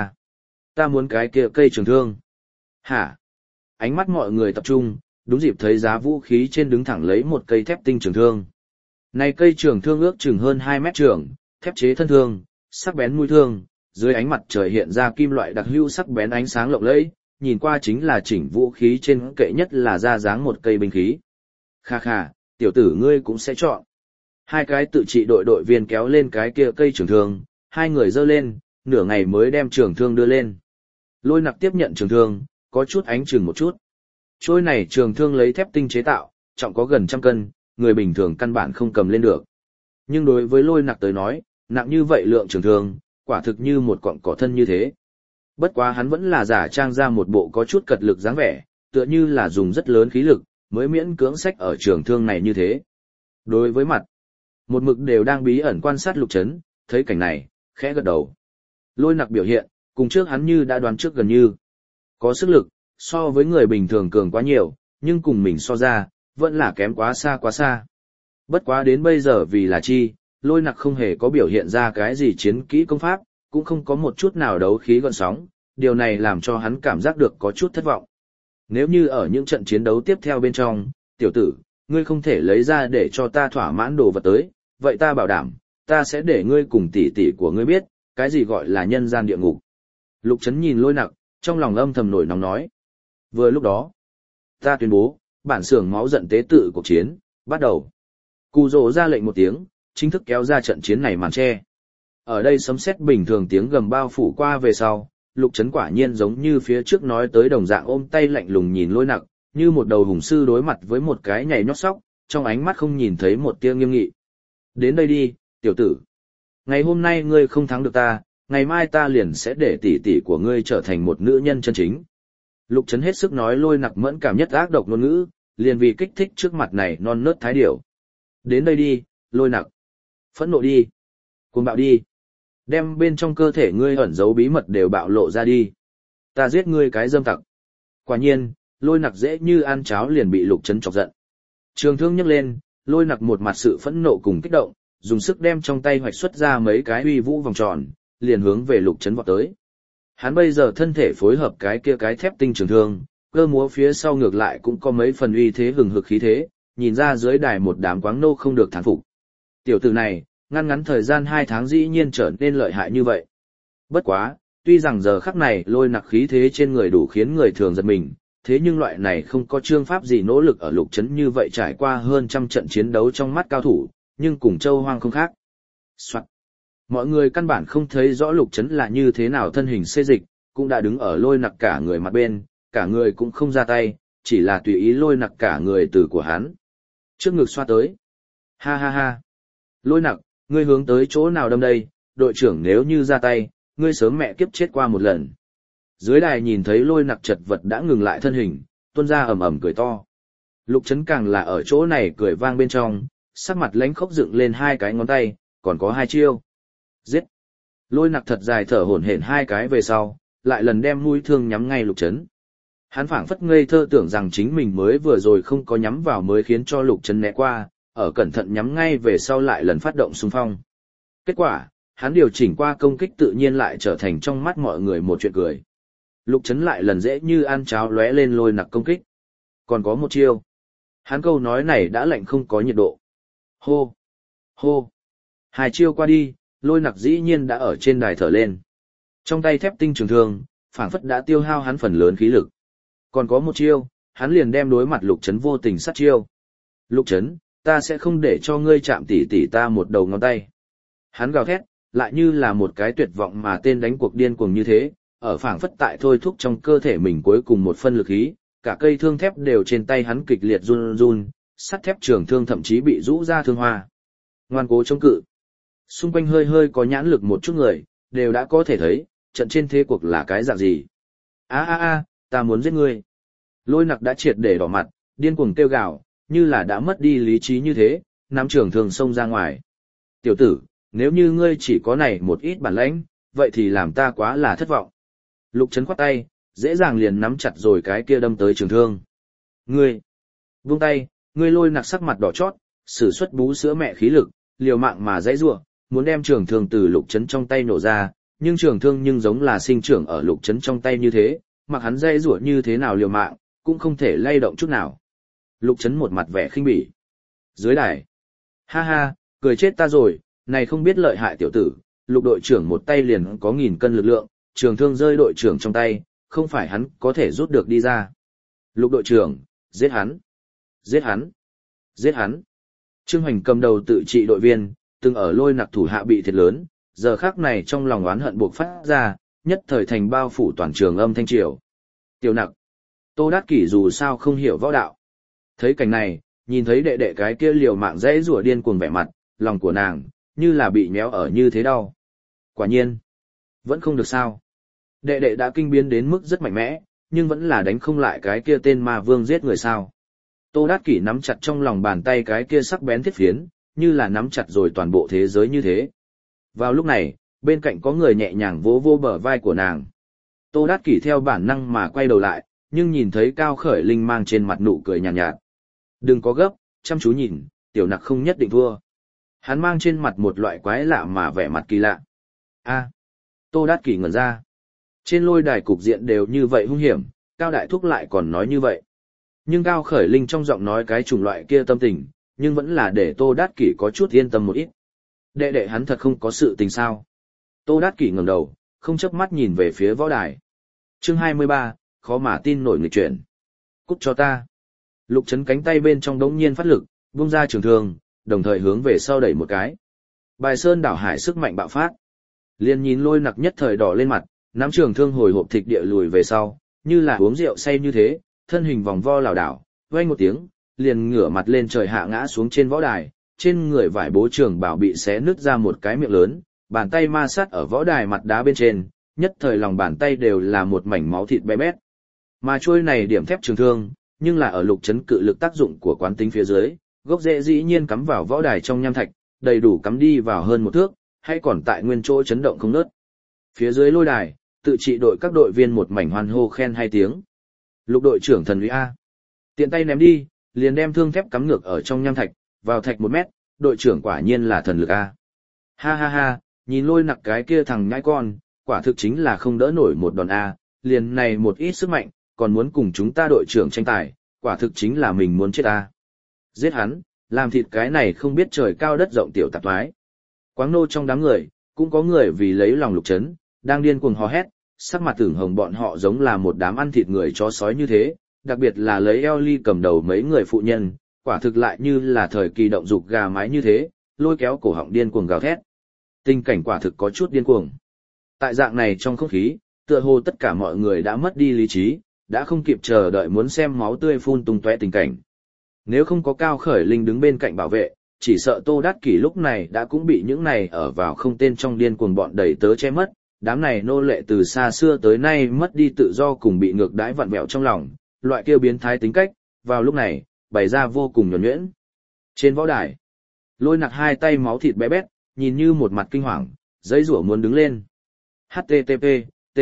[SPEAKER 1] ta muốn cái kia cây trường thương. Hả? Ánh mắt mọi người tập trung, đúng dịp thấy giá vũ khí trên đứng thẳng lấy một cây thép tinh trường thương. Này cây trường thương ước chừng hơn 2 mét trường, thép chế thân thương, sắc bén mũi thương, dưới ánh mặt trời hiện ra kim loại đặc hữu sắc bén ánh sáng lộng lẫy, nhìn qua chính là chỉnh vũ khí trên kệ nhất là ra dáng một cây binh khí. Kha kha, tiểu tử ngươi cũng sẽ chọn. Hai cái tự trị đội viên kéo lên cái kia cây trường thương, hai người giơ lên, nửa ngày mới đem trường thương đưa lên. Lôi Nặc tiếp nhận trường thương, có chút ánh chừng một chút. Trôi này trường thương lấy thép tinh chế tạo, trọng có gần 100 cân, người bình thường căn bản không cầm lên được. Nhưng đối với Lôi Nặc tới nói, nặng như vậy lượng trường thương, quả thực như một cọng cỏ thân như thế. Bất quá hắn vẫn là giả trang ra một bộ có chút cật lực dáng vẻ, tựa như là dùng rất lớn khí lực, mới miễn cưỡng xách ở trường thương này như thế. Đối với mặt, một mực đều đang bí ẩn quan sát Lục Trấn, thấy cảnh này, khẽ gật đầu. Lôi Nặc biểu hiện, cùng trước hắn như đã đoán trước gần như. Có sức lực, so với người bình thường cường quá nhiều, nhưng cùng mình so ra, vẫn là kém quá xa quá xa. Bất quá đến bây giờ vì là chi, Lôi Nặc không hề có biểu hiện ra cái gì chiến kỹ công pháp, cũng không có một chút nào đấu khí gợn sóng, điều này làm cho hắn cảm giác được có chút thất vọng. Nếu như ở những trận chiến đấu tiếp theo bên trong, tiểu tử, ngươi không thể lấy ra để cho ta thỏa mãn đồ vật tới, vậy ta bảo đảm, ta sẽ để ngươi cùng tỷ tỷ của ngươi biết, cái gì gọi là nhân gian địa ngục. Lục Trấn nhìn Lôi Nặc, trong lòng âm thầm nổi nóng nói. Vừa lúc đó, ta tuyên bố, bản xưởng máu giận tế tự cuộc chiến, bắt đầu. Cù rồ ra lệnh một tiếng, chính thức kéo ra trận chiến này màn che. Ở đây sấm sét bình thường tiếng gầm bao phủ qua về sau, Lục Trấn quả nhiên giống như phía trước nói tới đồng dạng ôm tay lạnh lùng nhìn Lôi Nặc, như một đầu hùng sư đối mặt với một cái nhảy nhót sóc, trong ánh mắt không nhìn thấy một tia nghiêm nghị. Đến đây đi, tiểu tử. Ngày hôm nay ngươi không thắng được ta, ngày mai ta liền sẽ để tỷ tỷ của ngươi trở thành một nữ nhân chân chính. Lục Trấn hết sức nói Lôi Nặc mẫn cảm nhất ác độc ngôn ngữ, liền vì kích thích trước mặt này non nớt thái điểu. Đến đây đi, Lôi Nặc. Phẫn nộ đi. Cuồng bạo đi. Đem bên trong cơ thể ngươi ẩn giấu bí mật đều bạo lộ ra đi. Ta giết ngươi cái dâm tặc. Quả nhiên, Lôi Nặc dễ như ăn cháo liền bị Lục Trấn chọc giận. Trường thương nhấc lên, Lôi Nặc một mặt sự phẫn nộ cùng kích động, dùng sức đem trong tay hoạch xuất ra mấy cái uy vũ vòng tròn, liền hướng về Lục Trấn vọt tới. Hắn bây giờ thân thể phối hợp cái kia cái thép tinh trường thương, cơ múa phía sau ngược lại cũng có mấy phần uy thế hừng hực khí thế, nhìn ra dưới đài một đám quáng nô không được thán phục. Tiểu tử này, ngắn thời gian 2 tháng dĩ nhiên trở nên lợi hại như vậy. Bất quá, tuy rằng giờ khắc này Lôi Nặc khí thế trên người đủ khiến người thường giật mình, thế nhưng loại này không có chương pháp gì nỗ lực ở Lục Trấn như vậy trải qua hơn trăm trận chiến đấu trong mắt cao thủ, nhưng cùng Châu Hoang không khác. Soạn. Mọi người căn bản không thấy rõ Lục Trấn là như thế nào thân hình xê dịch, cũng đã đứng ở Lôi Nặc cả người mặt bên, cả người cũng không ra tay, chỉ là tùy ý Lôi Nặc cả người từ của hắn. Trước ngực xoa tới. Ha ha ha. Lôi Nặc, ngươi hướng tới chỗ nào đâm đây, đội trưởng nếu như ra tay, ngươi sớm mẹ kiếp chết qua một lần. Dưới đài nhìn thấy Lôi Nặc chật vật đã ngừng lại thân hình, tuôn ra ầm ầm cười to. Lục Trấn càng là ở chỗ này cười vang bên trong, sắc mặt lánh khốc dựng lên 2 cái ngón tay, còn có 2 chiêu. Giết! Lôi Nặc thật dài thở hổn hển 2 cái về sau, lại lần đem mũi thương nhắm ngay Lục Trấn. Hắn phảng phất ngây thơ tưởng rằng chính mình mới vừa rồi không có nhắm vào mới khiến cho Lục Trấn né qua, ở cẩn thận nhắm ngay về sau lại lần phát động xung phong. Kết quả, hắn điều chỉnh qua công kích tự nhiên lại trở thành trong mắt mọi người một chuyện cười. Lục Trấn lại lần dễ như ăn cháo lóe lên Lôi Nặc công kích. Còn có một chiêu. Hắn câu nói này đã lạnh không có nhiệt độ. Hô! Hô! 2 chiêu qua đi, Lôi Nặc dĩ nhiên đã ở trên đài thở lên. Trong tay thép tinh trường thương, phảng phất đã tiêu hao hắn phần lớn khí lực. Còn có một chiêu, hắn liền đem đối mặt Lục Trấn vô tình sát chiêu. Lục Trấn, ta sẽ không để cho ngươi chạm tỉ tỉ ta một đầu ngón tay. Hắn gào thét, lại như là một cái tuyệt vọng mà tên đánh cuộc điên cuồng như thế, ở phảng phất tại thôi thúc trong cơ thể mình cuối cùng một phân lực khí, cả cây thương thép đều trên tay hắn kịch liệt run run, sắt thép trường thương thậm chí bị rũ ra thương hoa. Ngoan cố chống cự. Xung quanh hơi có nhãn lực một chút người, đều đã có thể thấy, trận trên thế cuộc là cái dạng gì. Ta muốn giết ngươi. Lôi Nặc đã triệt để đỏ mặt, điên cuồng kêu gào, như là đã mất đi lý trí như thế, nắm trường thương xông ra ngoài. Tiểu tử, nếu như ngươi chỉ có này một ít bản lãnh, vậy thì làm ta quá là thất vọng. Lục Trấn khoát tay, dễ dàng liền nắm chặt rồi cái kia đâm tới trường thương. Ngươi, buông tay, ngươi. Lôi Nặc sắc mặt đỏ chót, sử xuất bú sữa mẹ khí lực, liều mạng mà dãy giụa, muốn đem trường thương từ Lục Trấn trong tay nổ ra, nhưng trường thương nhưng giống là sinh trưởng ở Lục Trấn trong tay như thế, mặc hắn dãy giụa như thế nào liều mạng, cũng không thể lay động chút nào. Lục Trấn một mặt vẻ khinh bỉ. Dưới đài, ha ha, cười chết ta rồi, này không biết lợi hại tiểu tử, Lục đội trưởng một tay liền có 1000 cân lực lượng, trường thương rơi đội trưởng trong tay, không phải hắn có thể rút được đi ra. Lục đội trưởng, giết hắn, giết hắn, giết hắn. Trương Hoành cầm đầu tự trị đội viên, từng ở Lôi Nặc thủ hạ bị thiệt lớn, giờ khắc này trong lòng oán hận buộc phát ra, nhất thời thành bao phủ toàn trường âm thanh triều. Tiểu Nặc, Tô Đát Kỷ dù sao không hiểu võ đạo. Thấy cảnh này, nhìn thấy đệ đệ cái kia liều mạng dãy rủa điên cuồng vẻ mặt, lòng của nàng, như là bị méo ở như thế đau. Quả nhiên, vẫn không được sao. Đệ đệ đã kinh biến đến mức rất mạnh mẽ, nhưng vẫn là đánh không lại cái kia tên ma vương giết người sao. Tô Đát Kỷ nắm chặt trong lòng bàn tay cái kia sắc bén thiết phiến, như là nắm chặt rồi toàn bộ thế giới như thế. Vào lúc này, bên cạnh có người nhẹ nhàng vỗ vô bờ vai của nàng. Tô Đát Kỷ theo bản năng mà quay đầu lại, nhưng nhìn thấy Cao Khởi Linh mang trên mặt nụ cười nhàn nhạt. Đừng có gấp, chăm chú nhìn, Tiểu Nặc không nhất định thua. Hắn mang trên mặt một loại quái lạ mà vẻ mặt kỳ lạ. Tô Đát Kỷ ngẩn ra. Trên lôi đài cục diện đều như vậy hung hiểm, Cao Đại Thúc lại còn nói như vậy. Nhưng Cao Khởi Linh trong giọng nói cái chủng loại kia tâm tình, nhưng vẫn là để Tô Đát Kỷ có chút yên tâm một ít. Đệ đệ hắn thật không có sự tình sao. Tô Đát Kỷ ngẩng đầu, không chớp mắt nhìn về phía võ đài. Chương 23, khó mà tin nổi nghịch chuyển. Cút cho ta. Lục Trấn cánh tay bên trong đống nhiên phát lực, vung ra trường thương, đồng thời hướng về sau đẩy một cái. Bài sơn đảo hải sức mạnh bạo phát. Liền nhìn Lôi Nặc nhất thời đỏ lên mặt, nắm trường thương hồi hộp thịch địa lùi về sau, như là uống rượu say như thế, thân hình vòng vo lảo đảo, vang một tiếng, liền ngửa mặt lên trời hạ ngã xuống trên võ đài, trên người vải bố trường bảo bị xé nứt ra một cái miệng lớn, bàn tay ma sát ở võ đài mặt đá bên trên, nhất thời lòng bàn tay đều là một mảnh máu thịt bé bét. Mà trôi này điểm thép trường thương, nhưng là ở Lục Trấn cự lực tác dụng của quán tính phía dưới, gốc rễ dĩ nhiên cắm vào võ đài trong nham thạch, đầy đủ cắm đi vào hơn một thước, hay còn tại nguyên chỗ chấn động không ngớt. Phía dưới lôi đài, tự trị đội các đội viên một mảnh hoan hô khen hai tiếng. Lục đội trưởng thần uy a. Tiện tay ném đi, liền đem thương thép cắm ngược ở trong nham thạch, vào thạch 1 mét, đội trưởng quả nhiên là thần lực a. Ha ha ha, nhìn Lôi Nặc cái kia thằng nhãi con, quả thực chính là không đỡ nổi một đòn a, liền này một ít sức mạnh, còn muốn cùng chúng ta đội trưởng tranh tài, quả thực chính là mình muốn chết a. Giết hắn, làm thịt cái này không biết trời cao đất rộng tiểu tạp thoái. Quáng nô trong đám người, cũng có người vì lấy lòng Lục Trấn, đang điên cuồng hò hét, sắc mặt tưởng hồng bọn họ giống là một đám ăn thịt người chó sói như thế, đặc biệt là lấy eo ly cầm đầu mấy người phụ nhân, quả thực lại như là thời kỳ động dục gà mái như thế, lôi kéo cổ họng điên cuồng gào thét. Tình cảnh quả thực có chút điên cuồng. Tại dạng này trong không khí, tựa hồ tất cả mọi người đã mất đi lý trí, đã không kịp chờ đợi muốn xem máu tươi phun tung tóe tình cảnh. Nếu không có Cao Khởi Linh đứng bên cạnh bảo vệ, chỉ sợ Tô Đát Kỷ lúc này đã cũng bị những này ở vào không tên trong điên cuồng bọn đầy tớ che mất, đám này nô lệ từ xa xưa tới nay mất đi tự do cùng bị ngược đãi vặn vẹo trong lòng, loại kêu biến thái tính cách, vào lúc này, bày ra vô cùng nhuần nhuyễn. Trên võ đài, Lôi Nặc hai tay máu thịt bé bét, nhìn như một mặt kinh hoàng, giấy rủa muốn đứng lên. HTTP, T.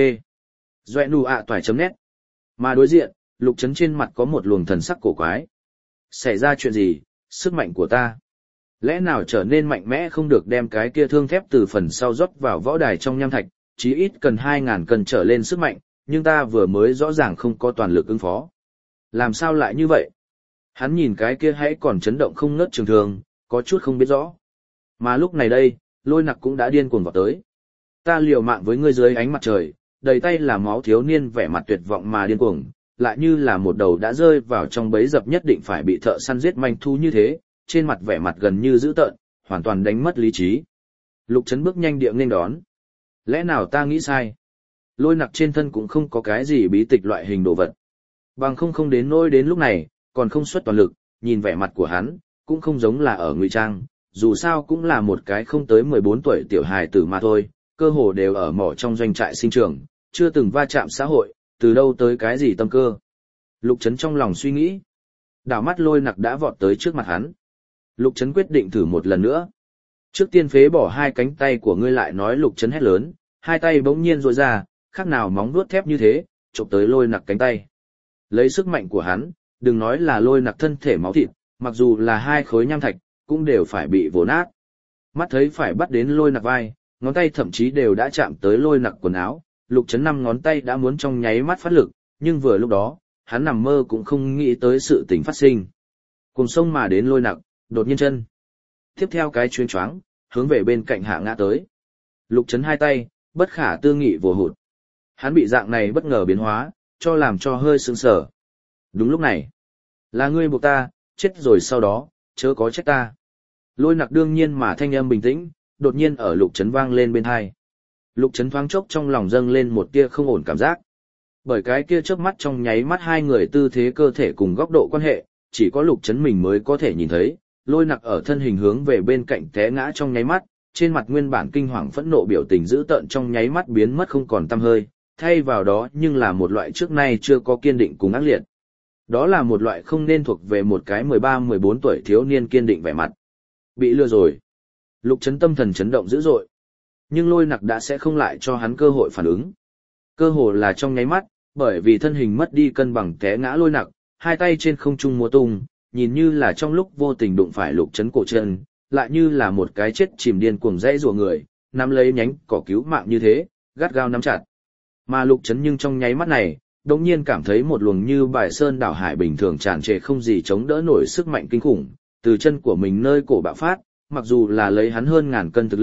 [SPEAKER 1] Doẹ nụ ạ toài.net. Mà đối diện, Lục Trấn trên mặt có một luồng thần sắc cổ quái. Xảy ra chuyện gì, sức mạnh của ta? Lẽ nào trở nên mạnh mẽ không được đem cái kia thương thép từ phần sau rót vào võ đài trong nham thạch, chí ít cần 2.000 cân trở lên sức mạnh, nhưng ta vừa mới rõ ràng không có toàn lực ứng phó. Làm sao lại như vậy? Hắn nhìn cái kia hãy còn chấn động không ngớt trường thường, có chút không biết rõ. Mà lúc này đây, Lôi Nặc cũng đã điên cuồng vào tới. Ta liều mạng với ngươi dưới ánh mặt trời, đầy tay là máu thiếu niên vẻ mặt tuyệt vọng mà điên cuồng, lại như là một đầu đã rơi vào trong bẫy dập nhất định phải bị thợ săn giết manh thu như thế, trên mặt vẻ mặt gần như dữ tợn, hoàn toàn đánh mất lý trí. Lục Trấn bước nhanh điệu nghênh đón. Lẽ nào ta nghĩ sai? Lôi Nặc trên thân cũng không có cái gì bí tịch loại hình đồ vật. Bằng không đến nỗi đến lúc này, còn không xuất toàn lực, nhìn vẻ mặt của hắn, cũng không giống là ở ngụy trang, dù sao cũng là một cái không tới 14 tuổi tiểu hài tử mà thôi, cơ hồ đều ở mỏ trong doanh trại sinh trưởng, chưa từng va chạm xã hội, từ đâu tới cái gì tâm cơ. Lục Trấn trong lòng suy nghĩ. Đảo mắt Lôi Nặc đã vọt tới trước mặt hắn. Lục Trấn quyết định thử một lần nữa. Trước tiên phế bỏ hai cánh tay của ngươi lại nói. Lục Trấn hét lớn, hai tay bỗng nhiên rỗi ra, khác nào móng vuốt thép như thế, chụp tới Lôi Nặc cánh tay. Lấy sức mạnh của hắn, đừng nói là Lôi Nặc thân thể máu thịt, mặc dù là hai khối nham thạch, cũng đều phải bị vồ nát. Mắt thấy phải bắt đến Lôi Nặc vai, ngón tay thậm chí đều đã chạm tới Lôi Nặc quần áo, Lục Trấn 5 ngón tay đã muốn trong nháy mắt phát lực, nhưng vừa lúc đó, hắn nằm mơ cũng không nghĩ tới sự tình phát sinh. Cùng sông mà đến Lôi Nặc, đột nhiên chân. Tiếp theo cái chuyến choáng, hướng về bên cạnh hạ ngã tới. Lục Trấn hai tay, bất khả tư nghị vồ hụt. Hắn bị dạng này bất ngờ biến hóa, cho làm cho hơi sững sờ. Đúng lúc này, là ngươi buộc ta, chết rồi sau đó, chớ có trách ta. Lôi Nặc đương nhiên mà thanh âm bình tĩnh, đột nhiên ở Lục Trấn vang lên bên tai. Lục Trấn thoáng chốc trong lòng dâng lên một tia không ổn cảm giác. Bởi cái kia chớp mắt trong nháy mắt hai người tư thế cơ thể cùng góc độ quan hệ, chỉ có Lục Trấn mình mới có thể nhìn thấy. Lôi Nặc ở thân hình hướng về bên cạnh té ngã trong nháy mắt, trên mặt nguyên bản kinh hoàng phẫn nộ biểu tình dữ tợn trong nháy mắt biến mất không còn tăm hơi, thay vào đó nhưng là một loại trước nay chưa có kiên định cùng ác liệt. Đó là một loại không nên thuộc về một cái 13-14 tuổi thiếu niên kiên định vẻ mặt. Bị lừa rồi. Lục Trấn tâm thần chấn động dữ dội. Nhưng Lôi Nặc đã sẽ không lại cho hắn cơ hội phản ứng. Cơ hồ là trong nháy mắt, bởi vì thân hình mất đi cân bằng té ngã Lôi Nặc, hai tay trên không trung múa tung, nhìn như là trong lúc vô tình đụng phải Lục Trấn cổ chân, lại như là một cái chết chìm điên cuồng dãy rủa người, nắm lấy nhánh cỏ cứu mạng như thế, gắt gao nắm chặt. Mà Lục Trấn nhưng trong nháy mắt này, đột nhiên cảm thấy một luồng như bài sơn đảo hải bình thường tràn trề không gì chống đỡ nổi sức mạnh kinh khủng, từ chân của mình nơi cổ bạo phát, mặc dù là lấy hắn hơn ngàn cân thực lực,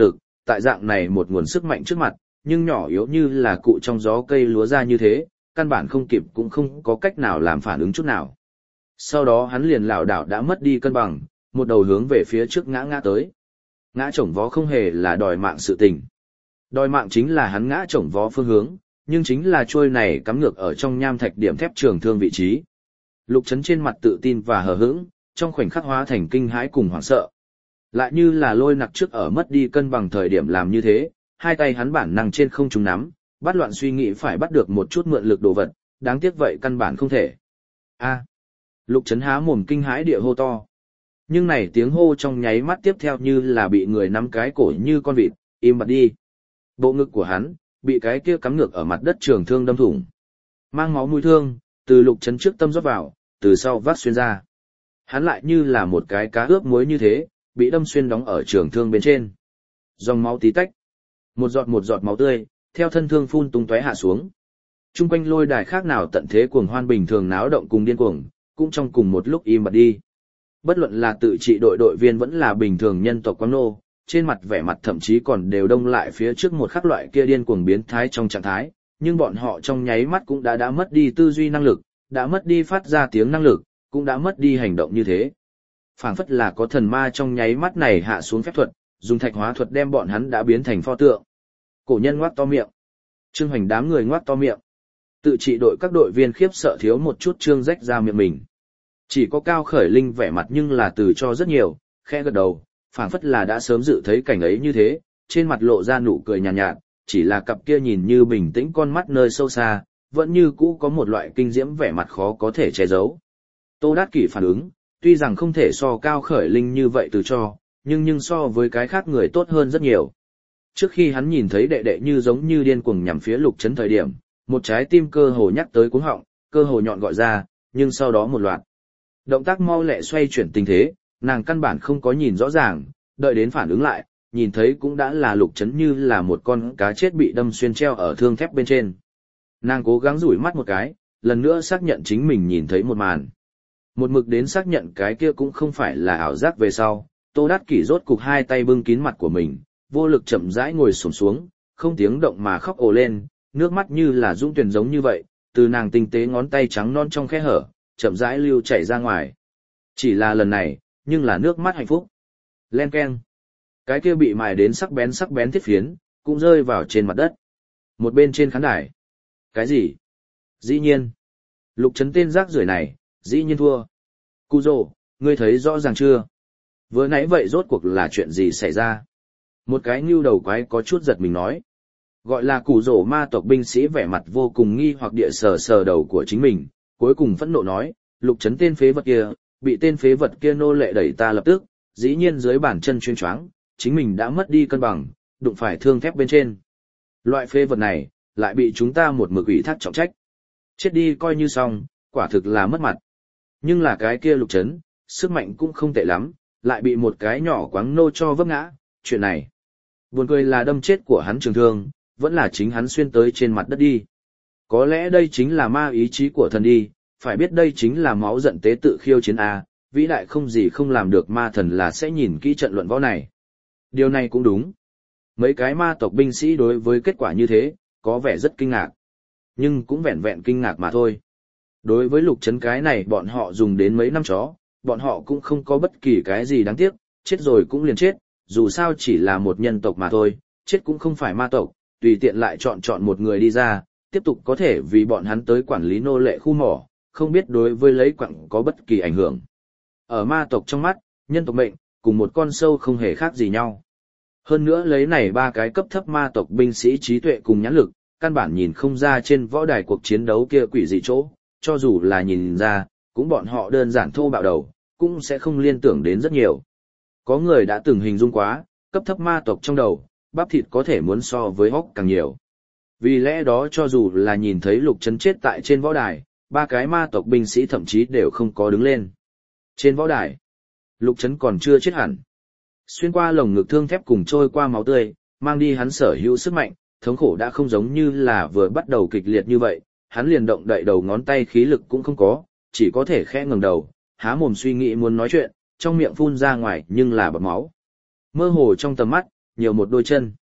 [SPEAKER 1] tại dạng này một nguồn sức mạnh trước mặt, nhưng nhỏ yếu như là cụ trong gió cây lúa ra như thế, căn bản không kịp cũng không có cách nào làm phản ứng chút nào. Sau đó hắn liền lảo đảo đã mất đi cân bằng, một đầu hướng về phía trước ngã tới. Ngã chổng vó không hề là đòi mạng sự tình. Đòi mạng chính là hắn ngã chổng vó phương hướng, nhưng chính là trôi này cắm ngược ở trong nham thạch điểm thép trường thương vị trí. Lục Trấn trên mặt tự tin và hờ hững, trong khoảnh khắc hóa thành kinh hãi cùng hoảng sợ. Lại như là Lôi Nặc trước ở mất đi cân bằng thời điểm làm như thế, hai tay hắn bản năng trên không trung nắm, bắt loạn suy nghĩ phải bắt được một chút mượn lực đồ vật, đáng tiếc vậy căn bản không thể. A! Lục Trấn há mồm kinh hãi địa hô to. Nhưng này tiếng hô trong nháy mắt tiếp theo như là bị người nắm cái cổ như con vịt, im bặt đi. Bộ ngực của hắn bị cái kia cắm ngược ở mặt đất trường thương đâm thủng. Mang máu mũi thương từ Lục Trấn trước tâm rót vào, từ sau vác xuyên ra. Hắn lại như là một cái cá ướp muối như thế, bị đâm xuyên đóng ở trường thương bên trên. Dòng máu tí tách, một giọt máu tươi theo thân thương phun tung tóe hạ xuống. Trung quanh lôi đài khác nào tận thế cuồng hoan bình thường náo động cùng điên cuồng, cũng trong cùng một lúc im bặt đi. Bất luận là tự trị đội viên vẫn là bình thường nhân tộc quán nô, trên mặt vẻ mặt thậm chí còn đều đông lại phía trước một khắc loại kia điên cuồng biến thái trong trạng thái, nhưng bọn họ trong nháy mắt cũng đã mất đi tư duy năng lực, đã mất đi phát ra tiếng năng lực, cũng đã mất đi hành động như thế. Phảng phất là có thần ma trong nháy mắt này hạ xuống phép thuật, dùng thạch hóa thuật đem bọn hắn đã biến thành pho tượng. Cổ nhân ngoác to miệng. Trương Hoành đám người ngoác to miệng. Tự trị đội các đội viên khiếp sợ thiếu một chút trương rách ra miệng mình. Chỉ có Cao Khởi Linh vẻ mặt nhưng là từ cho rất nhiều, khẽ gật đầu, phảng phất là đã sớm dự thấy cảnh ấy như thế, trên mặt lộ ra nụ cười nhàn nhạt, chỉ là cặp kia nhìn như bình tĩnh con mắt nơi sâu xa, vẫn như cũ có một loại kinh diễm vẻ mặt khó có thể che giấu. Tô Đát Kỷ phản ứng, tuy rằng không thể so Cao Khởi Linh như vậy từ cho, nhưng so với cái khác người tốt hơn rất nhiều. Trước khi hắn nhìn thấy đệ đệ như giống như điên cuồng nhằm phía Lục Trấn thời điểm, một trái tim cơ hồ nhắc tới cuống họng, cơ hồ nhọn gọi ra, nhưng sau đó một loạt động tác mau lẹ xoay chuyển tình thế, nàng căn bản không có nhìn rõ ràng, đợi đến phản ứng lại, nhìn thấy cũng đã là Lục Trấn như là một con cá chết bị đâm xuyên treo ở thương thép bên trên. Nàng cố gắng dụi mắt một cái, lần nữa xác nhận chính mình nhìn thấy một màn. Một mực đến xác nhận cái kia cũng không phải là ảo giác về sau, Tô Đát Kỷ rốt cục hai tay bưng kín mặt của mình, vô lực chậm rãi ngồi xổm xuống, không tiếng động mà khóc ồ lên, nước mắt như là dũng tuyển giống như vậy, từ nàng tinh tế ngón tay trắng non trong khe hở, chậm rãi lưu chảy ra ngoài. Chỉ là lần này, nhưng là nước mắt hạnh phúc. Len keng. Cái kia bị mài đến sắc bén thiết phiến, cũng rơi vào trên mặt đất. Một bên trên khán đài. Cái gì? Dĩ nhiên. Lục Trấn tên rác rưởi này, dĩ nhiên thua. Cù rồ, ngươi thấy rõ ràng chưa? Vừa nãy vậy rốt cuộc là chuyện gì xảy ra? Một cái ngưu đầu quái có chút giật mình nói. Gọi là cù rồ ma tộc binh sĩ vẻ mặt vô cùng nghi hoặc địa sờ đầu của chính mình, cuối cùng phẫn nộ nói, Lục Trấn tên phế vật kia, bị tên phế vật kia nô lệ đẩy ta lập tức, dĩ nhiên dưới bàn chân chuyên choáng, chính mình đã mất đi cân bằng, đụng phải thương thép bên trên. Loại phế vật này, lại bị chúng ta một mực ủy thác trọng trách. Chết đi coi như xong, quả thực là mất mặt. Nhưng là cái kia Lục Trấn, sức mạnh cũng không tệ lắm, lại bị một cái nhỏ quáng nô cho vấp ngã, chuyện này. Buồn cười là đâm chết của hắn trường thương, vẫn là chính hắn xuyên tới trên mặt đất đi. Có lẽ đây chính là ma ý chí của thần đi, phải biết đây chính là máu giận tế tự khiêu chiến A, vĩ đại không gì không làm được ma thần là sẽ nhìn kỹ trận luận võ này. Điều này cũng đúng. Mấy cái ma tộc binh sĩ đối với kết quả như thế, có vẻ rất kinh ngạc. Nhưng cũng vẹn vẹn kinh ngạc mà thôi. Đối với Lục Trấn cái này bọn họ dùng đến mấy năm chó, bọn họ cũng không có bất kỳ cái gì đáng tiếc, chết rồi cũng liền chết, dù sao chỉ là một nhân tộc mà thôi, chết cũng không phải ma tộc, tùy tiện lại chọn một người đi ra, tiếp tục có thể vì bọn hắn tới quản lý nô lệ khu mỏ, không biết đối với lấy quặng có bất kỳ ảnh hưởng. Ở ma tộc trong mắt, nhân tộc mệnh, cùng một con sâu không hề khác gì nhau. Hơn nữa lấy này ba cái cấp thấp ma tộc binh sĩ trí tuệ cùng nhãn lực, căn bản nhìn không ra trên võ đài cuộc chiến đấu kia quỷ dị chỗ, cho dù là nhìn ra, cũng bọn họ đơn giản thô bạo đầu, cũng sẽ không liên tưởng đến rất nhiều. Có người đã từng hình dung quá, cấp thấp ma tộc trong đầu, bắp thịt có thể muốn so với hốc càng nhiều. Vì lẽ đó cho dù là nhìn thấy Lục Trấn chết tại trên võ đài, ba cái ma tộc binh sĩ thậm chí đều không có đứng lên. Trên võ đài, Lục Trấn còn chưa chết hẳn. Xuyên qua lồng ngực thương thép cùng trôi qua máu tươi, mang đi hắn sở hữu sức mạnh, thống khổ đã không giống như là vừa bắt đầu kịch liệt như vậy, hắn liền động đậy đầu ngón tay khí lực cũng không có, chỉ có thể khẽ ngẩng đầu, há mồm suy nghĩ muốn nói chuyện, trong miệng phun ra ngoài nhưng là bọt máu. Mơ hồ trong tầm mắt, nhiều một đôi chân.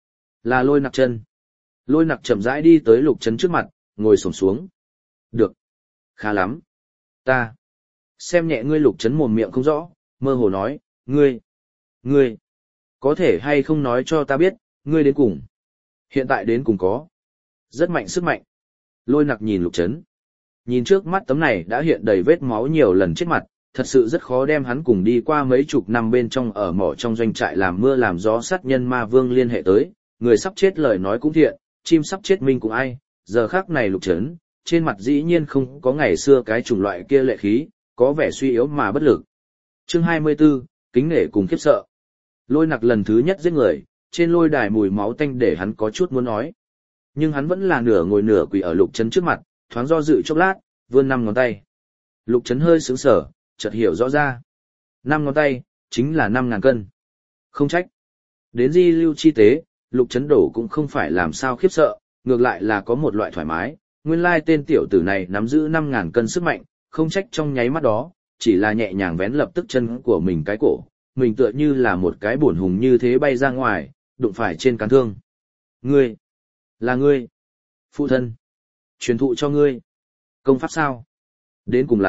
[SPEAKER 1] Là Lôi Nặc chân. Lôi Nặc chậm rãi đi tới Lục Trấn trước mặt, ngồi xổm xuống. Được. Khá lắm. Ta. Xem nhẹ ngươi. Lục Trấn mồm miệng không rõ, mơ hồ nói, ngươi. Có thể hay không nói cho ta biết, ngươi đến cùng. Hiện tại đến cùng có. Rất mạnh sức mạnh. Lôi Nặc nhìn Lục Trấn. Nhìn trước mắt tấm này đã hiện đầy vết máu nhiều lần chết mặt, thật sự rất khó đem hắn cùng đi qua mấy chục năm bên trong ở mỏ trong doanh trại làm mưa làm gió sát nhân ma vương liên hệ tới, người sắp chết lời nói cũng thiện, chim sắp chết minh cũng ai, giờ khắc này Lục Trấn, trên mặt dĩ nhiên không có ngày xưa cái chủng loại kia lệ khí, có vẻ suy yếu mà bất lực. Chương 24, kính nể cùng khiếp sợ. Lôi Nặc lần thứ nhất giết người, trên lôi đài mùi máu tanh để hắn có chút muốn nói. Nhưng hắn vẫn là nửa ngồi nửa quỳ ở Lục Trấn trước mặt, thoáng do dự chốc lát, vươn 5 ngón tay. Lục Trấn hơi sững sờ, chợt hiểu rõ ra. 5 ngón tay, chính là 5.000 cân. Không trách. Đến di lưu chi tế, Lục Trấn đổ cũng không phải làm sao khiếp sợ, ngược lại là có một loại thoải mái. Nguyên lai tên tiểu tử này nắm giữ 5.000 cân sức mạnh, không trách trong nháy mắt đó, chỉ là nhẹ nhàng vén lập tức chân của mình cái cổ. Mình tựa như là một cái bổn hùng như thế bay ra ngoài, đụng phải trên cán thương. Ngươi, là ngươi, phụ thân, truyền thụ cho ngươi. Công pháp sao? Đến cùng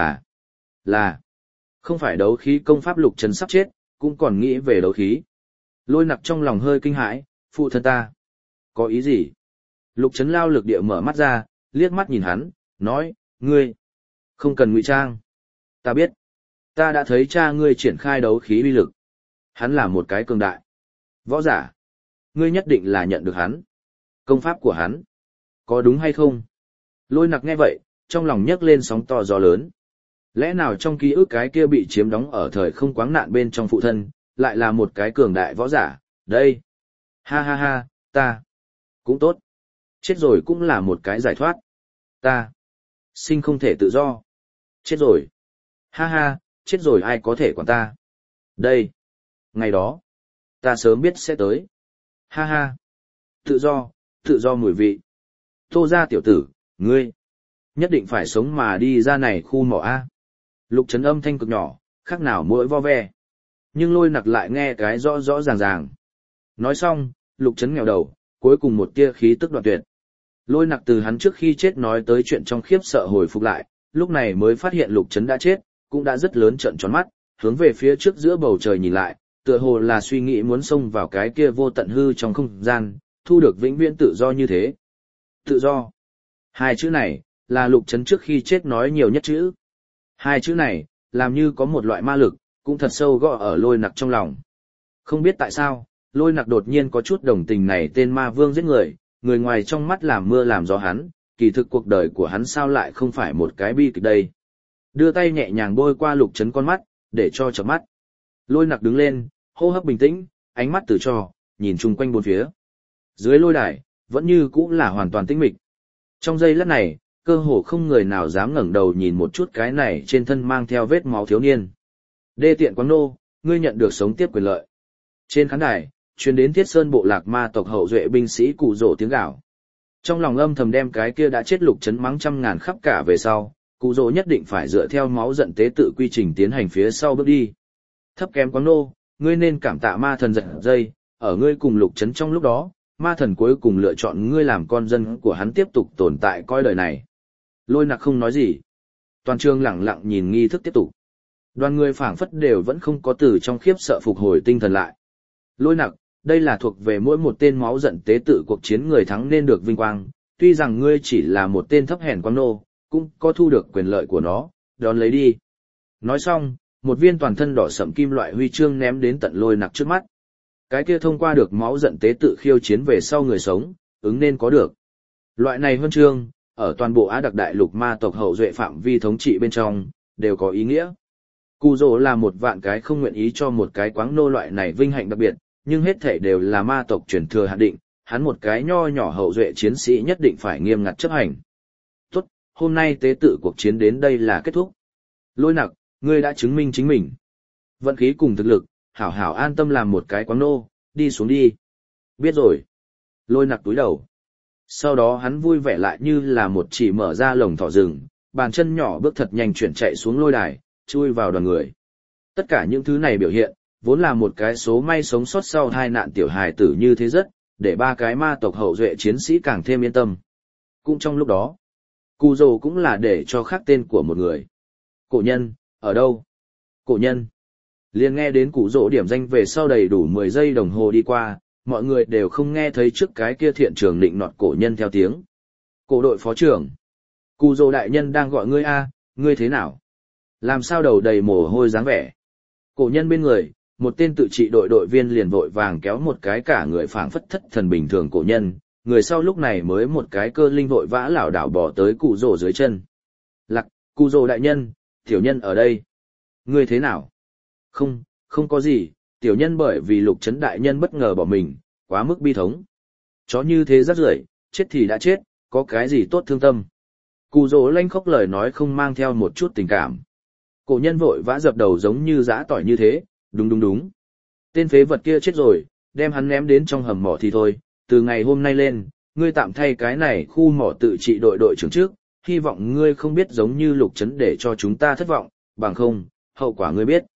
[SPEAKER 1] là, không phải đấu khí công pháp. Lục Trấn sắp chết, cũng còn nghĩ về đấu khí. Lôi Nặc trong lòng hơi kinh hãi, phụ thân ta. Có ý gì? Lục Trấn lao lực địa mở mắt ra, liếc mắt nhìn hắn, nói, ngươi, không cần ngụy trang. Ta biết. Ta đã thấy cha ngươi triển khai đấu khí uy lực. Hắn là một cái cường đại võ giả. Ngươi nhất định là nhận được hắn. Công pháp của hắn. Có đúng hay không? Lôi Nặc nghe vậy, trong lòng nhấc lên sóng to gió lớn. Lẽ nào trong ký ức cái kia bị chiếm đóng ở thời không quáng nạn bên trong phụ thân, lại là một cái cường đại võ giả? Đây. Ha ha ha, ta. Cũng tốt. Chết rồi cũng là một cái giải thoát. Ta. Sinh không thể tự do. Chết rồi. Ha ha, chết rồi ai có thể quản ta. Đây. Ngày đó. Ta sớm biết sẽ tới. Ha ha. Tự do mùi vị. Tô ra tiểu tử, ngươi. Nhất định phải sống mà đi ra này khu mỏ A. Lục Trấn âm thanh cực nhỏ, khác nào mỗi vo ve. Nhưng Lôi Nặc lại nghe cái rõ rõ ràng ràng. Nói xong, Lục Trấn nghèo đầu, cuối cùng một tia khí tức đoạn tuyệt. Lôi Nặc từ hắn trước khi chết nói tới chuyện trong khiếp sợ hồi phục lại, lúc này mới phát hiện Lục Trấn đã chết, cũng đã rất lớn trợn tròn mắt, hướng về phía trước giữa bầu trời nhìn lại, tựa hồ là suy nghĩ muốn xông vào cái kia vô tận hư trong không gian, thu được vĩnh viễn tự do như thế. Tự do. Hai chữ này, là Lục Trấn trước khi chết nói nhiều nhất chữ. Hai chữ này, làm như có một loại ma lực, cũng thật sâu gõ ở Lôi Nặc trong lòng. Không biết tại sao, Lôi Nặc đột nhiên có chút đồng tình này tên ma vương giết người, người ngoài trong mắt làm mưa làm gió hắn, kỳ thực cuộc đời của hắn sao lại không phải một cái bi kịch đây. Đưa tay nhẹ nhàng bôi qua Lục Trấn con mắt, để cho chợp mắt. Lôi Nặc đứng lên, hô hấp bình tĩnh, ánh mắt từ trò, nhìn chung quanh bốn phía. Dưới lôi đài, vẫn như cũ là hoàn toàn tĩnh mịch. Trong giây lát này, cơ hồ không người nào dám ngẩng đầu nhìn một chút cái này trên thân mang theo vết máu thiếu niên. Đê tiện quáng nô, ngươi nhận được sống tiếp quyền lợi. Trên khán đài, truyền đến Thiết Sơn bộ lạc ma tộc hậu duệ binh sĩ Cụ Dỗ tiếng gào. Trong lòng âm thầm đem cái kia đã chết Lục Trấn mắng trăm ngàn khắp cả về sau, Cụ Dỗ nhất định phải dựa theo máu giận tế tự quy trình tiến hành phía sau bước đi. Thấp kém quáng nô, ngươi nên cảm tạ ma thần giật dây, ở ngươi cùng Lục Trấn trong lúc đó, ma thần cuối cùng lựa chọn ngươi làm con dân của hắn tiếp tục tồn tại coi đời này. Lôi Nặc không nói gì. Toàn trường lặng lặng nhìn nghi thức tiếp tục. Đoàn người phảng phất đều vẫn không có từ trong khiếp sợ phục hồi tinh thần lại. Lôi Nặc, đây là thuộc về mỗi một tên máu giận tế tự cuộc chiến người thắng nên được vinh quang, tuy rằng ngươi chỉ là một tên thấp hèn quáng nô, cũng có thu được quyền lợi của nó, đón lấy đi. Nói xong, một viên toàn thân đỏ sẫm kim loại huy chương ném đến tận Lôi Nặc trước mắt. Cái kia thông qua được máu giận tế tự khiêu chiến về sau người sống, ứng nên có được. Loại này huân chương, ở toàn bộ Á Đặc đại lục ma tộc hậu duệ phạm vi thống trị bên trong, đều có ý nghĩa. Cụ Dỗ là một vạn cái không nguyện ý cho một cái quáng nô loại này vinh hạnh đặc biệt, nhưng hết thể đều là ma tộc truyền thừa hạn định, hắn một cái nho nhỏ hậu duệ chiến sĩ nhất định phải nghiêm ngặt chấp hành. Tốt, hôm nay tế tự cuộc chiến đến đây là kết thúc. Lôi Nặc, ngươi đã chứng minh chính mình. Vận khí cùng thực lực, hảo hảo an tâm làm một cái quáng nô, đi xuống đi. Biết rồi. Lôi Nặc túi đầu. Sau đó hắn vui vẻ lại như là một chỉ mở ra lồng thỏ rừng, bàn chân nhỏ bước thật nhanh chuyển chạy xuống lôi đài, chui vào đoàn người. Tất cả những thứ này biểu hiện, vốn là một cái số may sống sót sau tai nạn tiểu hài tử như thế rất, để ba cái ma tộc hậu duệ chiến sĩ càng thêm yên tâm. Cũng trong lúc đó, Cù Dầu cũng là để cho khắc tên của một người. Cổ nhân, ở đâu? Cổ nhân. Liền nghe đến Cù Dầu điểm danh về sau đầy đủ 10 giây đồng hồ đi qua, mọi người đều không nghe thấy trước cái kia thiện trường định nọt cổ nhân theo tiếng. Cổ đội phó trưởng. Cù Dầu đại nhân đang gọi ngươi a, ngươi thế nào? Làm sao đầu đầy mồ hôi dáng vẻ? Cổ nhân bên người, một tên tự trị đội đội viên liền vội vàng kéo một cái cả người phảng phất thất thần bình thường cổ nhân, người sau lúc này mới một cái cơ linh vội vã lảo đảo bỏ tới Cù Dầu dưới chân. Lạc, Cù Dầu đại nhân, tiểu nhân ở đây. Ngươi thế nào? Không có gì, tiểu nhân bởi vì Lục Trấn đại nhân bất ngờ bỏ mình, quá mức bi thống. Chó như thế rắc rưởi, chết thì đã chết, có cái gì tốt thương tâm. Cù Dầu lanh khóc lời nói không mang theo một chút tình cảm. Cổ nhân vội vã dập đầu giống như giã tỏi như thế, đúng. Tên phế vật kia chết rồi, đem hắn ném đến trong hầm mỏ thì thôi, từ ngày hôm nay lên, ngươi tạm thay cái này khu mỏ tự trị đội đội trưởng trước, hy vọng ngươi không biết giống như Lục Trấn để cho chúng ta thất vọng, bằng không, hậu quả ngươi biết.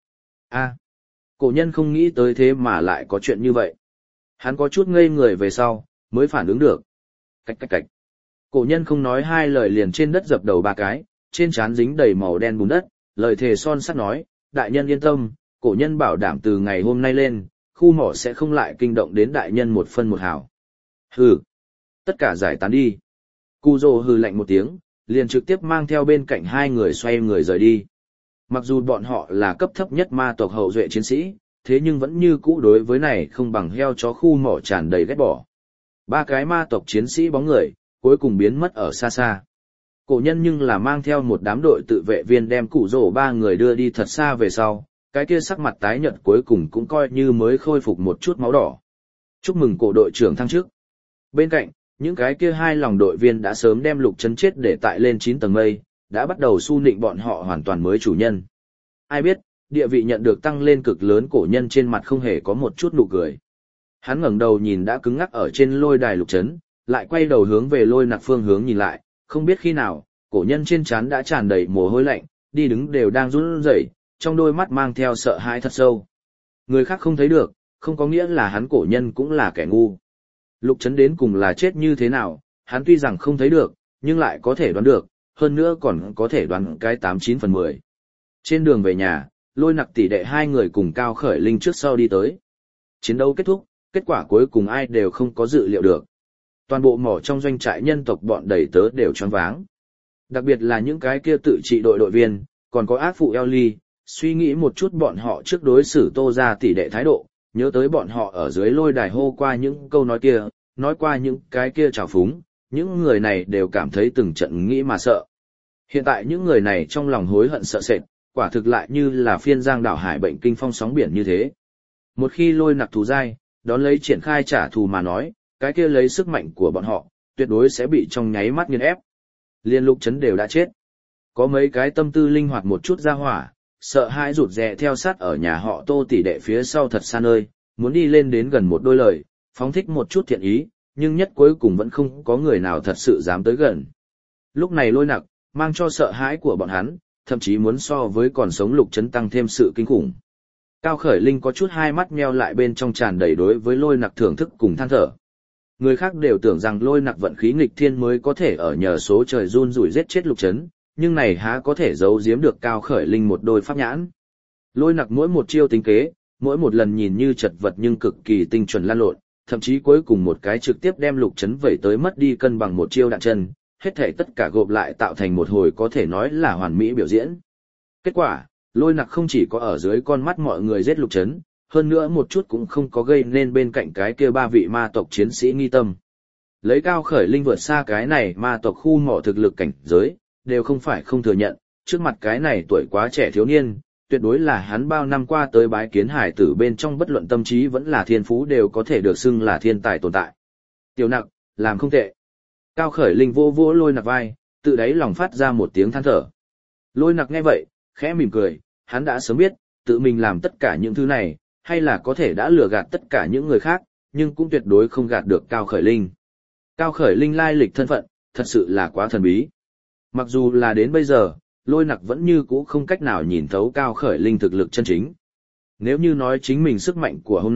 [SPEAKER 1] Cổ nhân không nghĩ tới thế mà lại có chuyện như vậy. Hắn có chút ngây người về sau, mới phản ứng được. Cạch. Cổ nhân không nói hai lời liền trên đất dập đầu ba cái, trên trán dính đầy màu đen bùn đất, lời thề son sắt nói, đại nhân yên tâm, cổ nhân bảo đảm từ ngày hôm nay lên, khu mỏ sẽ không lại kinh động đến đại nhân một phân một hào. Hừ, tất cả giải tán đi. Cù Dầu hừ lạnh một tiếng, liền trực tiếp mang theo bên cạnh hai người xoay người rời đi. Mặc dù bọn họ là cấp thấp nhất ma tộc hậu duệ chiến sĩ, thế nhưng vẫn như cũ đối với này không bằng heo chó khu mỏ tràn đầy ghét bỏ. Ba cái ma tộc chiến sĩ bóng người, cuối cùng biến mất ở xa xa. Cổ nhân nhưng là mang theo một đám đội tự vệ viên đem Cù Dầu ba người đưa đi thật xa về sau, cái kia sắc mặt tái nhợt cuối cùng cũng coi như mới khôi phục một chút máu đỏ. Chúc mừng cổ đội trưởng thăng chức. Bên cạnh, những cái kia hai lòng đội viên đã sớm đem Lục Trấn chết để tại lên 9 tầng mây, đã bắt đầu su nịnh bọn họ hoàn toàn mới chủ nhân. Ai biết, địa vị nhận được tăng lên cực lớn cổ nhân trên mặt không hề có một chút nụ cười. Hắn ngẩng đầu nhìn đã cứng ngắc ở trên lôi đài Lục Trấn, lại quay đầu hướng về lôi nặc phương hướng nhìn lại, không biết khi nào, cổ nhân trên trán đã tràn đầy mồ hôi lạnh, đi đứng đều đang run rẩy, trong đôi mắt mang theo sợ hãi thật sâu. Người khác không thấy được, không có nghĩa là hắn cổ nhân cũng là kẻ ngu. Lục Trấn đến cùng là chết như thế nào, hắn tuy rằng không thấy được, nhưng lại có thể đoán được, hơn nữa còn có thể đoán cái 89 phần 10. Trên đường về nhà, lôi nặc tỷ đệ hai người cùng Cao Khởi Linh trước sau đi tới. Chiến đấu kết thúc, kết quả cuối cùng ai đều không có dự liệu được. Toàn bộ mỏ trong doanh trại nhân tộc bọn đầy tớ đều choáng váng. Đặc biệt là những cái kia tự trị đội đội viên, còn có ác phụ Ellie, suy nghĩ một chút bọn họ trước đối xử Tô gia tỷ đệ thái độ, nhớ tới bọn họ ở dưới lôi đài hô qua những câu nói kia, nói qua những cái kia trào phúng, những người này đều cảm thấy từng trận nghĩ mà sợ. Hiện tại những người này trong lòng hối hận sợ sệt, quả thực lại như là phiên giang đảo hải bệnh kinh phong sóng biển như thế. Một khi lôi nặc thù dai, đón lấy triển khai trả thù mà nói, cái kia lấy sức mạnh của bọn họ, tuyệt đối sẽ bị trong nháy mắt nghiền ép. Liên Lục Trấn đều đã chết. Có mấy cái tâm tư linh hoạt một chút ra hỏa, sợ hãi rụt rè theo sát ở nhà họ Tô tỷ đệ phía sau thật xa nơi, muốn đi lên đến gần một đôi lời, phóng thích một chút thiện ý, nhưng nhất cuối cùng vẫn không có người nào thật sự dám tới gần. Lúc này lôi nặc, mang cho sợ hãi của bọn hắn, thậm chí muốn so với còn sống Lục Trấn tăng thêm sự kinh khủng. Cao Khởi Linh có chút hai mắt nheo lại bên trong tràn đầy đối với lôi nặc thưởng thức cùng than thở. Người khác đều tưởng rằng lôi nặc vận khí nghịch thiên mới có thể ở nhờ số trời run rủi giết chết Lục Trấn, nhưng này há có thể giấu giếm được Cao Khởi Linh một đôi pháp nhãn. Lôi nặc mỗi một chiêu tính kế, mỗi một lần nhìn như chật vật nhưng cực kỳ tinh chuẩn lan lộn, thậm chí cuối cùng một cái trực tiếp đem Lục Trấn vẩy tới mất đi cân bằng một chiêu đạn chân, hết thảy tất cả gộp lại tạo thành một hồi có thể nói là hoàn mỹ biểu diễn. Kết quả, lôi nặc không chỉ có ở dưới con mắt mọi người giết Lục Trấn, hơn nữa một chút cũng không có gây nên bên cạnh cái kia ba vị ma tộc chiến sĩ nghi tâm. Lấy Cao Khởi Linh vượt xa cái này ma tộc khu mỏ thực lực cảnh giới, đều không phải không thừa nhận, trước mặt cái này tuổi quá trẻ thiếu niên, tuyệt đối là hắn bao năm qua tới bái kiến hải tử bên trong bất luận tâm trí vẫn là thiên phú đều có thể được xưng là thiên tài tồn tại. Tiểu nặc, làm không tệ. Cao Khởi Linh vô vô lôi nặc vai, tự đáy lòng phát ra một tiếng than thở. Lôi nặc nghe vậy, khẽ mỉm cười, hắn đã sớm biết, tự mình làm tất cả những thứ này, hay là có thể đã lừa gạt tất cả những người khác, nhưng cũng tuyệt đối không gạt được Cao Khởi Linh. Cao Khởi Linh lai lịch thân phận, thật sự là quá thần bí. Mặc dù là đến bây giờ, lôi nặc vẫn như cũ không cách nào nhìn thấu Cao Khởi Linh thực lực chân chính. Nếu như nói chính mình sức mạnh của hôm nay,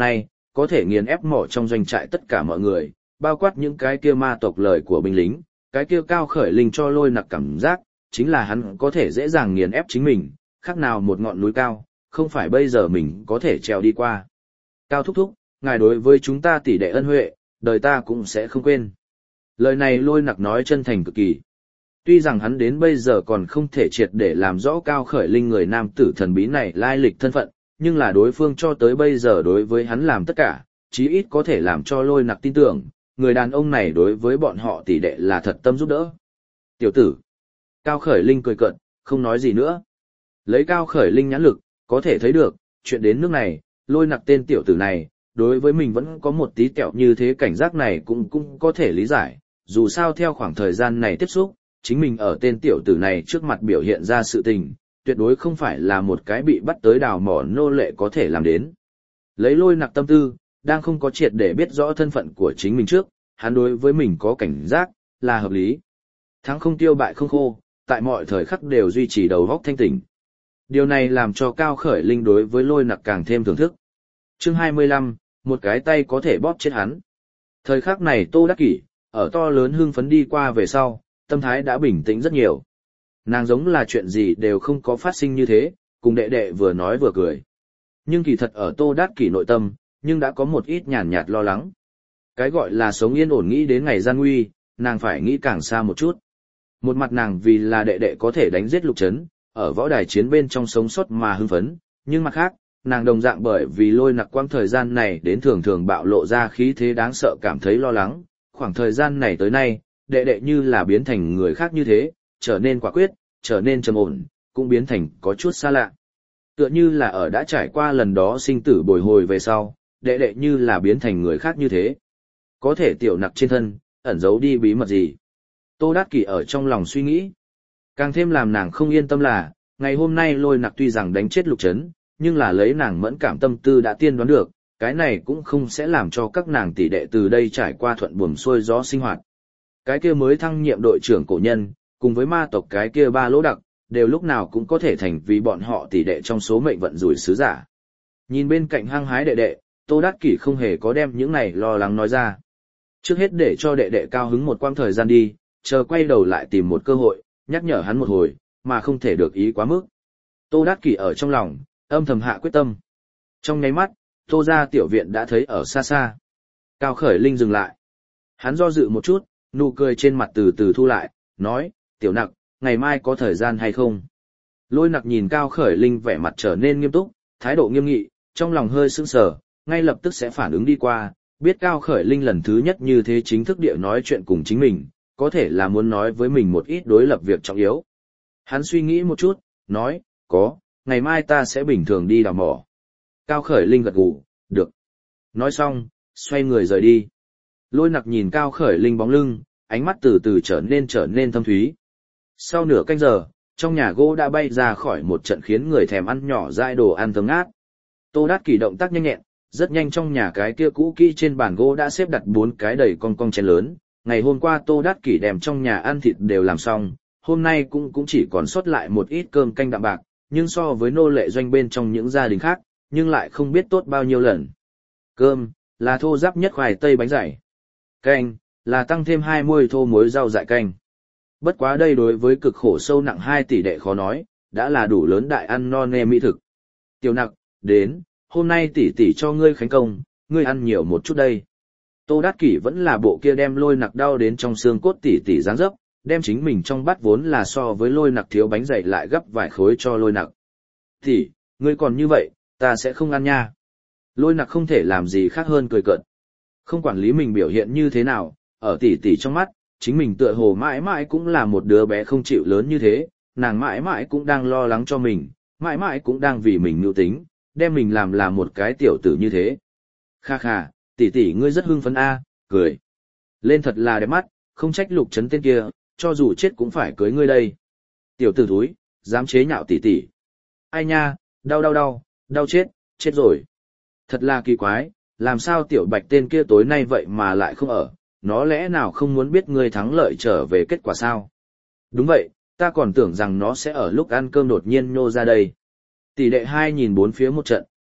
[SPEAKER 1] có thể nghiền ép mỏ trong doanh trại tất cả mọi người, bao quát những cái kia ma tộc lời của binh lính, cái kia Cao Khởi Linh cho Lôi Nặc cảm giác, chính là hắn có thể dễ dàng nghiền ép chính mình, khác nào một ngọn núi cao, không phải bây giờ mình có thể trèo đi qua. Cao thúc thúc, ngài đối với chúng ta tỷ đệ ân huệ, đời ta cũng sẽ không quên. Lời này Lôi Nặc nói chân thành cực kỳ. Tuy rằng hắn đến bây giờ còn không thể triệt để làm rõ Cao Khởi Linh người nam tử thần bí này lai lịch thân phận, nhưng là đối phương cho tới bây giờ đối với hắn làm tất cả, chí ít có thể làm cho Lôi Nặc tin tưởng, người đàn ông này đối với bọn họ tỷ đệ là thật tâm giúp đỡ. Tiểu tử. Cao Khởi Linh cười cợt, không nói gì nữa. Lấy Cao Khởi Linh nhãn lực, có thể thấy được, chuyện đến nước này, Lôi Nặc tên tiểu tử này, đối với mình vẫn có một tí kẹo như thế, cảnh giác này cũng có thể lý giải, dù sao theo khoảng thời gian này tiếp xúc, chính mình ở tên tiểu tử này trước mặt biểu hiện ra sự tình, tuyệt đối không phải là một cái bị bắt tới đào mỏ nô lệ có thể làm đến. Lấy Lôi Nặc tâm tư, đang không có triệt để biết rõ thân phận của chính mình trước, hắn đối với mình có cảnh giác, là hợp lý. Thắng không tiêu bại không khô, tại mọi thời khắc đều duy trì đầu óc thanh tỉnh. Điều này làm cho Cao Khởi Linh đối với Lôi Nặc càng thêm thưởng thức. Chương 25, một cái tay có thể bóp chết hắn. Thời khắc này Tô Đắc Kỷ, ở to lớn hưng phấn đi qua về sau, tâm thái đã bình tĩnh rất nhiều. Nàng giống là chuyện gì đều không có phát sinh như thế, cùng đệ đệ vừa nói vừa cười. Nhưng kỳ thật ở Tô Đắc Kỷ nội tâm, nhưng đã có một ít nhàn nhạt lo lắng. Cái gọi là sống yên ổn nghĩ đến ngày gian nguy, nàng phải nghĩ càng xa một chút. Một mặt nàng vì là đệ đệ có thể đánh giết Lục Trấn, ở võ đài chiến bên trong sống sót mà hưng phấn, nhưng mặt khác, nàng đồng dạng bởi vì Lôi Nặc quãng thời gian này đến thường thường bạo lộ ra khí thế đáng sợ cảm thấy lo lắng, khoảng thời gian này tới nay, đệ đệ như là biến thành người khác như thế, trở nên quả quyết, trở nên trầm ổn, cũng biến thành có chút xa lạ. Tựa như là ở đã trải qua lần đó sinh tử bồi hồi về sau, đệ đệ như là biến thành người khác như thế. Có thể tiểu Nặc trên thân, ẩn giấu đi bí mật gì? Tô Đắc Kỷ ở trong lòng suy nghĩ. Càng thêm làm nàng không yên tâm là, ngày hôm nay Lôi Nặc tuy rằng đánh chết Lục Trấn, nhưng là lấy nàng mẫn cảm tâm tư đã tiên đoán được, cái này cũng không sẽ làm cho các nàng tỷ đệ từ đây trải qua thuận buồm xuôi gió sinh hoạt. Cái kia mới thăng nhiệm đội trưởng cổ nhân, cùng với ma tộc cái kia ba lỗ đặc, đều lúc nào cũng có thể thành vì bọn họ tỷ đệ trong số mệnh vận rủi sứ giả. Nhìn bên cạnh hăng hái đệ đệ, Tô Đắc Kỷ không hề có đem những này lo lắng nói ra. Trước hết để cho đệ đệ cao hứng một quãng thời gian đi, chờ quay đầu lại tìm một cơ hội, nhắc nhở hắn một hồi, mà không thể được ý quá mức. Tô Đắc Kỷ ở trong lòng, âm thầm hạ quyết tâm. Trong nháy mắt, Tô gia tiểu viện đã thấy ở xa xa. Cao Khởi Linh dừng lại. Hắn do dự một chút, nụ cười trên mặt từ từ thu lại, nói, tiểu Nặc, ngày mai có thời gian hay không? Lôi Nặc nhìn Cao Khởi Linh vẻ mặt trở nên nghiêm túc, thái độ nghiêm nghị, trong lòng hơi sững sờ, ngay lập tức sẽ phản ứng đi qua, biết Cao Khởi Linh lần thứ nhất như thế chính thức địa nói chuyện cùng chính mình, có thể là muốn nói với mình một ít đối lập việc trọng yếu. Hắn suy nghĩ một chút, nói, có, ngày mai ta sẽ bình thường đi đào mỏ. Cao Khởi Linh gật gù, được. Nói xong, xoay người rời đi. Lôi Nặc nhìn Cao Khởi Linh bóng lưng, ánh mắt từ từ trở nên thâm thúy. Sau nửa canh giờ, trong nhà gỗ đã bay ra khỏi một trận khiến người thèm ăn nhỏ dại đồ ăn thơm ngát. Tô Đắc Kỷ động tác nhanh nhẹn, rất nhanh trong nhà cái kia cũ kỹ trên bàn gỗ đã xếp đặt 4 cái đầy cong chén lớn. Ngày hôm qua Tô Đắc Kỷ đem trong nhà ăn thịt đều làm xong, hôm nay cũng chỉ còn sót lại một ít cơm canh đạm bạc, nhưng so với nô lệ doanh bên trong những gia đình khác, nhưng lại không biết tốt bao nhiêu lần. Cơm là thô ráp nhất khoai tây bánh dày. Canh là tăng thêm 2 muôi thô muối rau dại canh. Bất quá đây đối với cực khổ sâu nặng 2 tỷ đệ khó nói, đã là đủ lớn đại ăn no nê mỹ thực. Tiểu Nặc, đến, hôm nay tỷ tỷ cho ngươi khánh công, ngươi ăn nhiều một chút đây. Tô Đắc Kỷ vẫn là bộ kia đem Lôi Nặc đau đến trong xương cốt tỷ tỷ dáng dấp, đem chính mình trong bát vốn là so với Lôi Nặc thiếu bánh dày lại gấp vài khối cho Lôi Nặc. Tỷ, ngươi còn như vậy, ta sẽ không ăn nha. Lôi Nặc không thể làm gì khác hơn cười cợt. Không quản lý mình biểu hiện như thế nào, ở tỷ tỷ trong mắt, chính mình tựa hồ mãi mãi cũng là một đứa bé không chịu lớn như thế, nàng mãi mãi cũng đang lo lắng cho mình, mãi mãi cũng đang vì mình mưu tính, đem mình làm là một cái tiểu tử như thế. Kha kha, tỷ tỷ ngươi rất hưng phấn a, cười. Lên thật là đẹp mắt, không trách Lục Trấn tên kia, cho dù chết cũng phải cưới ngươi đây. Tiểu tử thúi, dám chế nhạo tỷ tỷ. Ai nha, đau chết rồi. Thật là kỳ quái, làm sao tiểu Bạch tên kia tối nay vậy mà lại không ở, nó lẽ nào không muốn biết ngươi thắng lợi trở về kết quả sao? Đúng vậy, ta còn tưởng rằng nó sẽ ở lúc ăn cơm đột nhiên nhô ra đây. Tỷ đệ 2 nhìn bốn phía một trận,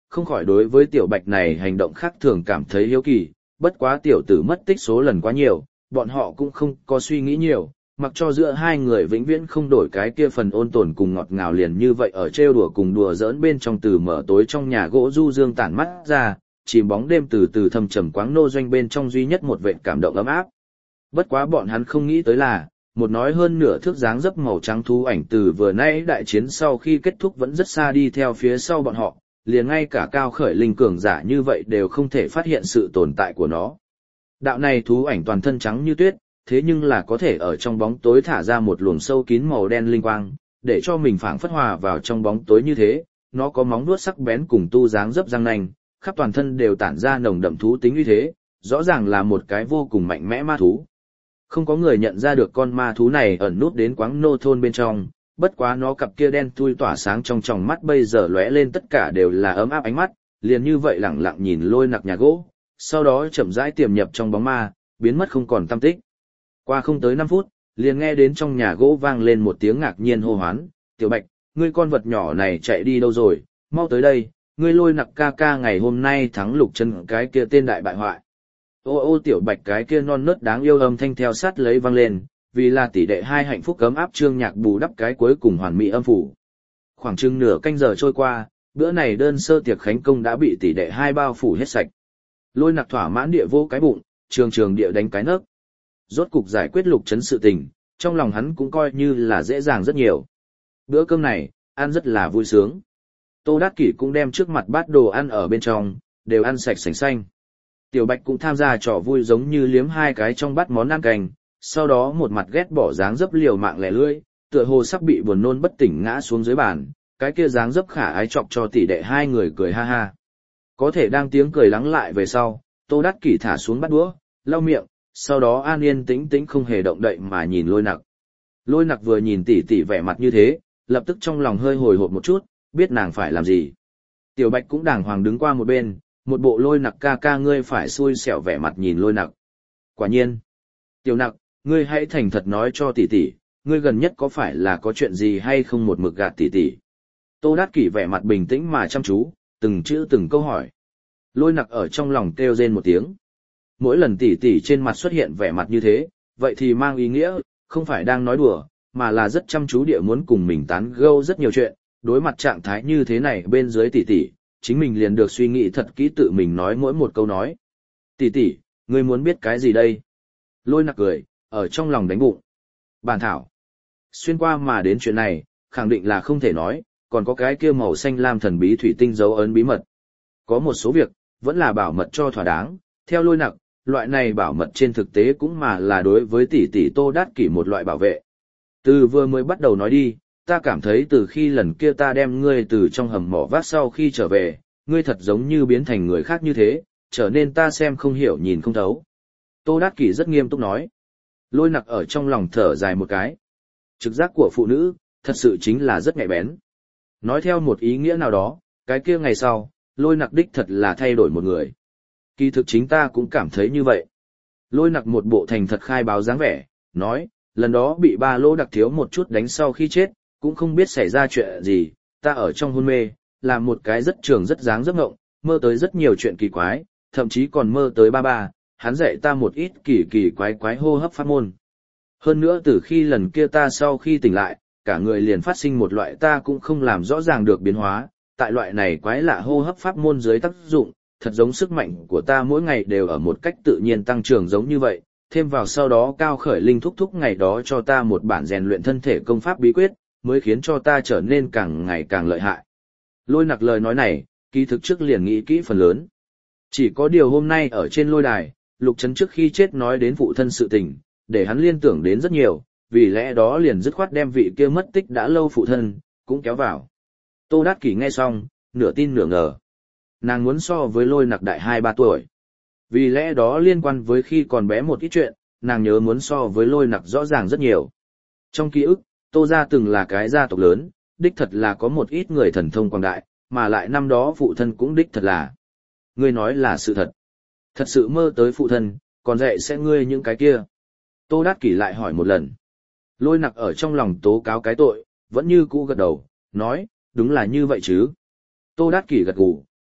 [SPEAKER 1] không khỏi đối với tiểu bạch này hành động khác thường cảm thấy hiếu kỳ, bất quá tiểu tử mất tích số lần quá nhiều, bọn họ cũng không có suy nghĩ nhiều, mặc cho giữa hai người vĩnh viễn không đổi cái kia phần ôn tồn cùng ngọt ngào liền như vậy ở trêu đùa cùng đùa giỡn bên trong từ mở tối trong nhà gỗ du dương tản mắt ra, chìm bóng đêm từ từ thâm trầm quáng nô doanh bên trong duy nhất một vệt cảm động ấm áp. Bất quá bọn hắn không nghĩ tới là, một nói hơn nửa thước dáng dấp màu trắng thú ảnh từ vừa nãy đại chiến sau khi kết thúc vẫn rất xa đi theo phía sau bọn họ, liền ngay cả cao khởi linh cường giả như vậy đều không thể phát hiện sự tồn tại của nó. Đạo này thú ảnh toàn thân trắng như tuyết, thế nhưng là có thể ở trong bóng tối thả ra một luồng sâu kín màu đen linh quang, để cho mình phảng phất hòa vào trong bóng tối như thế, nó có móng vuốt sắc bén cùng tu dáng dấp răng nanh, khắp toàn thân đều tản ra nồng đậm thú tính uy thế, rõ ràng là một cái vô cùng mạnh mẽ ma thú. Không có người nhận ra được con ma thú này ẩn nút đến quáng nô thôn bên trong, bất quá nó cặp kia đen thui tỏa sáng trong tròng mắt bây giờ lóe lên tất cả đều là ấm áp ánh mắt, liền như vậy lẳng lặng nhìn Lôi Nặc nhà gỗ, sau đó chậm rãi tiềm nhập trong bóng ma, biến mất không còn tăm tích. Qua không tới 5 phút, liền nghe đến trong nhà gỗ vang lên một tiếng ngạc nhiên hô hoán, "Tiểu Bạch, ngươi con vật nhỏ này chạy đi đâu rồi, mau tới đây, ngươi Lôi Nặc ca ca ngày hôm nay thắng Lục Chân cái kia tên đại bại hoại." Ô ô Tiểu Bạch cái kia non nớt đáng yêu âm thanh theo sát lấy vang lên, vì là tỷ đệ hai hạnh phúc cấm áp Trương Nhạc bù đắp cái cuối cùng hoàn mỹ âm phủ. Khoảng chừng nửa canh giờ trôi qua, bữa này đơn sơ tiệc khánh công đã bị tỷ đệ hai bao phủ hết sạch. Lôi Nặc thỏa mãn địa vô cái bụng, trường trường địa đánh cái nấc. Rốt cục giải quyết Lục Trấn sự tình, trong lòng hắn cũng coi như là dễ dàng rất nhiều. Bữa cơm này, ăn rất là vui sướng. Tô Đát Kỷ cũng đem trước mặt bát đồ ăn ở bên trong, đều ăn sạch sành xanh. Tiểu Bạch cũng tham gia trò vui giống như liếm hai cái trong bát món ăn canh, sau đó một mặt ghét bỏ dáng dấp liều mạng lẻ lưỡi, tựa hồ sắp bị buồn nôn bất tỉnh ngã xuống dưới bàn, cái kia dáng dấp khả ái chọc cho tỷ đệ hai người cười ha ha. Có thể đang tiếng cười lắng lại về sau, Tô Đát Kỷ thả xuống bát đũa, lau miệng, sau đó an yên tĩnh tĩnh không hề động đậy mà nhìn Lôi Nặc. Lôi Nặc vừa nhìn tỷ tỷ vẻ mặt như thế, lập tức trong lòng hơi hồi hộp một chút, biết nàng phải làm gì. Tiểu Bạch cũng đàng hoàng đứng qua một bên, một bộ Lôi Nặc ca ca ngươi phải xui xẻo vẻ mặt nhìn Lôi Nặc. Quả nhiên. Tiểu Nặc, ngươi hãy thành thật nói cho tỷ tỷ, ngươi gần nhất có phải là có chuyện gì hay không một mực gạt tỷ tỷ. Tô Đát Kỷ vẻ mặt bình tĩnh mà chăm chú, từng chữ từng câu hỏi. Lôi Nặc ở trong lòng kêu rên một tiếng. Mỗi lần tỷ tỷ trên mặt xuất hiện vẻ mặt như thế, vậy thì mang ý nghĩa, không phải đang nói đùa, mà là rất chăm chú địa muốn cùng mình tán gẫu rất nhiều chuyện, đối mặt trạng thái như thế này bên dưới tỷ tỷ, chính mình liền được suy nghĩ thật kỹ tự mình nói mỗi một câu nói. Tỷ tỷ, ngươi muốn biết cái gì đây? Lôi Nặc cười, ở trong lòng đánh bụng. Bản thảo. Xuyên qua mà đến chuyện này, khẳng định là không thể nói, còn có cái kia màu xanh lam thần bí thủy tinh dấu ấn bí mật. Có một số việc, vẫn là bảo mật cho thỏa đáng, theo Lôi Nặc, loại này bảo mật trên thực tế cũng mà là đối với tỷ tỷ Tô Đát Kỷ một loại bảo vệ. Từ vừa mới bắt đầu nói đi, ta cảm thấy từ khi lần kia ta đem ngươi từ trong hầm mỏ vác sau khi trở về, ngươi thật giống như biến thành người khác như thế, trở nên ta xem không hiểu nhìn không thấu. Tô Đát Kỷ rất nghiêm túc nói. Lôi Nặc ở trong lòng thở dài một cái. Trực giác của phụ nữ, thật sự chính là rất nhạy bén. Nói theo một ý nghĩa nào đó, cái kia ngày sau, Lôi Nặc đích thật là thay đổi một người. Kỳ thực chính ta cũng cảm thấy như vậy. Lôi Nặc một bộ thành thật khai báo dáng vẻ, nói, lần đó bị ba lỗ đặc thiếu một chút đánh sau khi chết, cũng không biết xảy ra chuyện gì, ta ở trong hôn mê, làm một cái rất trường rất dáng giấc ngộng, mơ tới rất nhiều chuyện kỳ quái, thậm chí còn mơ tới ba, hắn dạy ta một ít kỳ kỳ quái quái hô hấp pháp môn. Hơn nữa từ khi lần kia ta sau khi tỉnh lại, cả người liền phát sinh một loại ta cũng không làm rõ ràng được biến hóa, tại loại này quái lạ hô hấp pháp môn dưới tác dụng, thật giống sức mạnh của ta mỗi ngày đều ở một cách tự nhiên tăng trưởng giống như vậy, thêm vào sau đó cao khởi linh thúc thúc ngày đó cho ta một bản rèn luyện thân thể công pháp bí quyết, mới khiến cho ta trở nên càng ngày càng lợi hại. Lôi Nặc lời nói này, kỳ thực trước liền nghĩ kỹ phần lớn. Chỉ có điều hôm nay ở trên lôi đài, Lục Trấn trước khi chết nói đến phụ thân sự tình, để hắn liên tưởng đến rất nhiều, vì lẽ đó liền dứt khoát đem vị kia mất tích đã lâu phụ thân, cũng kéo vào. Tô Đát Kỷ nghe xong, nửa tin nửa ngờ. Nàng muốn so với Lôi Nặc đại 2-3 tuổi. Vì lẽ đó liên quan với khi còn bé một ít chuyện, nàng nhớ muốn so với Lôi Nặc rõ ràng rất nhiều. Trong ký ức, Tô gia từng là cái gia tộc lớn, đích thật là có một ít người thần thông quảng đại, mà lại năm đó phụ thân cũng đích thật là. Ngươi nói là sự thật. Thật sự mơ tới phụ thân, còn dạy sẽ ngươi những cái kia. Tô Đát Kỷ lại hỏi một lần. Lôi Nặc ở trong lòng tố cáo cái tội, vẫn như cũ gật đầu, nói, đúng là như vậy chứ. Tô Đát Kỷ gật gù,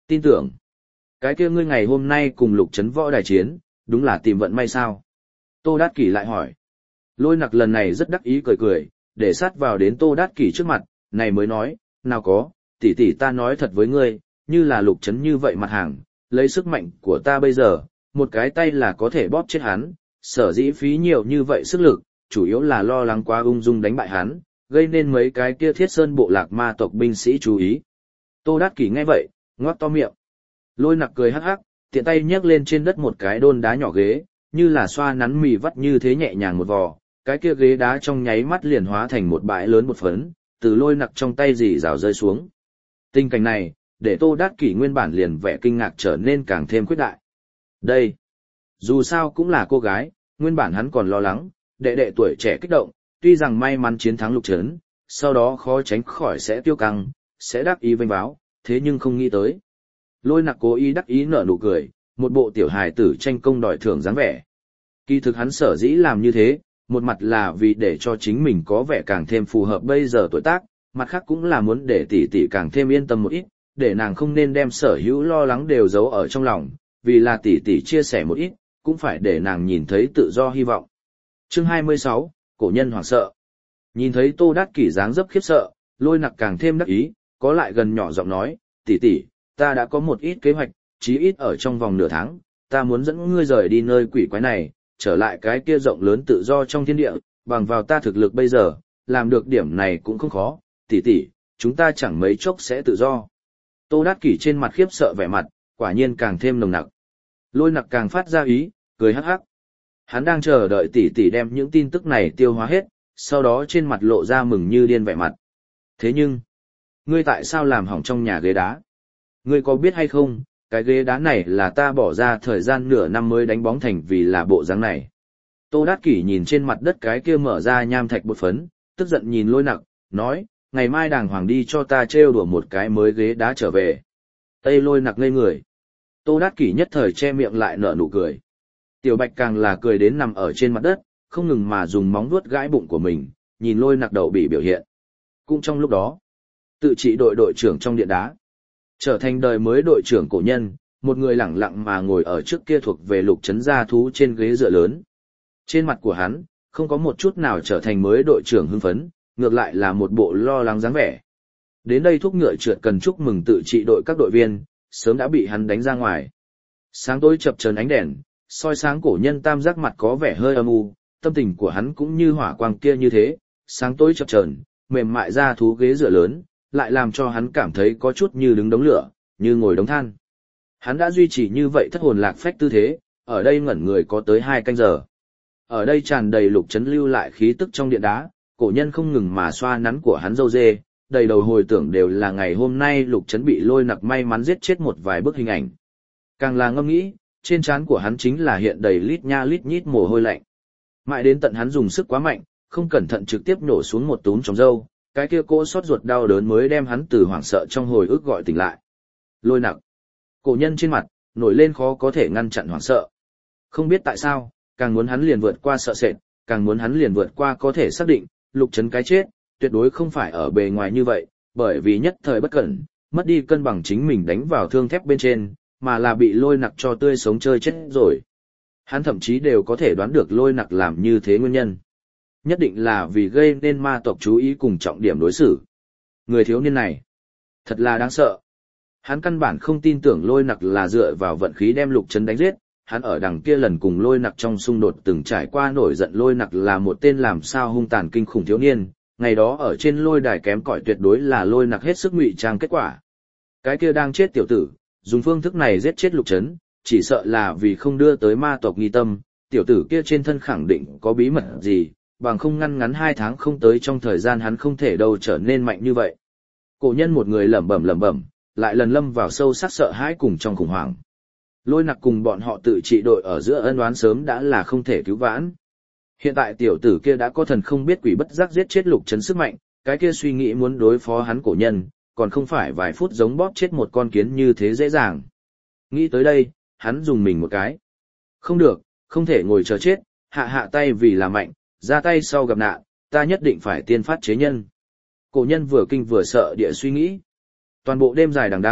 [SPEAKER 1] Tin tưởng. Cái kia ngươi ngày hôm nay cùng Lục Trấn võ đài chiến, đúng là tìm vận may sao? Tô Đát Kỷ lại hỏi. Lôi Nặc lần này rất đắc ý cười cười, để sát vào đến Tô Đát Kỷ trước mặt, này mới nói, nào có, tỷ tỷ ta nói thật với ngươi, như là Lục Trấn như vậy mặt hàng, lấy sức mạnh của ta bây giờ, một cái tay là có thể bóp chết hắn, sở dĩ phí nhiều như vậy sức lực, chủ yếu là lo lắng quá ung dung đánh bại hắn, gây nên mấy cái kia Thiết Sơn bộ lạc ma tộc binh sĩ chú ý. Tô Đát Kỷ nghe vậy, ngoác to miệng. Lôi Nặc cười hắc hắc, tiện tay nhấc lên trên đất một cái đôn đá nhỏ ghế, như là xoa nắn mì vắt như thế nhẹ nhàng một vò, cái kia ghế đá trong nháy mắt liền hóa thành một bãi lớn bột phấn, từ Lôi Nặc trong tay rỉ rào rơi xuống. Tình cảnh này, để Tô Đát Kỷ nguyên bản liền vẻ kinh ngạc trở nên càng thêm khuyết đại. Đây, dù sao cũng là cô gái, nguyên bản hắn còn lo lắng, đệ đệ tuổi trẻ kích động, tuy rằng may mắn chiến thắng Lục Trấn, sau đó khó tránh khỏi sẽ tiêu căng, sẽ đắc ý vênh váo, thế nhưng không nghĩ tới. Lôi Nặc cố ý đắc ý nở nụ cười, một bộ tiểu hài tử tranh công đòi thưởng dáng vẻ. Kỳ thực hắn sở dĩ làm như thế, một mặt là vì để cho chính mình có vẻ càng thêm phù hợp bây giờ tuổi tác, mặt khác cũng là muốn để tỷ tỷ càng thêm yên tâm một ít, để nàng không nên đem sở hữu lo lắng đều giấu ở trong lòng, vì là tỷ tỷ chia sẻ một ít, cũng phải để nàng nhìn thấy tự do hy vọng. Chương 26, cổ nhân hoảng sợ. Nhìn thấy Tô Đát Kỷ dáng dấp khiếp sợ, Lôi Nặc càng thêm đắc ý, có lại gần nhỏ giọng nói, tỷ tỷ, ta đã có một ít kế hoạch, chí ít ở trong vòng nửa tháng, ta muốn dẫn ngươi rời đi nơi quỷ quái này, trở lại cái kia rộng lớn tự do trong thiên địa, bằng vào ta thực lực bây giờ, làm được điểm này cũng không khó, tỷ tỷ, chúng ta chẳng mấy chốc sẽ tự do. Tô Đát Kỷ trên mặt khiếp sợ vẻ mặt, quả nhiên càng thêm nồng nặc. Lôi Nặc càng phát ra ý, cười hắc hắc. Hắn đang chờ đợi tỷ tỷ đem những tin tức này tiêu hóa hết, sau đó trên mặt lộ ra mừng như điên vẻ mặt. Thế nhưng, ngươi tại sao làm hỏng trong nhà ghế đá? Ngươi có biết hay không, cái ghế đá này là ta bỏ ra thời gian nửa năm mới đánh bóng thành vì là bộ dáng này. Tô Đát Kỷ nhìn trên mặt đất cái kia mở ra nham thạch bột phấn, tức giận nhìn Lôi Nặc, nói, ngày mai đàng hoàng đi cho ta trêu đùa một cái mới ghế đá trở về. Tây Lôi Nặc ngây người. Tô Đát Kỷ nhất thời che miệng lại nở nụ cười. Tiểu Bạch càng là cười đến nằm ở trên mặt đất, không ngừng mà dùng móng vuốt gãi bụng của mình, nhìn Lôi Nặc đậu bị biểu hiện. Cũng trong lúc đó, tự trị đội trưởng trong điện đá, trở thành đời mới đội trưởng cổ nhân, một người lẳng lặng mà ngồi ở trước kia thuộc về Lục Trấn gia thú trên ghế dựa lớn. Trên mặt của hắn, không có một chút nào trở thành mới đội trưởng hưng phấn, ngược lại là một bộ lo lắng dáng vẻ. Đến đây thúc ngựa trượt cần chúc mừng tự trị đội các đội viên, sớm đã bị hắn đánh ra ngoài. Sáng tối chập chờn ánh đèn, soi sáng cổ nhân tam giác mặt có vẻ hơi âm u, tâm tình của hắn cũng như hỏa quang kia như thế, sáng tối chập chờn, mềm mại ra thú ghế dựa lớn, lại làm cho hắn cảm thấy có chút như đứng đống lửa, như ngồi đống than. Hắn đã duy trì như vậy thất hồn lạc phách tư thế, ở đây ngẩn người có tới 2 canh giờ. Ở đây tràn đầy Lục Trấn lưu lại khí tức trong điện đá, cổ nhân không ngừng mà xoa nắn của hắn râu dê, đầy đầu hồi tưởng đều là ngày hôm nay Lục Trấn bị Lôi Nặc may mắn giết chết một vài bức hình ảnh. Càng là ngâm nghĩ, trên trán của hắn chính là hiện đầy lít nha lít nhít mồ hôi lạnh. Mãi đến tận hắn dùng sức quá mạnh, không cẩn thận trực tiếp nổ xuống một túm trong râu, cái kia cỗ xót ruột đau đớn mới đem hắn từ hoảng sợ trong hồi ức gọi tỉnh lại. Lôi Nặc. Cổ nhân trên mặt, nổi lên khó có thể ngăn chặn hoảng sợ. Không biết tại sao, càng muốn hắn liền vượt qua sợ sệt, càng muốn hắn liền vượt qua có thể xác định, Lục Trấn cái chết, tuyệt đối không phải ở bề ngoài như vậy, bởi vì nhất thời bất cẩn, mất đi cân bằng chính mình đánh vào thương thép bên trên, mà là bị Lôi Nặc cho tươi sống chơi chết rồi. Hắn thậm chí đều có thể đoán được Lôi Nặc làm như thế nguyên nhân. Nhất định là vì gây nên ma tộc chú ý cùng trọng điểm đối xử. Người thiếu niên này, thật là đáng sợ. Hắn căn bản không tin tưởng Lôi Nặc là dựa vào vận khí đem Lục Trấn đánh giết, hắn ở đằng kia lần cùng Lôi Nặc trong xung đột từng trải qua nổi giận Lôi Nặc là một tên làm sao hung tàn kinh khủng thiếu niên, ngày đó ở trên lôi đài kém cỏi tuyệt đối là Lôi Nặc hết sức ngụy trang kết quả. Cái kia đang chết tiểu tử, dùng phương thức này giết chết Lục Trấn, chỉ sợ là vì không đưa tới ma tộc nghi tâm, tiểu tử kia trên thân khẳng định có bí mật gì, bằng không ngăn ngắn 2 tháng không tới trong thời gian hắn không thể đâu trở nên mạnh như vậy. Cổ nhân một người lẩm bẩm, lại lần lâm vào sâu sắc sợ hãi cùng trong khủng hoảng. Lôi Nặc cùng bọn họ tự trị đội ở giữa ân oán sớm đã là không thể cứu vãn. Hiện tại tiểu tử kia đã có thần không biết quỷ bất giác giết chết Lục Trấn sức mạnh, cái kia suy nghĩ muốn đối phó hắn cổ nhân, còn không phải vài phút giống bóp chết một con kiến như thế dễ dàng. Nghĩ tới đây, hắn dùng mình một cái. Không được, không thể ngồi chờ chết, hạ tay vì là mạnh, ra tay sau gặp nạn, ta nhất định phải tiên phát chế nhân. Cổ nhân vừa kinh vừa sợ địa suy nghĩ. Toàn bộ đêm dài đằng đẵng,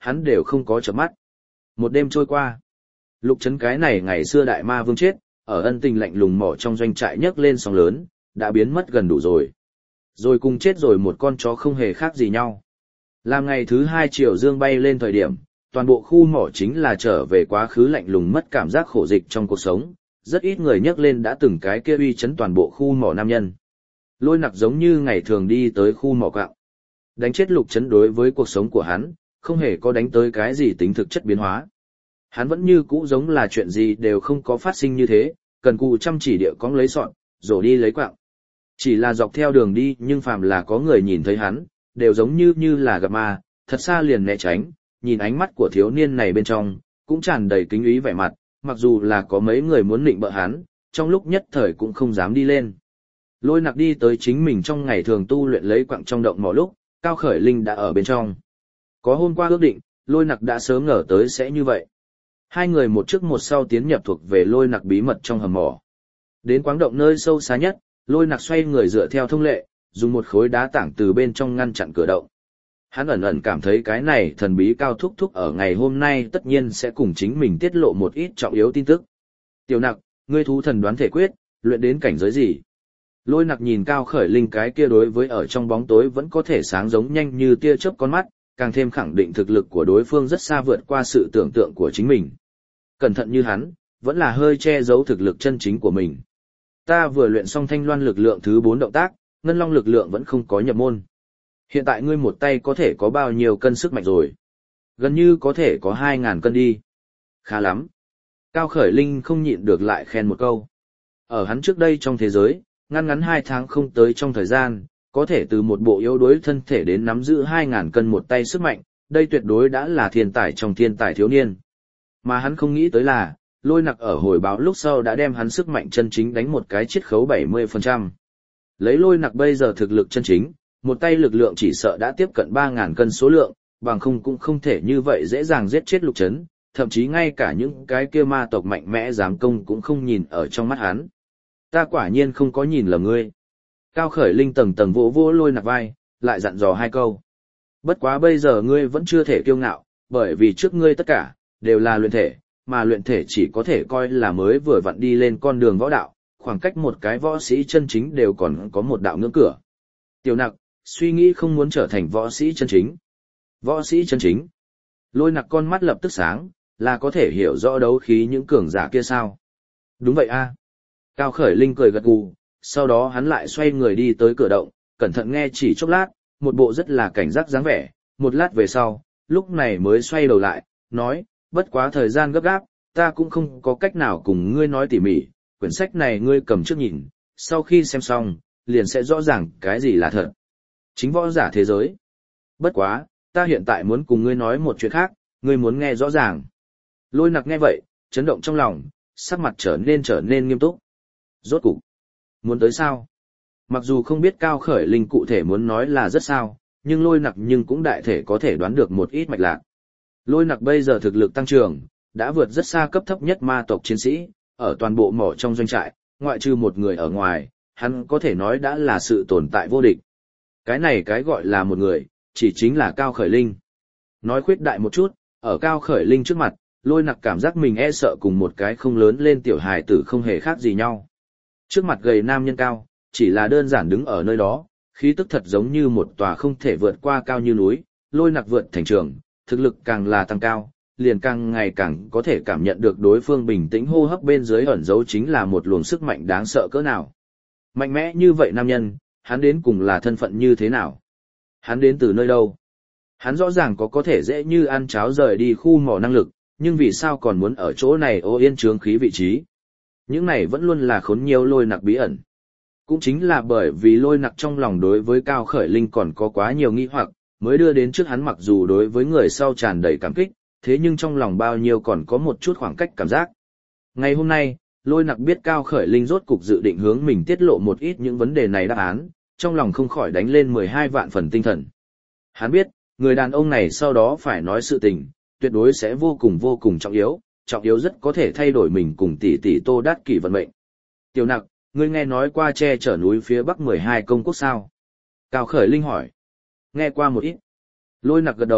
[SPEAKER 1] hắn đều không có chợp mắt. Một đêm trôi qua. Lục Trấn cái này ngày xưa đại ma vương chết, ở ân tình lạnh lùng mỏ trong doanh trại nhấc lên sóng lớn, đã biến mất gần đủ rồi. Rồi cùng chết rồi một con chó không hề khác gì nhau. Làm ngày thứ 2 chiều dương bay lên thời điểm, toàn bộ khu mỏ chính là trở về quá khứ lạnh lùng mất cảm giác khổ dịch trong cuộc sống, rất ít người nhấc lên đã từng cái kia uy chấn toàn bộ khu mỏ nam nhân. Lôi Nặc giống như ngày thường đi tới khu mỏ quặng. Đánh chết Lục Trấn đối với cuộc sống của hắn, không hề có đánh tới cái gì tính thực chất biến hóa. Hắn vẫn như cũ giống là chuyện gì đều không có phát sinh như thế, cần cù chăm chỉ địa cóng lấy sọn, rồi đi lấy quặng. Chỉ là dọc theo đường đi nhưng phàm là có người nhìn thấy hắn, đều giống như là gặp ma, thật xa liền né tránh, nhìn ánh mắt của thiếu niên này bên trong, cũng tràn đầy kính ý vẻ mặt, mặc dù là có mấy người muốn nịnh bợ hắn, trong lúc nhất thời cũng không dám đi lên. Lôi Nặc đi tới chính mình trong ngày thường tu luyện lấy quặng trong động mỏ lúc, Cao Khởi Linh đã ở bên trong. Có hôm qua ước định, Lôi Nặc đã sớm ngờ tới sẽ như vậy. Hai người một trước một sau tiến nhập thuộc về Lôi Nặc bí mật trong hầm mỏ. Đến quáng động nơi sâu xa nhất, Lôi Nặc xoay người dựa theo thông lệ, dùng một khối đá tảng từ bên trong ngăn chặn cửa động. Hắn ẩn ẩn cảm thấy cái này thần bí Cao thúc thúc ở ngày hôm nay tất nhiên sẽ cùng chính mình tiết lộ một ít trọng yếu tin tức. Tiểu Nặc, ngươi thú thần đoán thể quyết, luyện đến cảnh giới gì? Lôi Nặc nhìn Cao Khởi Linh cái kia đối với ở trong bóng tối vẫn có thể sáng giống nhanh như tia chớp con mắt, càng thêm khẳng định thực lực của đối phương rất xa vượt qua sự tưởng tượng của chính mình. Cẩn thận như hắn, vẫn là hơi che giấu thực lực chân chính của mình. Ta vừa luyện xong Thanh Loan lực lượng thứ 4 động tác, Ngân Long lực lượng vẫn không có nhập môn. Hiện tại ngươi một tay có thể có bao nhiêu cân sức mạnh rồi? Gần như có thể có 2.000 cân đi. Khá lắm. Cao Khởi Linh không nhịn được lại khen một câu. Ở hắn trước đây trong thế giới, ngắn 2 tháng không tới trong thời gian, có thể từ một bộ yếu đuối thân thể đến nắm giữ 2.000 cân một tay sức mạnh, đây tuyệt đối đã là thiên tài trong thiên tài thiếu niên. Mà hắn không nghĩ tới là, Lôi Nặc ở hồi báo lúc sau đã đem hắn sức mạnh chân chính đánh một cái chiết khấu 70%. Lấy Lôi Nặc bây giờ thực lực chân chính, một tay lực lượng chỉ sợ đã tiếp cận 3.000 cân số lượng, bằng không cũng không thể như vậy dễ dàng giết chết Lục Trấn, thậm chí ngay cả những cái kia ma tộc mạnh mẽ dám công cũng không nhìn ở trong mắt hắn. Ta quả nhiên không có nhìn lầm ngươi. Cao Khởi Linh tầng tầng vỗ vỗ Lôi Nặc vai, lại dặn dò 2 câu. Bất quá bây giờ ngươi vẫn chưa thể kiêu ngạo, bởi vì trước ngươi tất cả đều là luyện thể, mà luyện thể chỉ có thể coi là mới vừa vặn đi lên con đường võ đạo, khoảng cách một cái võ sĩ chân chính đều còn có một đạo ngưỡng cửa. Tiểu Nặc, suy nghĩ không muốn trở thành võ sĩ chân chính. Võ sĩ chân chính? Lôi Nặc con mắt lập tức sáng, là có thể hiểu rõ đấu khí những cường giả kia sao? Đúng vậy a. Cao Khởi Linh cười gật gù, sau đó hắn lại xoay người đi tới cửa động, cẩn thận nghe chỉ chốc lát, một bộ rất là cảnh giác dáng vẻ, một lát về sau, lúc này mới xoay đầu lại, nói, bất quá thời gian gấp gáp, ta cũng không có cách nào cùng ngươi nói tỉ mỉ, quyển sách này ngươi cầm trước nhìn, sau khi xem xong, liền sẽ rõ ràng cái gì là thật. Chính võ giả thế giới. Bất quá, ta hiện tại muốn cùng ngươi nói một chuyện khác, ngươi muốn nghe rõ ràng. Lôi Nặc nghe vậy, chấn động trong lòng, sắc mặt trở nên nghiêm túc. Rốt cục, muốn tới sao? Mặc dù không biết Cao Khởi Linh cụ thể muốn nói là rất sao, nhưng Lôi Nặc nhưng cũng đại thể có thể đoán được một ít mạch lạc. Lôi Nặc bây giờ thực lực tăng trưởng, đã vượt rất xa cấp thấp nhất ma tộc chiến sĩ, ở toàn bộ mỏ trong doanh trại, ngoại trừ một người ở ngoài, hắn có thể nói đã là sự tồn tại vô địch. Cái này cái gọi là một người, chỉ chính là Cao Khởi Linh. Nói khuyết đại một chút, ở Cao Khởi Linh trước mặt, Lôi Nặc cảm giác mình e sợ cùng một cái không lớn lên tiểu hài tử không hề khác gì nhau. Trước mặt gầy nam nhân cao, chỉ là đơn giản đứng ở nơi đó, khí tức thật giống như một tòa không thể vượt qua cao như núi, Lôi Nặc vượt thành trường, thực lực càng là tăng cao, liền càng ngày càng có thể cảm nhận được đối phương bình tĩnh hô hấp bên dưới ẩn giấu chính là một luồng sức mạnh đáng sợ cỡ nào. Mạnh mẽ như vậy nam nhân, hắn đến cùng là thân phận như thế nào? Hắn đến từ nơi đâu? Hắn rõ ràng có thể dễ như ăn cháo rời đi khu mỏ năng lực, nhưng vì sao còn muốn ở chỗ này ô yên chướng khí vị trí? Những này vẫn luôn là khốn nhiều Lôi Nặc bí ẩn. Cũng chính là bởi vì Lôi Nặc trong lòng đối với Cao Khởi Linh còn có quá nhiều nghi hoặc, mới đưa đến trước hắn mặc dù đối với người sau tràn đầy cảm kích, thế nhưng trong lòng bao nhiêu còn có một chút khoảng cách cảm giác. Ngày hôm nay, Lôi Nặc biết Cao Khởi Linh rốt cục dự định hướng mình tiết lộ một ít những vấn đề này đáp án, trong lòng không khỏi đánh lên 12 vạn phần tinh thần. Hắn biết, người đàn ông này sau đó phải nói sự tình, tuyệt đối sẽ vô cùng trọng yếu rất có thể thay đổi mình cùng tỷ tỷ Tô Đát Kỷ vận mệnh. Tiểu Nặc, ngươi nghe nói qua che chở núi phía bắc 12 công quốc sao? Cao Khởi Linh hỏi. Nghe qua một ít. Lôi Nặc gật đầu,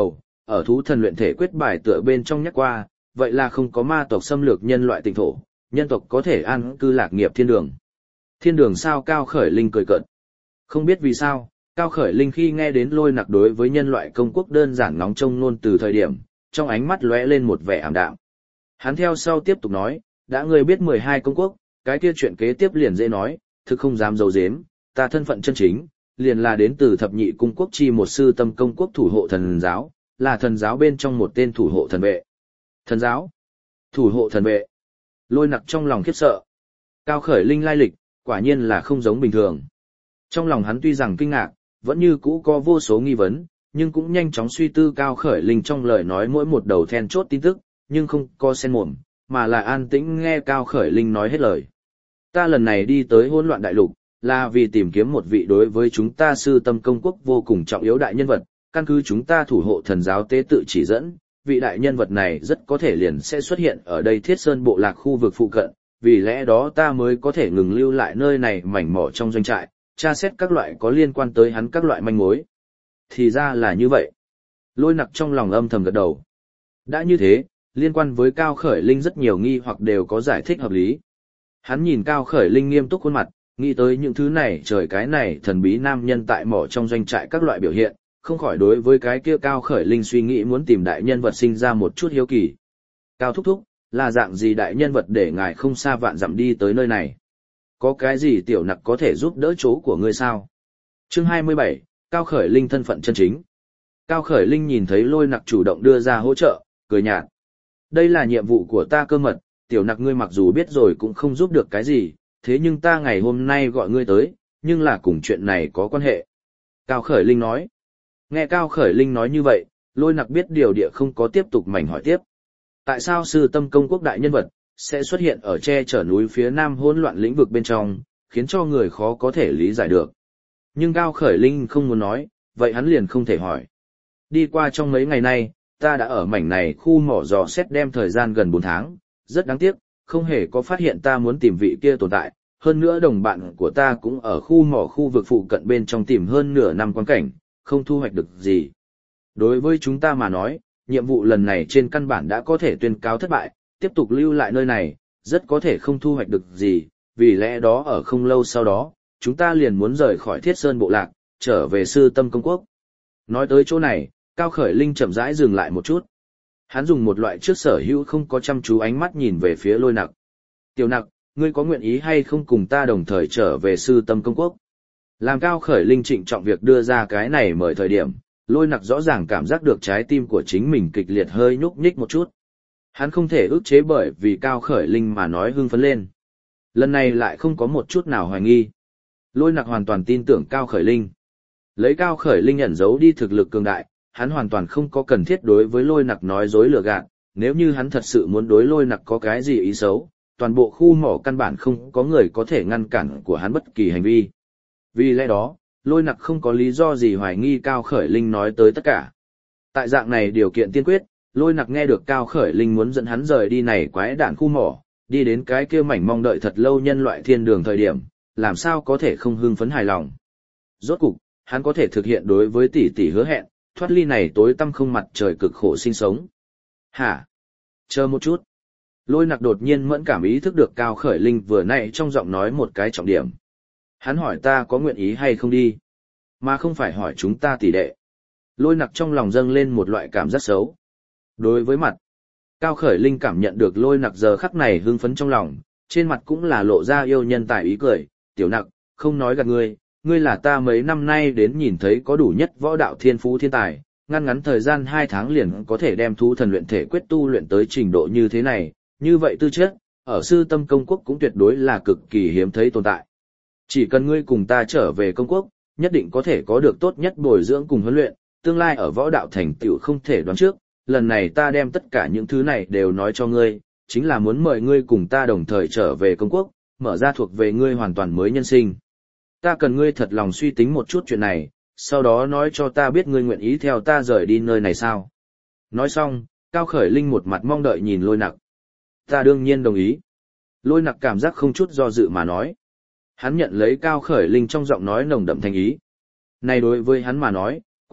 [SPEAKER 1] ở thú thần luyện thể quyết bài tựa bên trong nhắc qua, vậy là không có ma tộc xâm lược nhân loại tỉnh thổ, nhân tộc có thể an cư lạc nghiệp thiên đường. Thiên đường sao? Cao Khởi Linh cười cợt. Không biết vì sao, Cao Khởi Linh khi nghe đến Lôi Nặc đối với nhân loại công quốc đơn giản nóng trông nôn từ thời điểm, trong ánh mắt lóe lên một vẻ ảm đạm. Hắn theo sau tiếp tục nói, đã ngươi biết 12 công quốc, cái kia chuyện kế tiếp liền dễ nói, thực không dám giấu giếm, ta thân phận chân chính, liền là đến từ thập nhị cung quốc chi một sư tâm công quốc thủ hộ thần giáo, là thần giáo bên trong một tên thủ hộ thần vệ. Thần giáo? Thủ hộ thần vệ? Lôi Nặc trong lòng khiếp sợ. Cao Khởi Linh lai lịch, quả nhiên là không giống bình thường. Trong lòng hắn tuy rằng kinh ngạc, vẫn như cũ có vô số nghi vấn, nhưng cũng nhanh chóng suy tư Cao Khởi Linh trong lời nói mỗi một đầu then chốt tin tức, nhưng không có xen mồm, mà là an tĩnh nghe Cao Khởi Linh nói hết lời. Ta lần này đi tới hỗn loạn đại lục, là vì tìm kiếm một vị đối với chúng ta sư tâm công quốc vô cùng trọng yếu đại nhân vật, căn cứ chúng ta thủ hộ thần giáo tế tự chỉ dẫn, vị đại nhân vật này rất có thể liền sẽ xuất hiện ở đây Thiết Sơn bộ lạc khu vực phụ cận, vì lẽ đó ta mới có thể ngừng lưu lại nơi này mảnh mỏ trong doanh trại, tra xét các loại có liên quan tới hắn các loại manh mối. Thì ra là như vậy. Lôi Nặc trong lòng âm thầm gật đầu. Đã như thế, liên quan với Cao Khởi Linh rất nhiều nghi hoặc đều có giải thích hợp lý. Hắn nhìn Cao Khởi Linh nghiêm túc khuôn mặt, nghĩ tới những thứ này trời cái này thần bí nam nhân tại mỏ trong doanh trại các loại biểu hiện, không khỏi đối với cái kia Cao Khởi Linh suy nghĩ muốn tìm đại nhân vật sinh ra một chút hiếu kỳ. Cao thúc thúc, là dạng gì đại nhân vật để ngài không xa vạn dặm đi tới nơi này? Có cái gì Tiểu Nặc có thể giúp đỡ chỗ của ngươi sao? Chương 27, Cao Khởi Linh thân phận chân chính. Cao Khởi Linh nhìn thấy Lôi Nặc chủ động đưa ra hỗ trợ, cười nhạt. Đây là nhiệm vụ của ta cơ mật, Tiểu Nặc ngươi mặc dù biết rồi cũng không giúp được cái gì, thế nhưng ta ngày hôm nay gọi ngươi tới, nhưng là cùng chuyện này có quan hệ. Cao Khởi Linh nói. Nghe Cao Khởi Linh nói như vậy, Lôi Nặc biết điều địa không có tiếp tục mảnh hỏi tiếp. Tại sao sư tâm công quốc đại nhân vật sẽ xuất hiện ở che chở núi phía nam hỗn loạn lĩnh vực bên trong, khiến cho người khó có thể lý giải được. Nhưng Cao Khởi Linh không muốn nói, vậy hắn liền không thể hỏi. Đi qua trong mấy ngày nay, ta đã ở mảnh này khu mỏ dò xét đem thời gian gần 4 tháng, rất đáng tiếc, không hề có phát hiện ta muốn tìm vị kia tồn tại, hơn nữa đồng bạn của ta cũng ở khu mỏ khu vực phụ cận bên trong tìm hơn nửa năm quan cảnh, không thu hoạch được gì. Đối với chúng ta mà nói, nhiệm vụ lần này trên căn bản đã có thể tuyên cáo thất bại, tiếp tục lưu lại nơi này, rất có thể không thu hoạch được gì, vì lẽ đó ở không lâu sau đó, chúng ta liền muốn rời khỏi Thiết Sơn bộ lạc, trở về sư tâm công quốc. Nói tới chỗ này, Cao Khởi Linh chậm rãi dừng lại một chút. Hắn dùng một loại trước sở hữu không có chăm chú ánh mắt nhìn về phía Lôi Nặc. Tiểu Nặc, ngươi có nguyện ý hay không cùng ta đồng thời trở về sư tâm công quốc? Làm Cao Khởi Linh trịnh trọng việc đưa ra cái này mời thời điểm, Lôi Nặc rõ ràng cảm giác được trái tim của chính mình kịch liệt hơi nhúc nhích một chút. Hắn không thể ức chế bởi vì Cao Khởi Linh mà nói hưng phấn lên. Lần này lại không có một chút nào hoài nghi. Lôi Nặc hoàn toàn tin tưởng Cao Khởi Linh. Lấy Cao Khởi Linh ẩn giấu đi thực lực cường đại, hắn hoàn toàn không có cần thiết đối với Lôi Nặc nói dối lừa gạt, nếu như hắn thật sự muốn đối Lôi Nặc có cái gì ý xấu, toàn bộ khu mỏ căn bản không có người có thể ngăn cản của hắn bất kỳ hành vi. Vì lẽ đó, Lôi Nặc không có lý do gì hoài nghi Cao Khởi Linh nói tới tất cả. Tại dạng này điều kiện tiên quyết, Lôi Nặc nghe được Cao Khởi Linh muốn dẫn hắn rời đi này quái đản khu mỏ, đi đến cái kia mảnh mong đợi thật lâu nhân loại thiên đường thời điểm, làm sao có thể không hưng phấn hài lòng. Rốt cục, hắn có thể thực hiện đối với tỷ tỷ hứa hẹn, thoát ly này tối tăm không mặt trời cực khổ sinh sống. Hả? Chờ một chút. Lôi Nặc đột nhiên mẫn cảm ý thức được Cao Khởi Linh vừa nãy trong giọng nói một cái trọng điểm. Hắn hỏi ta có nguyện ý hay không đi, mà không phải hỏi chúng ta tỷ đệ. Lôi Nặc trong lòng dâng lên một loại cảm giác xấu. Đối với mặt, Cao Khởi Linh cảm nhận được Lôi Nặc giờ khắc này hưng phấn trong lòng, trên mặt cũng là lộ ra yêu nhân tài ý cười. Tiểu Nặc, không nói gạt ngươi, ngươi là ta mấy năm nay đến nhìn thấy có đủ nhất võ đạo thiên phú thiên tài, ngăn ngắn thời gian 2 tháng liền có thể đem thú thần luyện thể quyết tu luyện tới trình độ như thế này, như vậy tư chất, ở sư tâm công quốc cũng tuyệt đối là cực kỳ hiếm thấy tồn tại. Chỉ cần ngươi cùng ta trở về công quốc, nhất định có thể có được tốt nhất bồi dưỡng cùng huấn luyện, tương lai ở võ đạo thành tựu không thể đoán trước, lần này ta đem tất cả những thứ này đều nói cho ngươi, chính là muốn mời ngươi cùng ta đồng thời trở về công quốc, mở ra thuộc về ngươi hoàn toàn mới nhân sinh. Ta cần ngươi thật lòng suy tính một chút chuyện này, sau đó nói cho ta biết ngươi nguyện ý theo ta rời đi nơi này sao. Nói xong, Cao Khởi Linh một mặt mong đợi nhìn Lôi Nặc. Ta đương nhiên đồng ý. Lôi Nặc cảm giác không chút do dự mà nói. Hắn nhận lấy Cao Khởi Linh trong giọng nói nồng đậm thành ý. Này đối với hắn mà nói,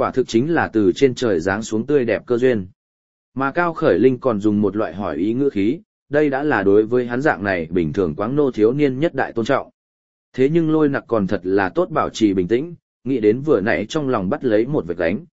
[SPEAKER 1] quả thực chính là từ trên trời giáng xuống tươi đẹp cơ duyên. Mà Cao Khởi Linh còn dùng một loại hỏi ý ngữ khí, đây đã là đối với hắn dạng này bình thường quáng nô thiếu niên nhất đại tôn trọng. Thế nhưng Lôi Nặc còn thật là tốt bảo trì bình tĩnh, nghĩ đến vừa nãy trong lòng bắt lấy một vệt gánh.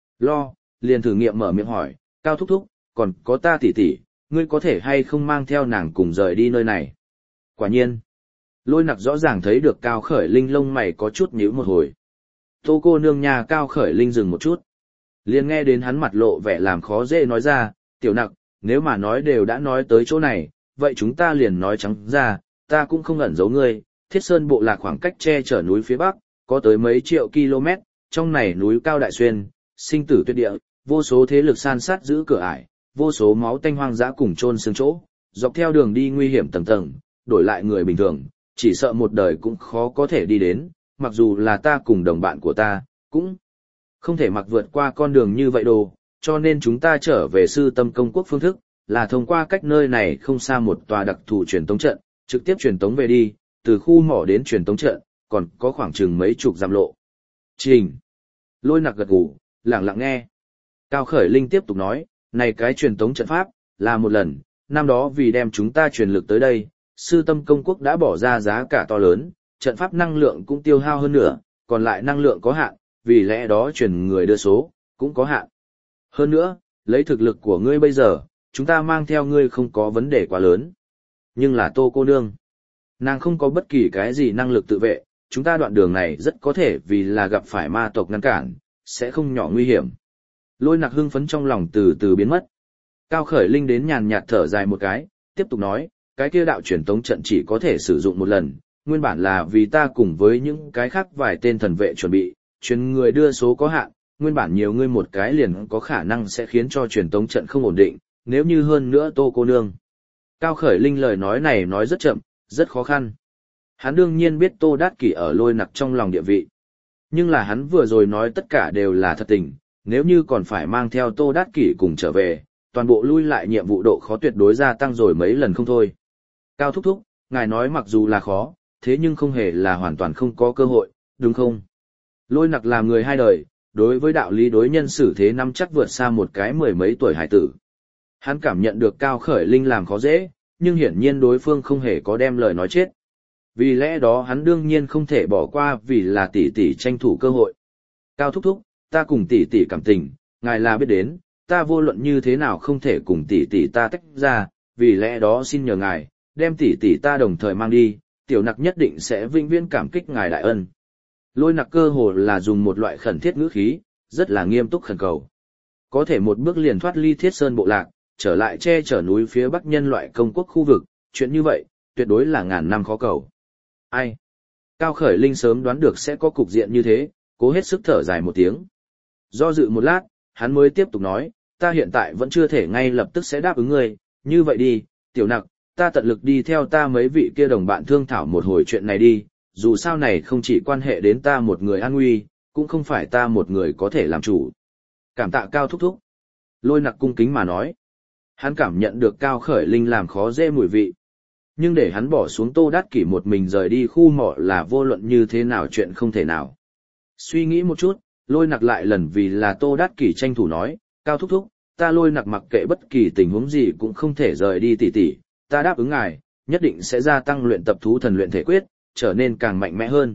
[SPEAKER 1] Liền thử nghiệm mở miệng hỏi, Cao thúc thúc, còn có ta tỷ tỷ, ngươi có thể hay không mang theo nàng cùng rời đi nơi này? Quả nhiên, Lôi Nặc rõ ràng thấy được Cao Khởi Linh lông mày có chút nhíu một hồi. Tô cô nương nhà. Cao Khởi Linh dừng một chút. Liền nghe đến hắn mặt lộ vẻ làm khó dễ nói ra, Tiểu Nặc, nếu mà nói đều đã nói tới chỗ này, vậy chúng ta liền nói trắng ra, ta cũng không ẩn giấu ngươi, Thiết Sơn bộ lạc khoảng cách che chở núi phía bắc, có tới mấy triệu km, trong này núi cao đại xuyên, sinh tử tuyệt địa, vô số thế lực san sát giữ cửa ải, vô số máu tanh hoang dã cùng chôn xương chỗ, dọc theo đường đi nguy hiểm tầng tầng, đổi lại người bình thường, chỉ sợ một đời cũng khó có thể đi đến, mặc dù là ta cùng đồng bạn của ta, cũng không thể mặc vượt qua con đường như vậy đồ, cho nên chúng ta trở về Sư Tâm Công Quốc phương thức, là thông qua cách nơi này không xa một tòa đặc thù truyền tống trận, trực tiếp truyền tống về đi, từ khu mỏ đến truyền tống trận, còn có khoảng chừng mấy chục dặm lộ. Trình. Lôi Nặc gật gù, lặng lặng nghe. Cao Khởi Linh tiếp tục nói, này cái truyền tống trận pháp, là một lần, năm đó vì đem chúng ta truyền lực tới đây, Sư Tâm Công Quốc đã bỏ ra giá cả to lớn, trận pháp năng lượng cũng tiêu hao hơn nữa, còn lại năng lượng có hạn, vì lẽ đó truyền người đưa số, cũng có hạn. Hơn nữa, lấy thực lực của ngươi bây giờ, chúng ta mang theo ngươi không có vấn đề quá lớn. Nhưng là Tô cô nương, nàng không có bất kỳ cái gì năng lực tự vệ, chúng ta đoạn đường này rất có thể vì là gặp phải ma tộc ngăn cản, sẽ không nhỏ nguy hiểm. Lôi Nặc hưng phấn trong lòng từ từ biến mất. Cao Khởi Linh đến nhàn nhạt thở dài một cái, tiếp tục nói, cái kia đạo truyền tống trận chỉ có thể sử dụng một lần, nguyên bản là vì ta cùng với những cái khác vài tên thần vệ chuẩn bị, truyền người đưa số có hạn, nguyên bản nhiều ngươi một cái liền có khả năng sẽ khiến cho truyền tống trận không ổn định, nếu như hơn nữa Tô cô nương. Cao Khởi Linh lời nói này nói rất chậm, rất khó khăn. Hắn đương nhiên biết Tô Đát Kỷ ở Lôi Nặc trong lòng địa vị. Nhưng là hắn vừa rồi nói tất cả đều là thật tình, nếu như còn phải mang theo Tô Đát Kỷ cùng trở về, toàn bộ lui lại nhiệm vụ độ khó tuyệt đối gia tăng rồi mấy lần không thôi. Cao thúc thúc, ngài nói mặc dù là khó, thế nhưng không hề là hoàn toàn không có cơ hội, đúng không? Lôi Nặc làm người hai đời, đối với đạo lý đối nhân xử thế năm chắc vượt xa một cái mười mấy tuổi hải tử. Hắn cảm nhận được Cao Khởi Linh làm khó dễ, nhưng hiển nhiên đối phương không hề có đem lời nói chết. Vì lẽ đó hắn đương nhiên không thể bỏ qua vì là tỷ tỷ tranh thủ cơ hội. Cao thúc thúc, ta cùng tỷ tỷ cảm tình, ngài là biết đến, ta vô luận như thế nào không thể cùng tỷ tỷ ta tách ra, vì lẽ đó xin nhờ ngài, đem tỷ tỷ ta đồng thời mang đi, Tiểu Nặc nhất định sẽ vĩnh viễn cảm kích ngài đại ân. Lôi Nặc cơ hồ là dùng một loại khẩn thiết ngữ khí, rất là nghiêm túc khẩn cầu. Có thể một bước liền thoát ly Thiết Sơn bộ lạc, trở lại che chở núi phía bắc nhân loại công quốc khu vực, chuyện như vậy, tuyệt đối là ngàn năm khó cầu. Ai? Cao Khởi Linh sớm đoán được sẽ có cục diện như thế, cố hết sức thở dài một tiếng. Do dự một lát, hắn mới tiếp tục nói, ta hiện tại vẫn chưa thể ngay lập tức sẽ đáp ứng ngươi, như vậy đi, Tiểu Nặc, ta tận lực đi theo ta mấy vị kia đồng bạn thương thảo một hồi chuyện này đi, dù sao này không chỉ quan hệ đến ta một người an nguy, cũng không phải ta một người có thể làm chủ. Cảm tạ Cao thúc thúc. Lôi Nặc cung kính mà nói. Hắn cảm nhận được Cao Khởi Linh làm khó dễ mùi vị. Nhưng để hắn bỏ xuống Tô Đát Kỷ một mình rời đi khu mỏ là vô luận như thế nào chuyện không thể nào. Suy nghĩ một chút, Lôi Nặc lại lần vì là Tô Đát Kỷ tranh thủ nói, Cao thúc thúc, ta Lôi Nặc mặc kệ bất kỳ tình huống gì cũng không thể rời đi tỷ tỷ, ta đáp ứng ngài, nhất định sẽ gia tăng luyện tập thú thần luyện thể quyết, trở nên càng mạnh mẽ hơn.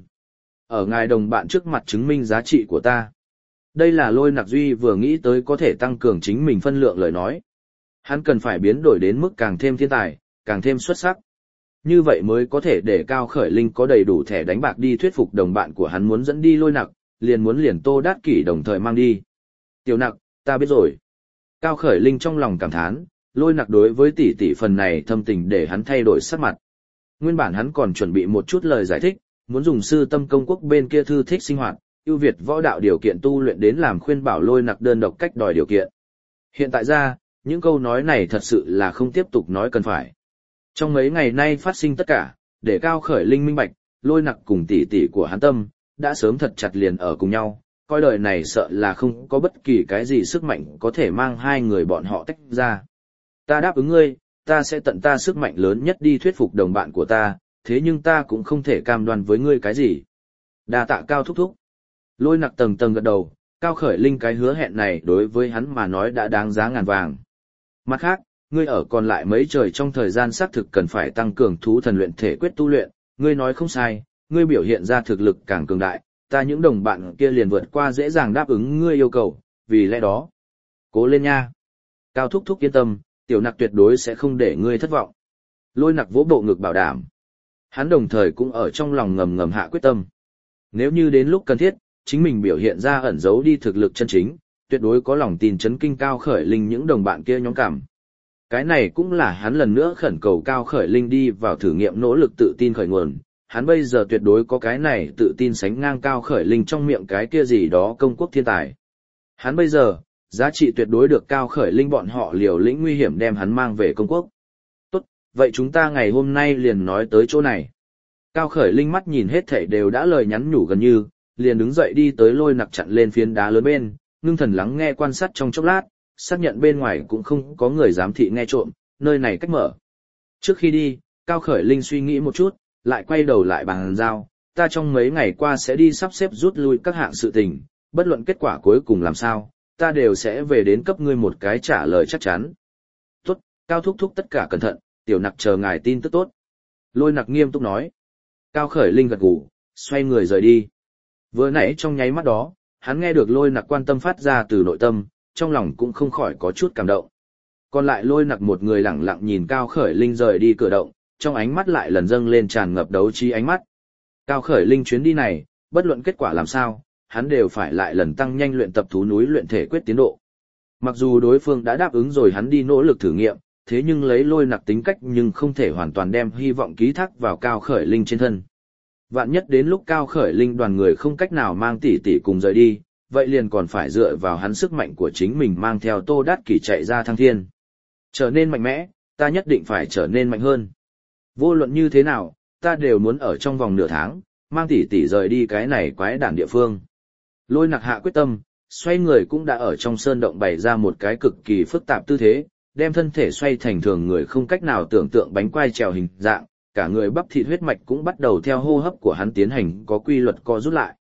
[SPEAKER 1] Ở ngài đồng bạn trước mặt chứng minh giá trị của ta. Đây là Lôi Nặc Duy vừa nghĩ tới có thể tăng cường chính mình phân lượng lời nói. Hắn cần phải biến đổi đến mức càng thêm thiên tài, càng thêm xuất sắc. Như vậy mới có thể để Cao Khởi Linh có đầy đủ thẻ đánh bạc đi thuyết phục đồng bạn của hắn muốn dẫn đi Lôi Nặc, liền Tô Đát Kỷ đồng thời mang đi. Tiểu Nặc, ta biết rồi. Cao Khởi Linh trong lòng cảm thán, Lôi Nặc đối với tỷ tỷ phần này thâm tình để hắn thay đổi sắc mặt. Nguyên bản hắn còn chuẩn bị một chút lời giải thích, muốn dùng Sư Tâm Công Quốc bên kia thư thích sinh hoạt, ưu việt võ đạo điều kiện tu luyện đến làm khuyên bảo Lôi Nặc đơn độc cách đòi điều kiện. Hiện tại ra, những câu nói này thật sự là không tiếp tục nói cần phải. Trong mấy ngày nay phát sinh tất cả, để Cao Khởi Linh minh bạch, Lôi Nặc cùng tỷ tỷ của hắn tâm, đã sớm thật chặt liền ở cùng nhau, coi đời này sợ là không có bất kỳ cái gì sức mạnh có thể mang hai người bọn họ tách ra. Ta đáp ứng ngươi, ta sẽ tận ta sức mạnh lớn nhất đi thuyết phục đồng bạn của ta, thế nhưng ta cũng không thể cam đoan với ngươi cái gì. Đa tạ Cao thúc thúc. Lôi Nặc tầng tầng gật đầu, Cao Khởi Linh cái hứa hẹn này đối với hắn mà nói đã đáng giá ngàn vàng. Mặt khác, ngươi ở còn lại mấy trời trong thời gian xác thực cần phải tăng cường thú thần luyện thể quyết tu luyện, ngươi nói không sai, ngươi biểu hiện ra thực lực càng cường đại, ta những đồng bạn kia liền vượt qua dễ dàng đáp ứng ngươi yêu cầu, vì lẽ đó. Cố lên nha. Cao Thúc Thúc yên tâm, tiểu nặc tuyệt đối sẽ không để ngươi thất vọng. Lôi nặc vỗ bộ ngực bảo đảm. Hắn đồng thời cũng ở trong lòng ngầm ngầm hạ quyết tâm. Nếu như đến lúc cần thiết, chính mình biểu hiện ra ẩn giấu đi thực lực chân chính, tuyệt đối có lòng tin chấn kinh Cao Khởi Linh những đồng bạn kia nhóm cảm. Cái này cũng là hắn lần nữa khẩn cầu Cao Khởi Linh đi vào thử nghiệm nỗ lực tự tin khởi nguồn. Hắn bây giờ tuyệt đối có cái này tự tin sánh ngang Cao Khởi Linh trong miệng cái kia gì đó công quốc thiên tài. Hắn bây giờ, giá trị tuyệt đối được Cao Khởi Linh bọn họ liều lĩnh nguy hiểm đem hắn mang về công quốc. Tốt, vậy chúng ta ngày hôm nay liền nói tới chỗ này. Cao Khởi Linh mắt nhìn hết thảy đều đã lời nhắn nhủ gần như, liền đứng dậy đi tới Lôi Nặc chặn lên phiến đá lớn bên, ngưng thần lắng nghe quan sát trong chốc lát, xác nhận bên ngoài cũng không có người giám thị nghe trộm, nơi này cách mở. Trước khi đi, Cao Khởi Linh suy nghĩ một chút, lại quay đầu lại bàn giao, ta trong mấy ngày qua sẽ đi sắp xếp rút lui các hạng sự tình, bất luận kết quả cuối cùng làm sao, ta đều sẽ về đến cấp ngươi một cái trả lời chắc chắn. Tốt, Cao Thúc Thúc tất cả cẩn thận, tiểu nặc chờ ngài tin tức tốt. Lôi Nặc nghiêm túc nói. Cao Khởi Linh gật gù, xoay người rời đi. Vừa nãy trong nháy mắt đó, hắn nghe được Lôi Nặc quan tâm phát ra từ nội tâm, trong lòng cũng không khỏi có chút cảm động. Còn lại Lôi Nặc một người lẳng lặng nhìn Cao Khởi Linh rời đi cửa động, trong ánh mắt lại lần dâng lên tràn ngập đấu trí ánh mắt. Cao Khởi Linh chuyến đi này, bất luận kết quả làm sao, hắn đều phải lại lần tăng nhanh luyện tập thú núi luyện thể quyết tiến độ. Mặc dù đối phương đã đáp ứng rồi hắn đi nỗ lực thử nghiệm, thế nhưng lấy Lôi Nặc tính cách nhưng không thể hoàn toàn đem hy vọng ký thác vào Cao Khởi Linh trên thân. Vạn nhất đến lúc Cao Khởi Linh đoàn người không cách nào mang tỷ tỷ cùng rời đi, vậy liền còn phải dựa vào hắn sức mạnh của chính mình mang theo Tô Đát Kỷ chạy ra thăng thiên. Trở nên mạnh mẽ, ta nhất định phải trở nên mạnh hơn. Vô luận như thế nào, ta đều muốn ở trong vòng nửa tháng, mang tỷ tỷ rời đi cái này quái đản địa phương. Lôi Nặc hạ quyết tâm, xoay người cũng đã ở trong sơn động bày ra một cái cực kỳ phức tạp tư thế, đem thân thể xoay thành thường người không cách nào tưởng tượng bánh quai trèo hình dạng, cả người bắp thịt huyết mạch cũng bắt đầu theo hô hấp của hắn tiến hành có quy luật co rút lại.